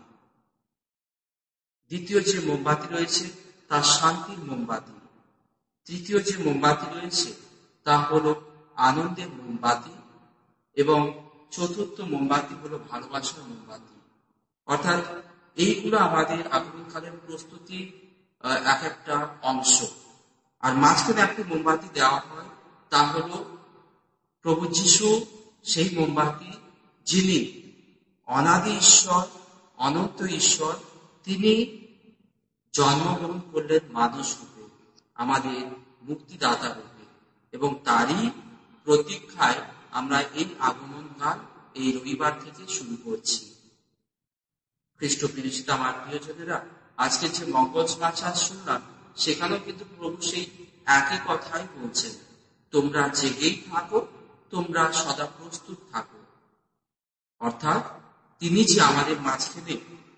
দ্বিতীয় যে মোমবাতি রয়েছে তা শান্তির মোমবাতি। তৃতীয় যে মোমবাতি রয়েছে তা হলো আনন্দের মোমবাতি। এবং চতুর্থ মোমবাতি হলো ভালোবাসার মোমবাতি। অর্থাৎ এইগুলো আমাদের আগমনকালের প্রস্তুতি এক একটা অংশ। আর মাঝখানে একটি মোমবাতি দেওয়া হয়, তা হলো প্রভু যীশু, সেই মোমবাতি যিনি অনাদি ঈশ্বর, অনন্ত ঈশ্বর। তিনি জন্মগ্রহণ করলেন মানুষ রূপে, আমাদের মুক্তিদাতা রূপে, এবং তারই প্রতীক্ষায় আমরা এই আগমনকাল এই রবিবার থেকে শুরু করছি। খ্রিস্ট প্রিয়জিত আমার প্রিয়জনেরা, আজকে যে মঙ্গল সমাচার শুনলাম, সেখানেও কিন্তু প্রভু সেই একই কথাই বলছেন, তোমরা জেগেই থাকো, তোমরা সদা প্রস্তুত থাকো। অর্থাৎ তিনি যে আমাদের মাঝখানে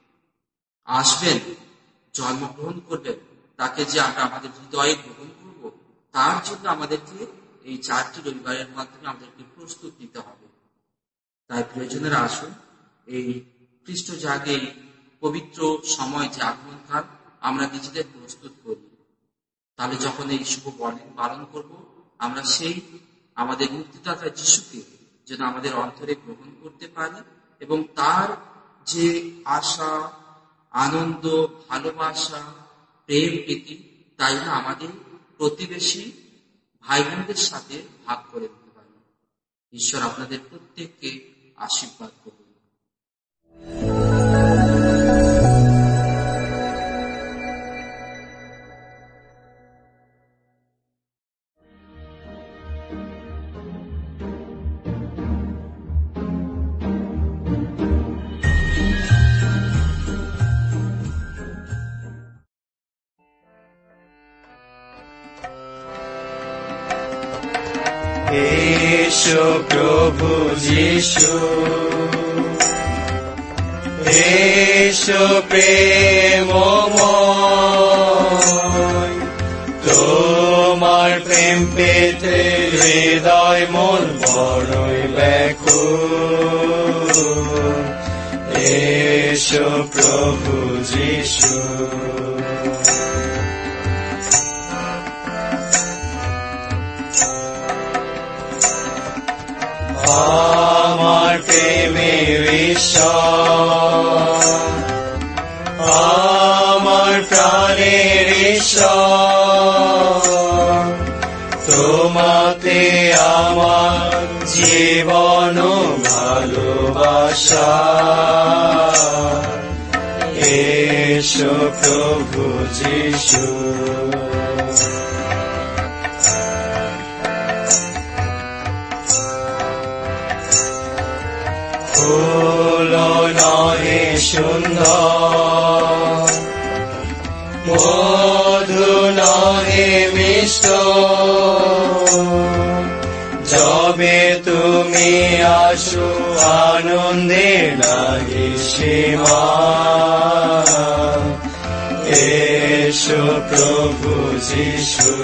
আসবেন, জন্মগ্রহণ করবেন, তাকে যে আমরা আমাদের হৃদয়ে গ্রহণ করব, তার জন্য আমাদেরকে এই চারটি রবিবারের মাধ্যমে আমাদেরকে প্রস্তুত নিতে হবে। তাই প্রিয়জনেরা, আসুন এই খ্রিস্ট জাগে পবিত্র সময় যে আগমনকাল, আমরা নিজেদের প্রস্তুত করি। তাহলে যখন এই শুভ বড়দিন পালন করব, আমরা সেই আমাদের মুক্তিদাতা যিশুকে যেন আমাদের অন্তরে গ্রহণ করতে পারি, এবং তার যে আশা, আনন্দ, ভালোবাসা, প্রেম, প্রীতি, তাই না আমাদের প্রতিবেশী ভাই বোনদের সাথে ভাগ করে দিতে পারি। ঈশ্বর আপনাদের প্রত্যেককে আশীর্বাদ করুন। এসো প্রভু যীশু, এসো প্রেমময়, তোমার প্রেম পেতে হৃদয় মন বড়ই ব্যাকুল। এসো প্রভু যীশু, আমার প্রেমের ঈশ্বর, আমার প্রাণের ঈশ্বর, তোমাতে আমার জীবন ভালোবাসা। এসো প্রভু যিশু। ফুল নহে সুন্দর, মধু নহে মিষ্ট, যবে তুমি আসো আনন্দে নাহি সীমা। এসো প্রভু যিশু।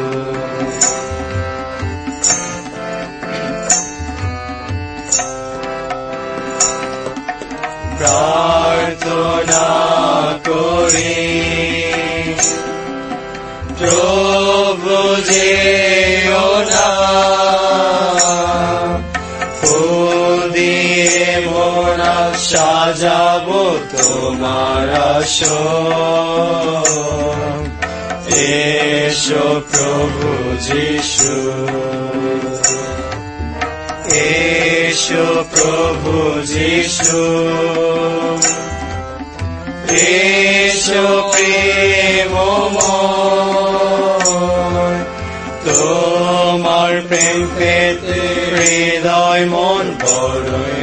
প্রার্থনা করি প্রভু যেও না, ফুল দিয়ে মোরা সাজাবো তোমার আসন। এসো প্রভু যিশু। এসো প্রভু যিশু। এসো প্রেমময়, তোমার প্রেম পেতে হৃদয় মন বড়ই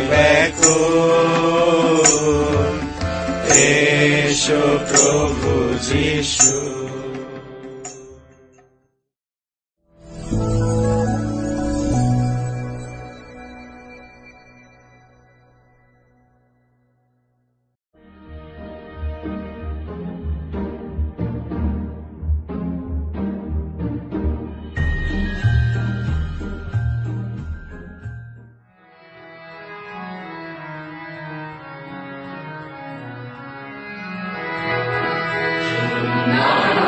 ব্যাকুল। এসো প্রভু যিশু। না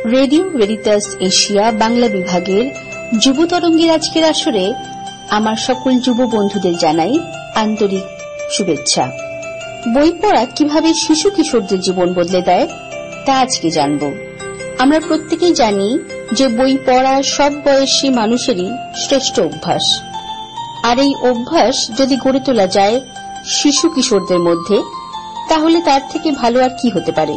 রেডিও ভেরিটাস এশিয়া বাংলা বিভাগের যুব তরঙ্গের আজকের আসরে আমার সকল যুব বন্ধুদের জানাই আন্তরিক শুভেচ্ছা। বই পড়া কিভাবে শিশু কিশোরদের জীবন বদলে দেয় তা আজকে জানব। আমরা প্রত্যেকেই জানি যে বই পড়া সব বয়সী মানুষেরই শ্রেষ্ঠ অভ্যাস, আর এই অভ্যাস যদি গড়ে তোলা যায় শিশু কিশোরদের মধ্যে, তাহলে তার থেকে ভালো আর কি হতে পারে।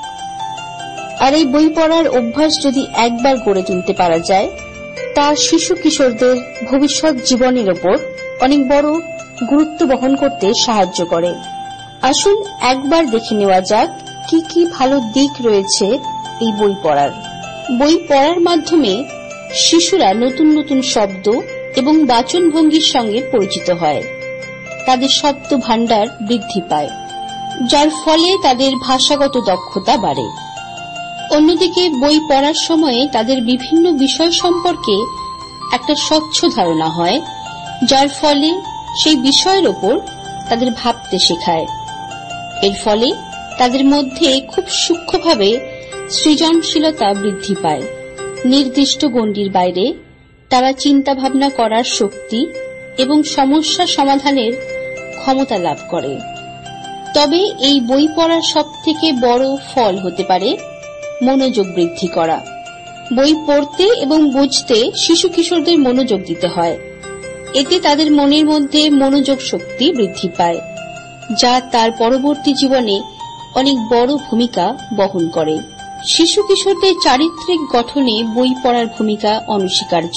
আর এই বই পড়ার অভ্যাস যদি একবার গড়ে তুলতে পারা যায়, তা শিশু কিশোরদের ভবিষ্যৎ জীবনের ওপর অনেক বড় গুরুত্ব বহন করতে সাহায্য করে। আসুন একবার দেখে নেওয়া যাক কি কি ভালো দিক রয়েছে এই বই পড়ার। বই পড়ার মাধ্যমে শিশুরা নতুন নতুন শব্দ এবং বাচনভঙ্গির সঙ্গে পরিচিত হয়, তাদের শব্দ ভাণ্ডার বৃদ্ধি পায়, যার ফলে তাদের ভাষাগত দক্ষতা বাড়ে। অন্যদিকে বই পড়ার সময়ে তাদের বিভিন্ন বিষয় সম্পর্কে একটা স্বচ্ছ ধারণা হয়, যার ফলে সেই বিষয়ের ওপর তাদের ভাবতে শেখায়। এর ফলে তাদের মধ্যে খুব সূক্ষ্মভাবে সৃজনশীলতা বৃদ্ধি পায়। নির্দিষ্ট গণ্ডির বাইরে তারা চিন্তা ভাবনা করার শক্তি এবং সমস্যা সমাধানের ক্ষমতা লাভ করে। তবে এই বই পড়ার সবথেকে বড় ফল হতে পারে মনোযোগ বৃদ্ধি করা। বই পড়তে এবং বুঝতে শিশু কিশোরদের মনোযোগ দিতে হয়। এতে তাদের মনের মধ্যে মনোযোগ শক্তি বৃদ্ধি পায়, যা তার পরবর্তী জীবনে অনেক বড় ভূমিকা বহন করে। শিশু কিশোরদের চারিত্রিক গঠনে বই পড়ার ভূমিকা অনস্বীকার্য।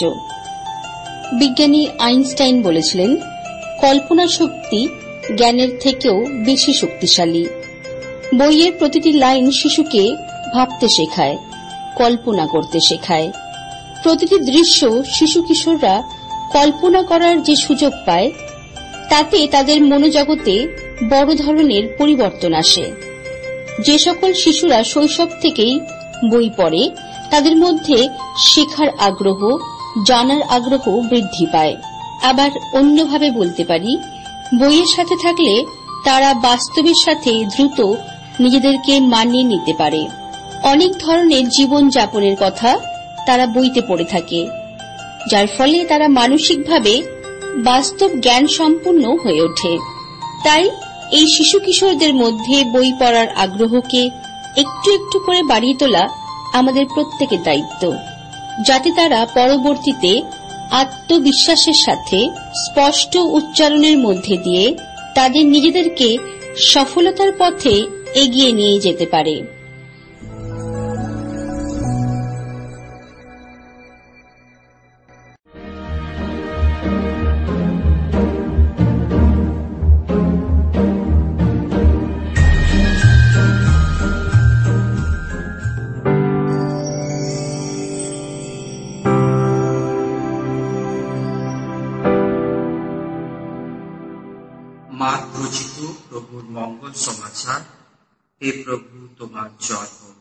বিজ্ঞানী আইনস্টাইন বলেছিলেন, কল্পনা শক্তি জ্ঞানের থেকেও বেশি শক্তিশালী। বইয়ের প্রতিটি লাইন শিশুকে ভাবতে শেখায়, কল্পনা করতে শেখায়। প্রতিটি দৃশ্য শিশু কিশোররা কল্পনা করার যে সুযোগ পায়, তাতে তাদের মনোজগতে বড় ধরনের পরিবর্তন আসে। যে সকল শিশুরা শৈশব থেকেই বই পড়ে, তাদের মধ্যে শেখার আগ্রহ, জানার আগ্রহ বৃদ্ধি পায়। আবার অন্যভাবে বলতে পারি, বইয়ের সাথে থাকলে তারা বাস্তবের সাথে দ্রুত নিজেদেরকে মানিয়ে নিতে পারে। অনেক ধরনের জীবন যাপনের কথা তারা বইতে পড়ে থাকে, যার ফলে তারা মানসিকভাবে বাস্তব জ্ঞান সম্পন্ন হয়ে ওঠে। তাই এই শিশু কিশোরদের মধ্যে বই পড়ার আগ্রহকে একটু একটু করে বাড়িয়ে তোলা আমাদের প্রত্যেকের দায়িত্ব, যাতে তারা পরবর্তীতে আত্মবিশ্বাসের সাথে স্পষ্ট উচ্চারণের মধ্যে দিয়ে তাদের নিজেদেরকে সফলতার পথে এগিয়ে নিয়ে যেতে পারে। মার্ক রচিত প্রভুর মঙ্গল সমাচার। হে প্রভু, তোমার জয় হোক।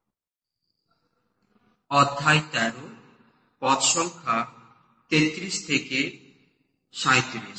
অধ্যায় তেরো, পদ সংখ্যা তেত্রিশ থেকে সাঁত্রিশ।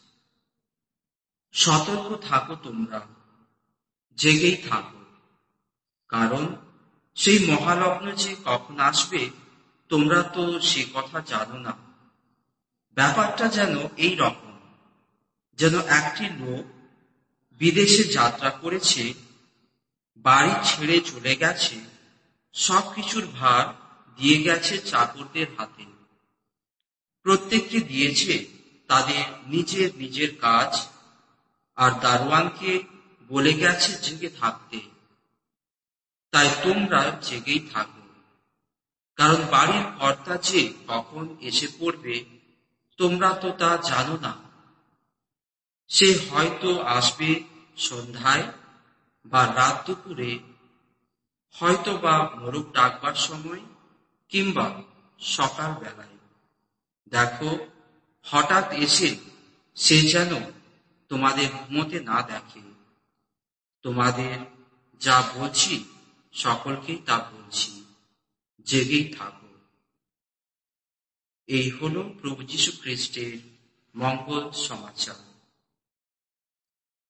সতর্ক থাকো, তোমরা জেগেই থাকো, কারণ সেই মহালগ্ন যে কখন আসবে তোমরা তো সে কথা জানো না। ব্যাপারটা যেন এই রকম, যেন একটি লোক বিদেশে যাত্রা করেছে, বাড়ি ছেড়ে চলে গেছে, সবকিছুর ভার দিয়ে গেছে চাকরদের হাতে। প্রত্যেককে দিয়েছে তাদের নিজের নিজের কাজ, আর দারোয়ানকে বলে গেছে জেগে থাকতে। তাই তোমরা জেগেই থাকো, কারণ বাড়ির কর্তা যে কখন এসে পড়বে তোমরা তো তা জানো না। সে হয়তো আসবে সন্ধ্যায় বা রাত দুপুরে, হয়তো বা মোরগ ডাকবার সময়, কিংবা সকাল বেলায়। দেখো, হঠাৎ এসে সে যেন তোমাদের ঘুমোতে না দেখে। তোমাদের যা বলছি সকলকেই তা বলছি, জেগেই থাকো। এই হল প্রভু যীশু খ্রিস্টের মঙ্গল সমাচার।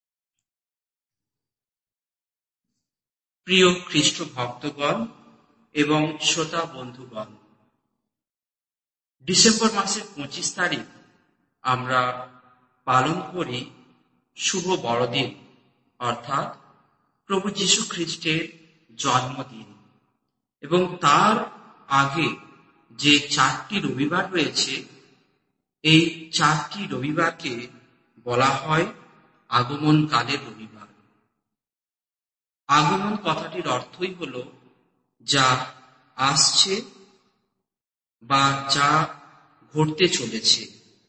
প্রিয় খ্রিস্ট ভক্তগণ, এবং শ্রোতা বন্ধুগণ, ডিসেম্বর মাসের পঁচিশ তারিখ আমরা পালন করি শুভ বড়দিন, অর্থাৎ প্রভু যীশু খ্রিস্টের জন্মদিন। এবং তার আগে যে চারটি রবিবার রয়েছে, এই চারটি রবিবারকে বলা হয় আগমন কালের রবিবার। আগমন কথাটির অর্থই হল যা আসছে বা যা ঘটতে চলেছে।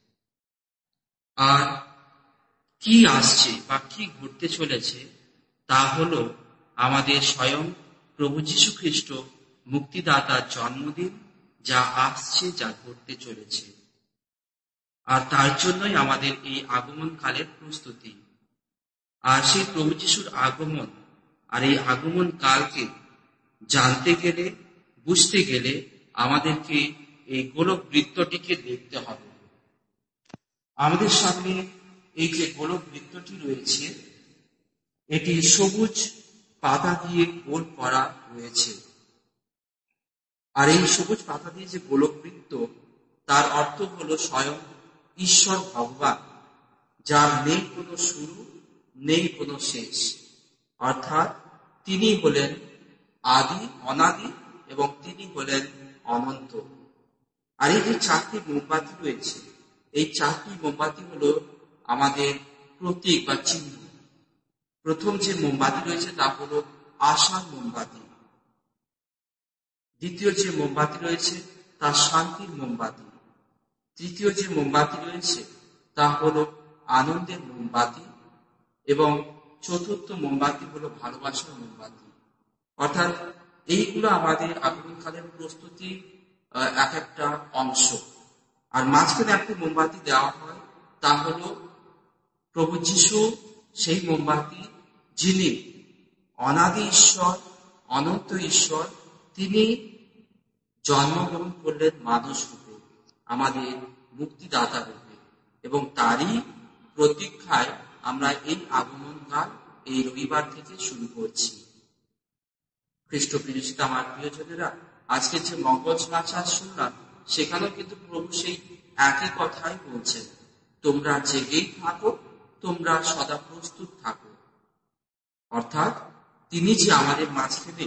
আর কি আসছে বা কি ঘটতে চলেছে তা হল আমাদের স্বয়ং প্রভু যীশু খ্রিস্ট মুক্তিদাতার জন্মদিন, যা আসছে, যা ঘটতে চলেছে। আর তার জন্যই আমাদের এই আগমন কালের প্রস্তুতি। আর সেই প্রভু যীশুর আগমন আর এই আগমন কালকে জানতে গেলে, বুঝতে গেলে আমাদেরকে এই গোলক বৃত্তটিকে দেখতে হবে। আমাদের সামনে এই যে গোলক বৃত্তটি রয়েছে, এটি সবুজ পাতা দিয়ে গোল করা রয়েছে। আর এই সবুজ পাতা দিয়ে যে গোলক বৃত্ত, তার অর্থ হলো স্বয়ং ঈশ্বর ভগবান, যার নেই কোনো শুরু, নেই কোনো শেষ। অর্থাৎ তিনি হলেন আদি, অনাদি, এবং তিনি হলেন অনন্ত। আর এই যে চারটি মোমবাতি রয়েছে, এই চারটি মোমবাতি হলো আমাদের প্রতীক বা চিহ্ন। প্রথম যে মোমবাতি রয়েছে তা হলো আশার মোমবাতি। দ্বিতীয় যে মোমবাতি রয়েছে তা শান্তির মোমবাতি। তৃতীয় যে মোমবাতি রয়েছে তা হলো আনন্দের মোমবাতি। এবং চতুর্থ মোমবাতি হলো ভালোবাসার মোমবাতি। অর্থাৎ এইগুলো আমাদের আগমনকালের প্রস্তুতি এক একটা অংশ। আর মাঝখানে একটা মোমবাতি দেওয়া হয়, তা হলো প্রভু যীশু, সেই মোমবাতি যিনি অনাদি ঈশ্বর, অনন্ত ঈশ্বর। তিনি জন্মগ্রহণ করলেন মানুষ রূপে, আমাদের মুক্তিদাতা রূপে, এবং তারই প্রতীক্ষায় আমরা এই আগমনকাল এই রবিবার থেকে শুরু করছি। খ্রিস্ট প্রিয়জিত আমার প্রিয়জনেরা, আজকে যে মঙ্গল সমাচার শুনলাম, সেখানেও কিন্তু প্রভু সেই একই কথাই বলছেন, তোমরা জেগেই থাকো, তোমরা সদা প্রস্তুত থাকো। অর্থাৎ তিনি যে আমাদের মাঝখানে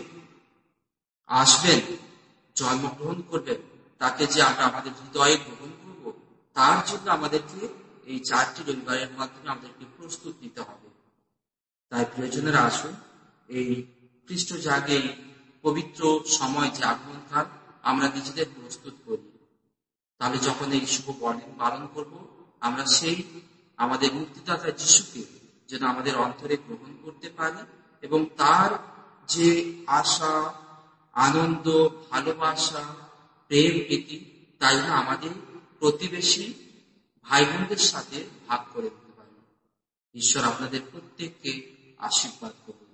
আসবেন, জন্মগ্রহণ করবেন, তাকে যে আমরা আমাদের হৃদয়ে গ্রহণ করব, তার জন্য আমাদেরকে এই চারটি রবিবারের মাধ্যমে আমাদেরকে প্রস্তুত নিতে হবে। তাই প্রিয়জনেরা, আসুন এই খ্রিস্ট জাগে পবিত্র সময় যে আগমনকাল, আমরা নিজেদের প্রস্তুত করি। তাহলে যখন এই শুভ বড়দিন পালন করব, আমরা সেই আমাদের মুক্তিদাতা যিশুকে যেন আমাদের অন্তরে গ্রহণ করতে পারি, এবং তার যে আশা, আনন্দ, ভালোবাসা, প্রেম, প্রীতি, তাই না আমাদের প্রতিবেশী ভাই বোনদের সাথে ভাগ করে দিতে পারি। ঈশ্বর আপনাদের প্রত্যেককে আশীর্বাদ করুন।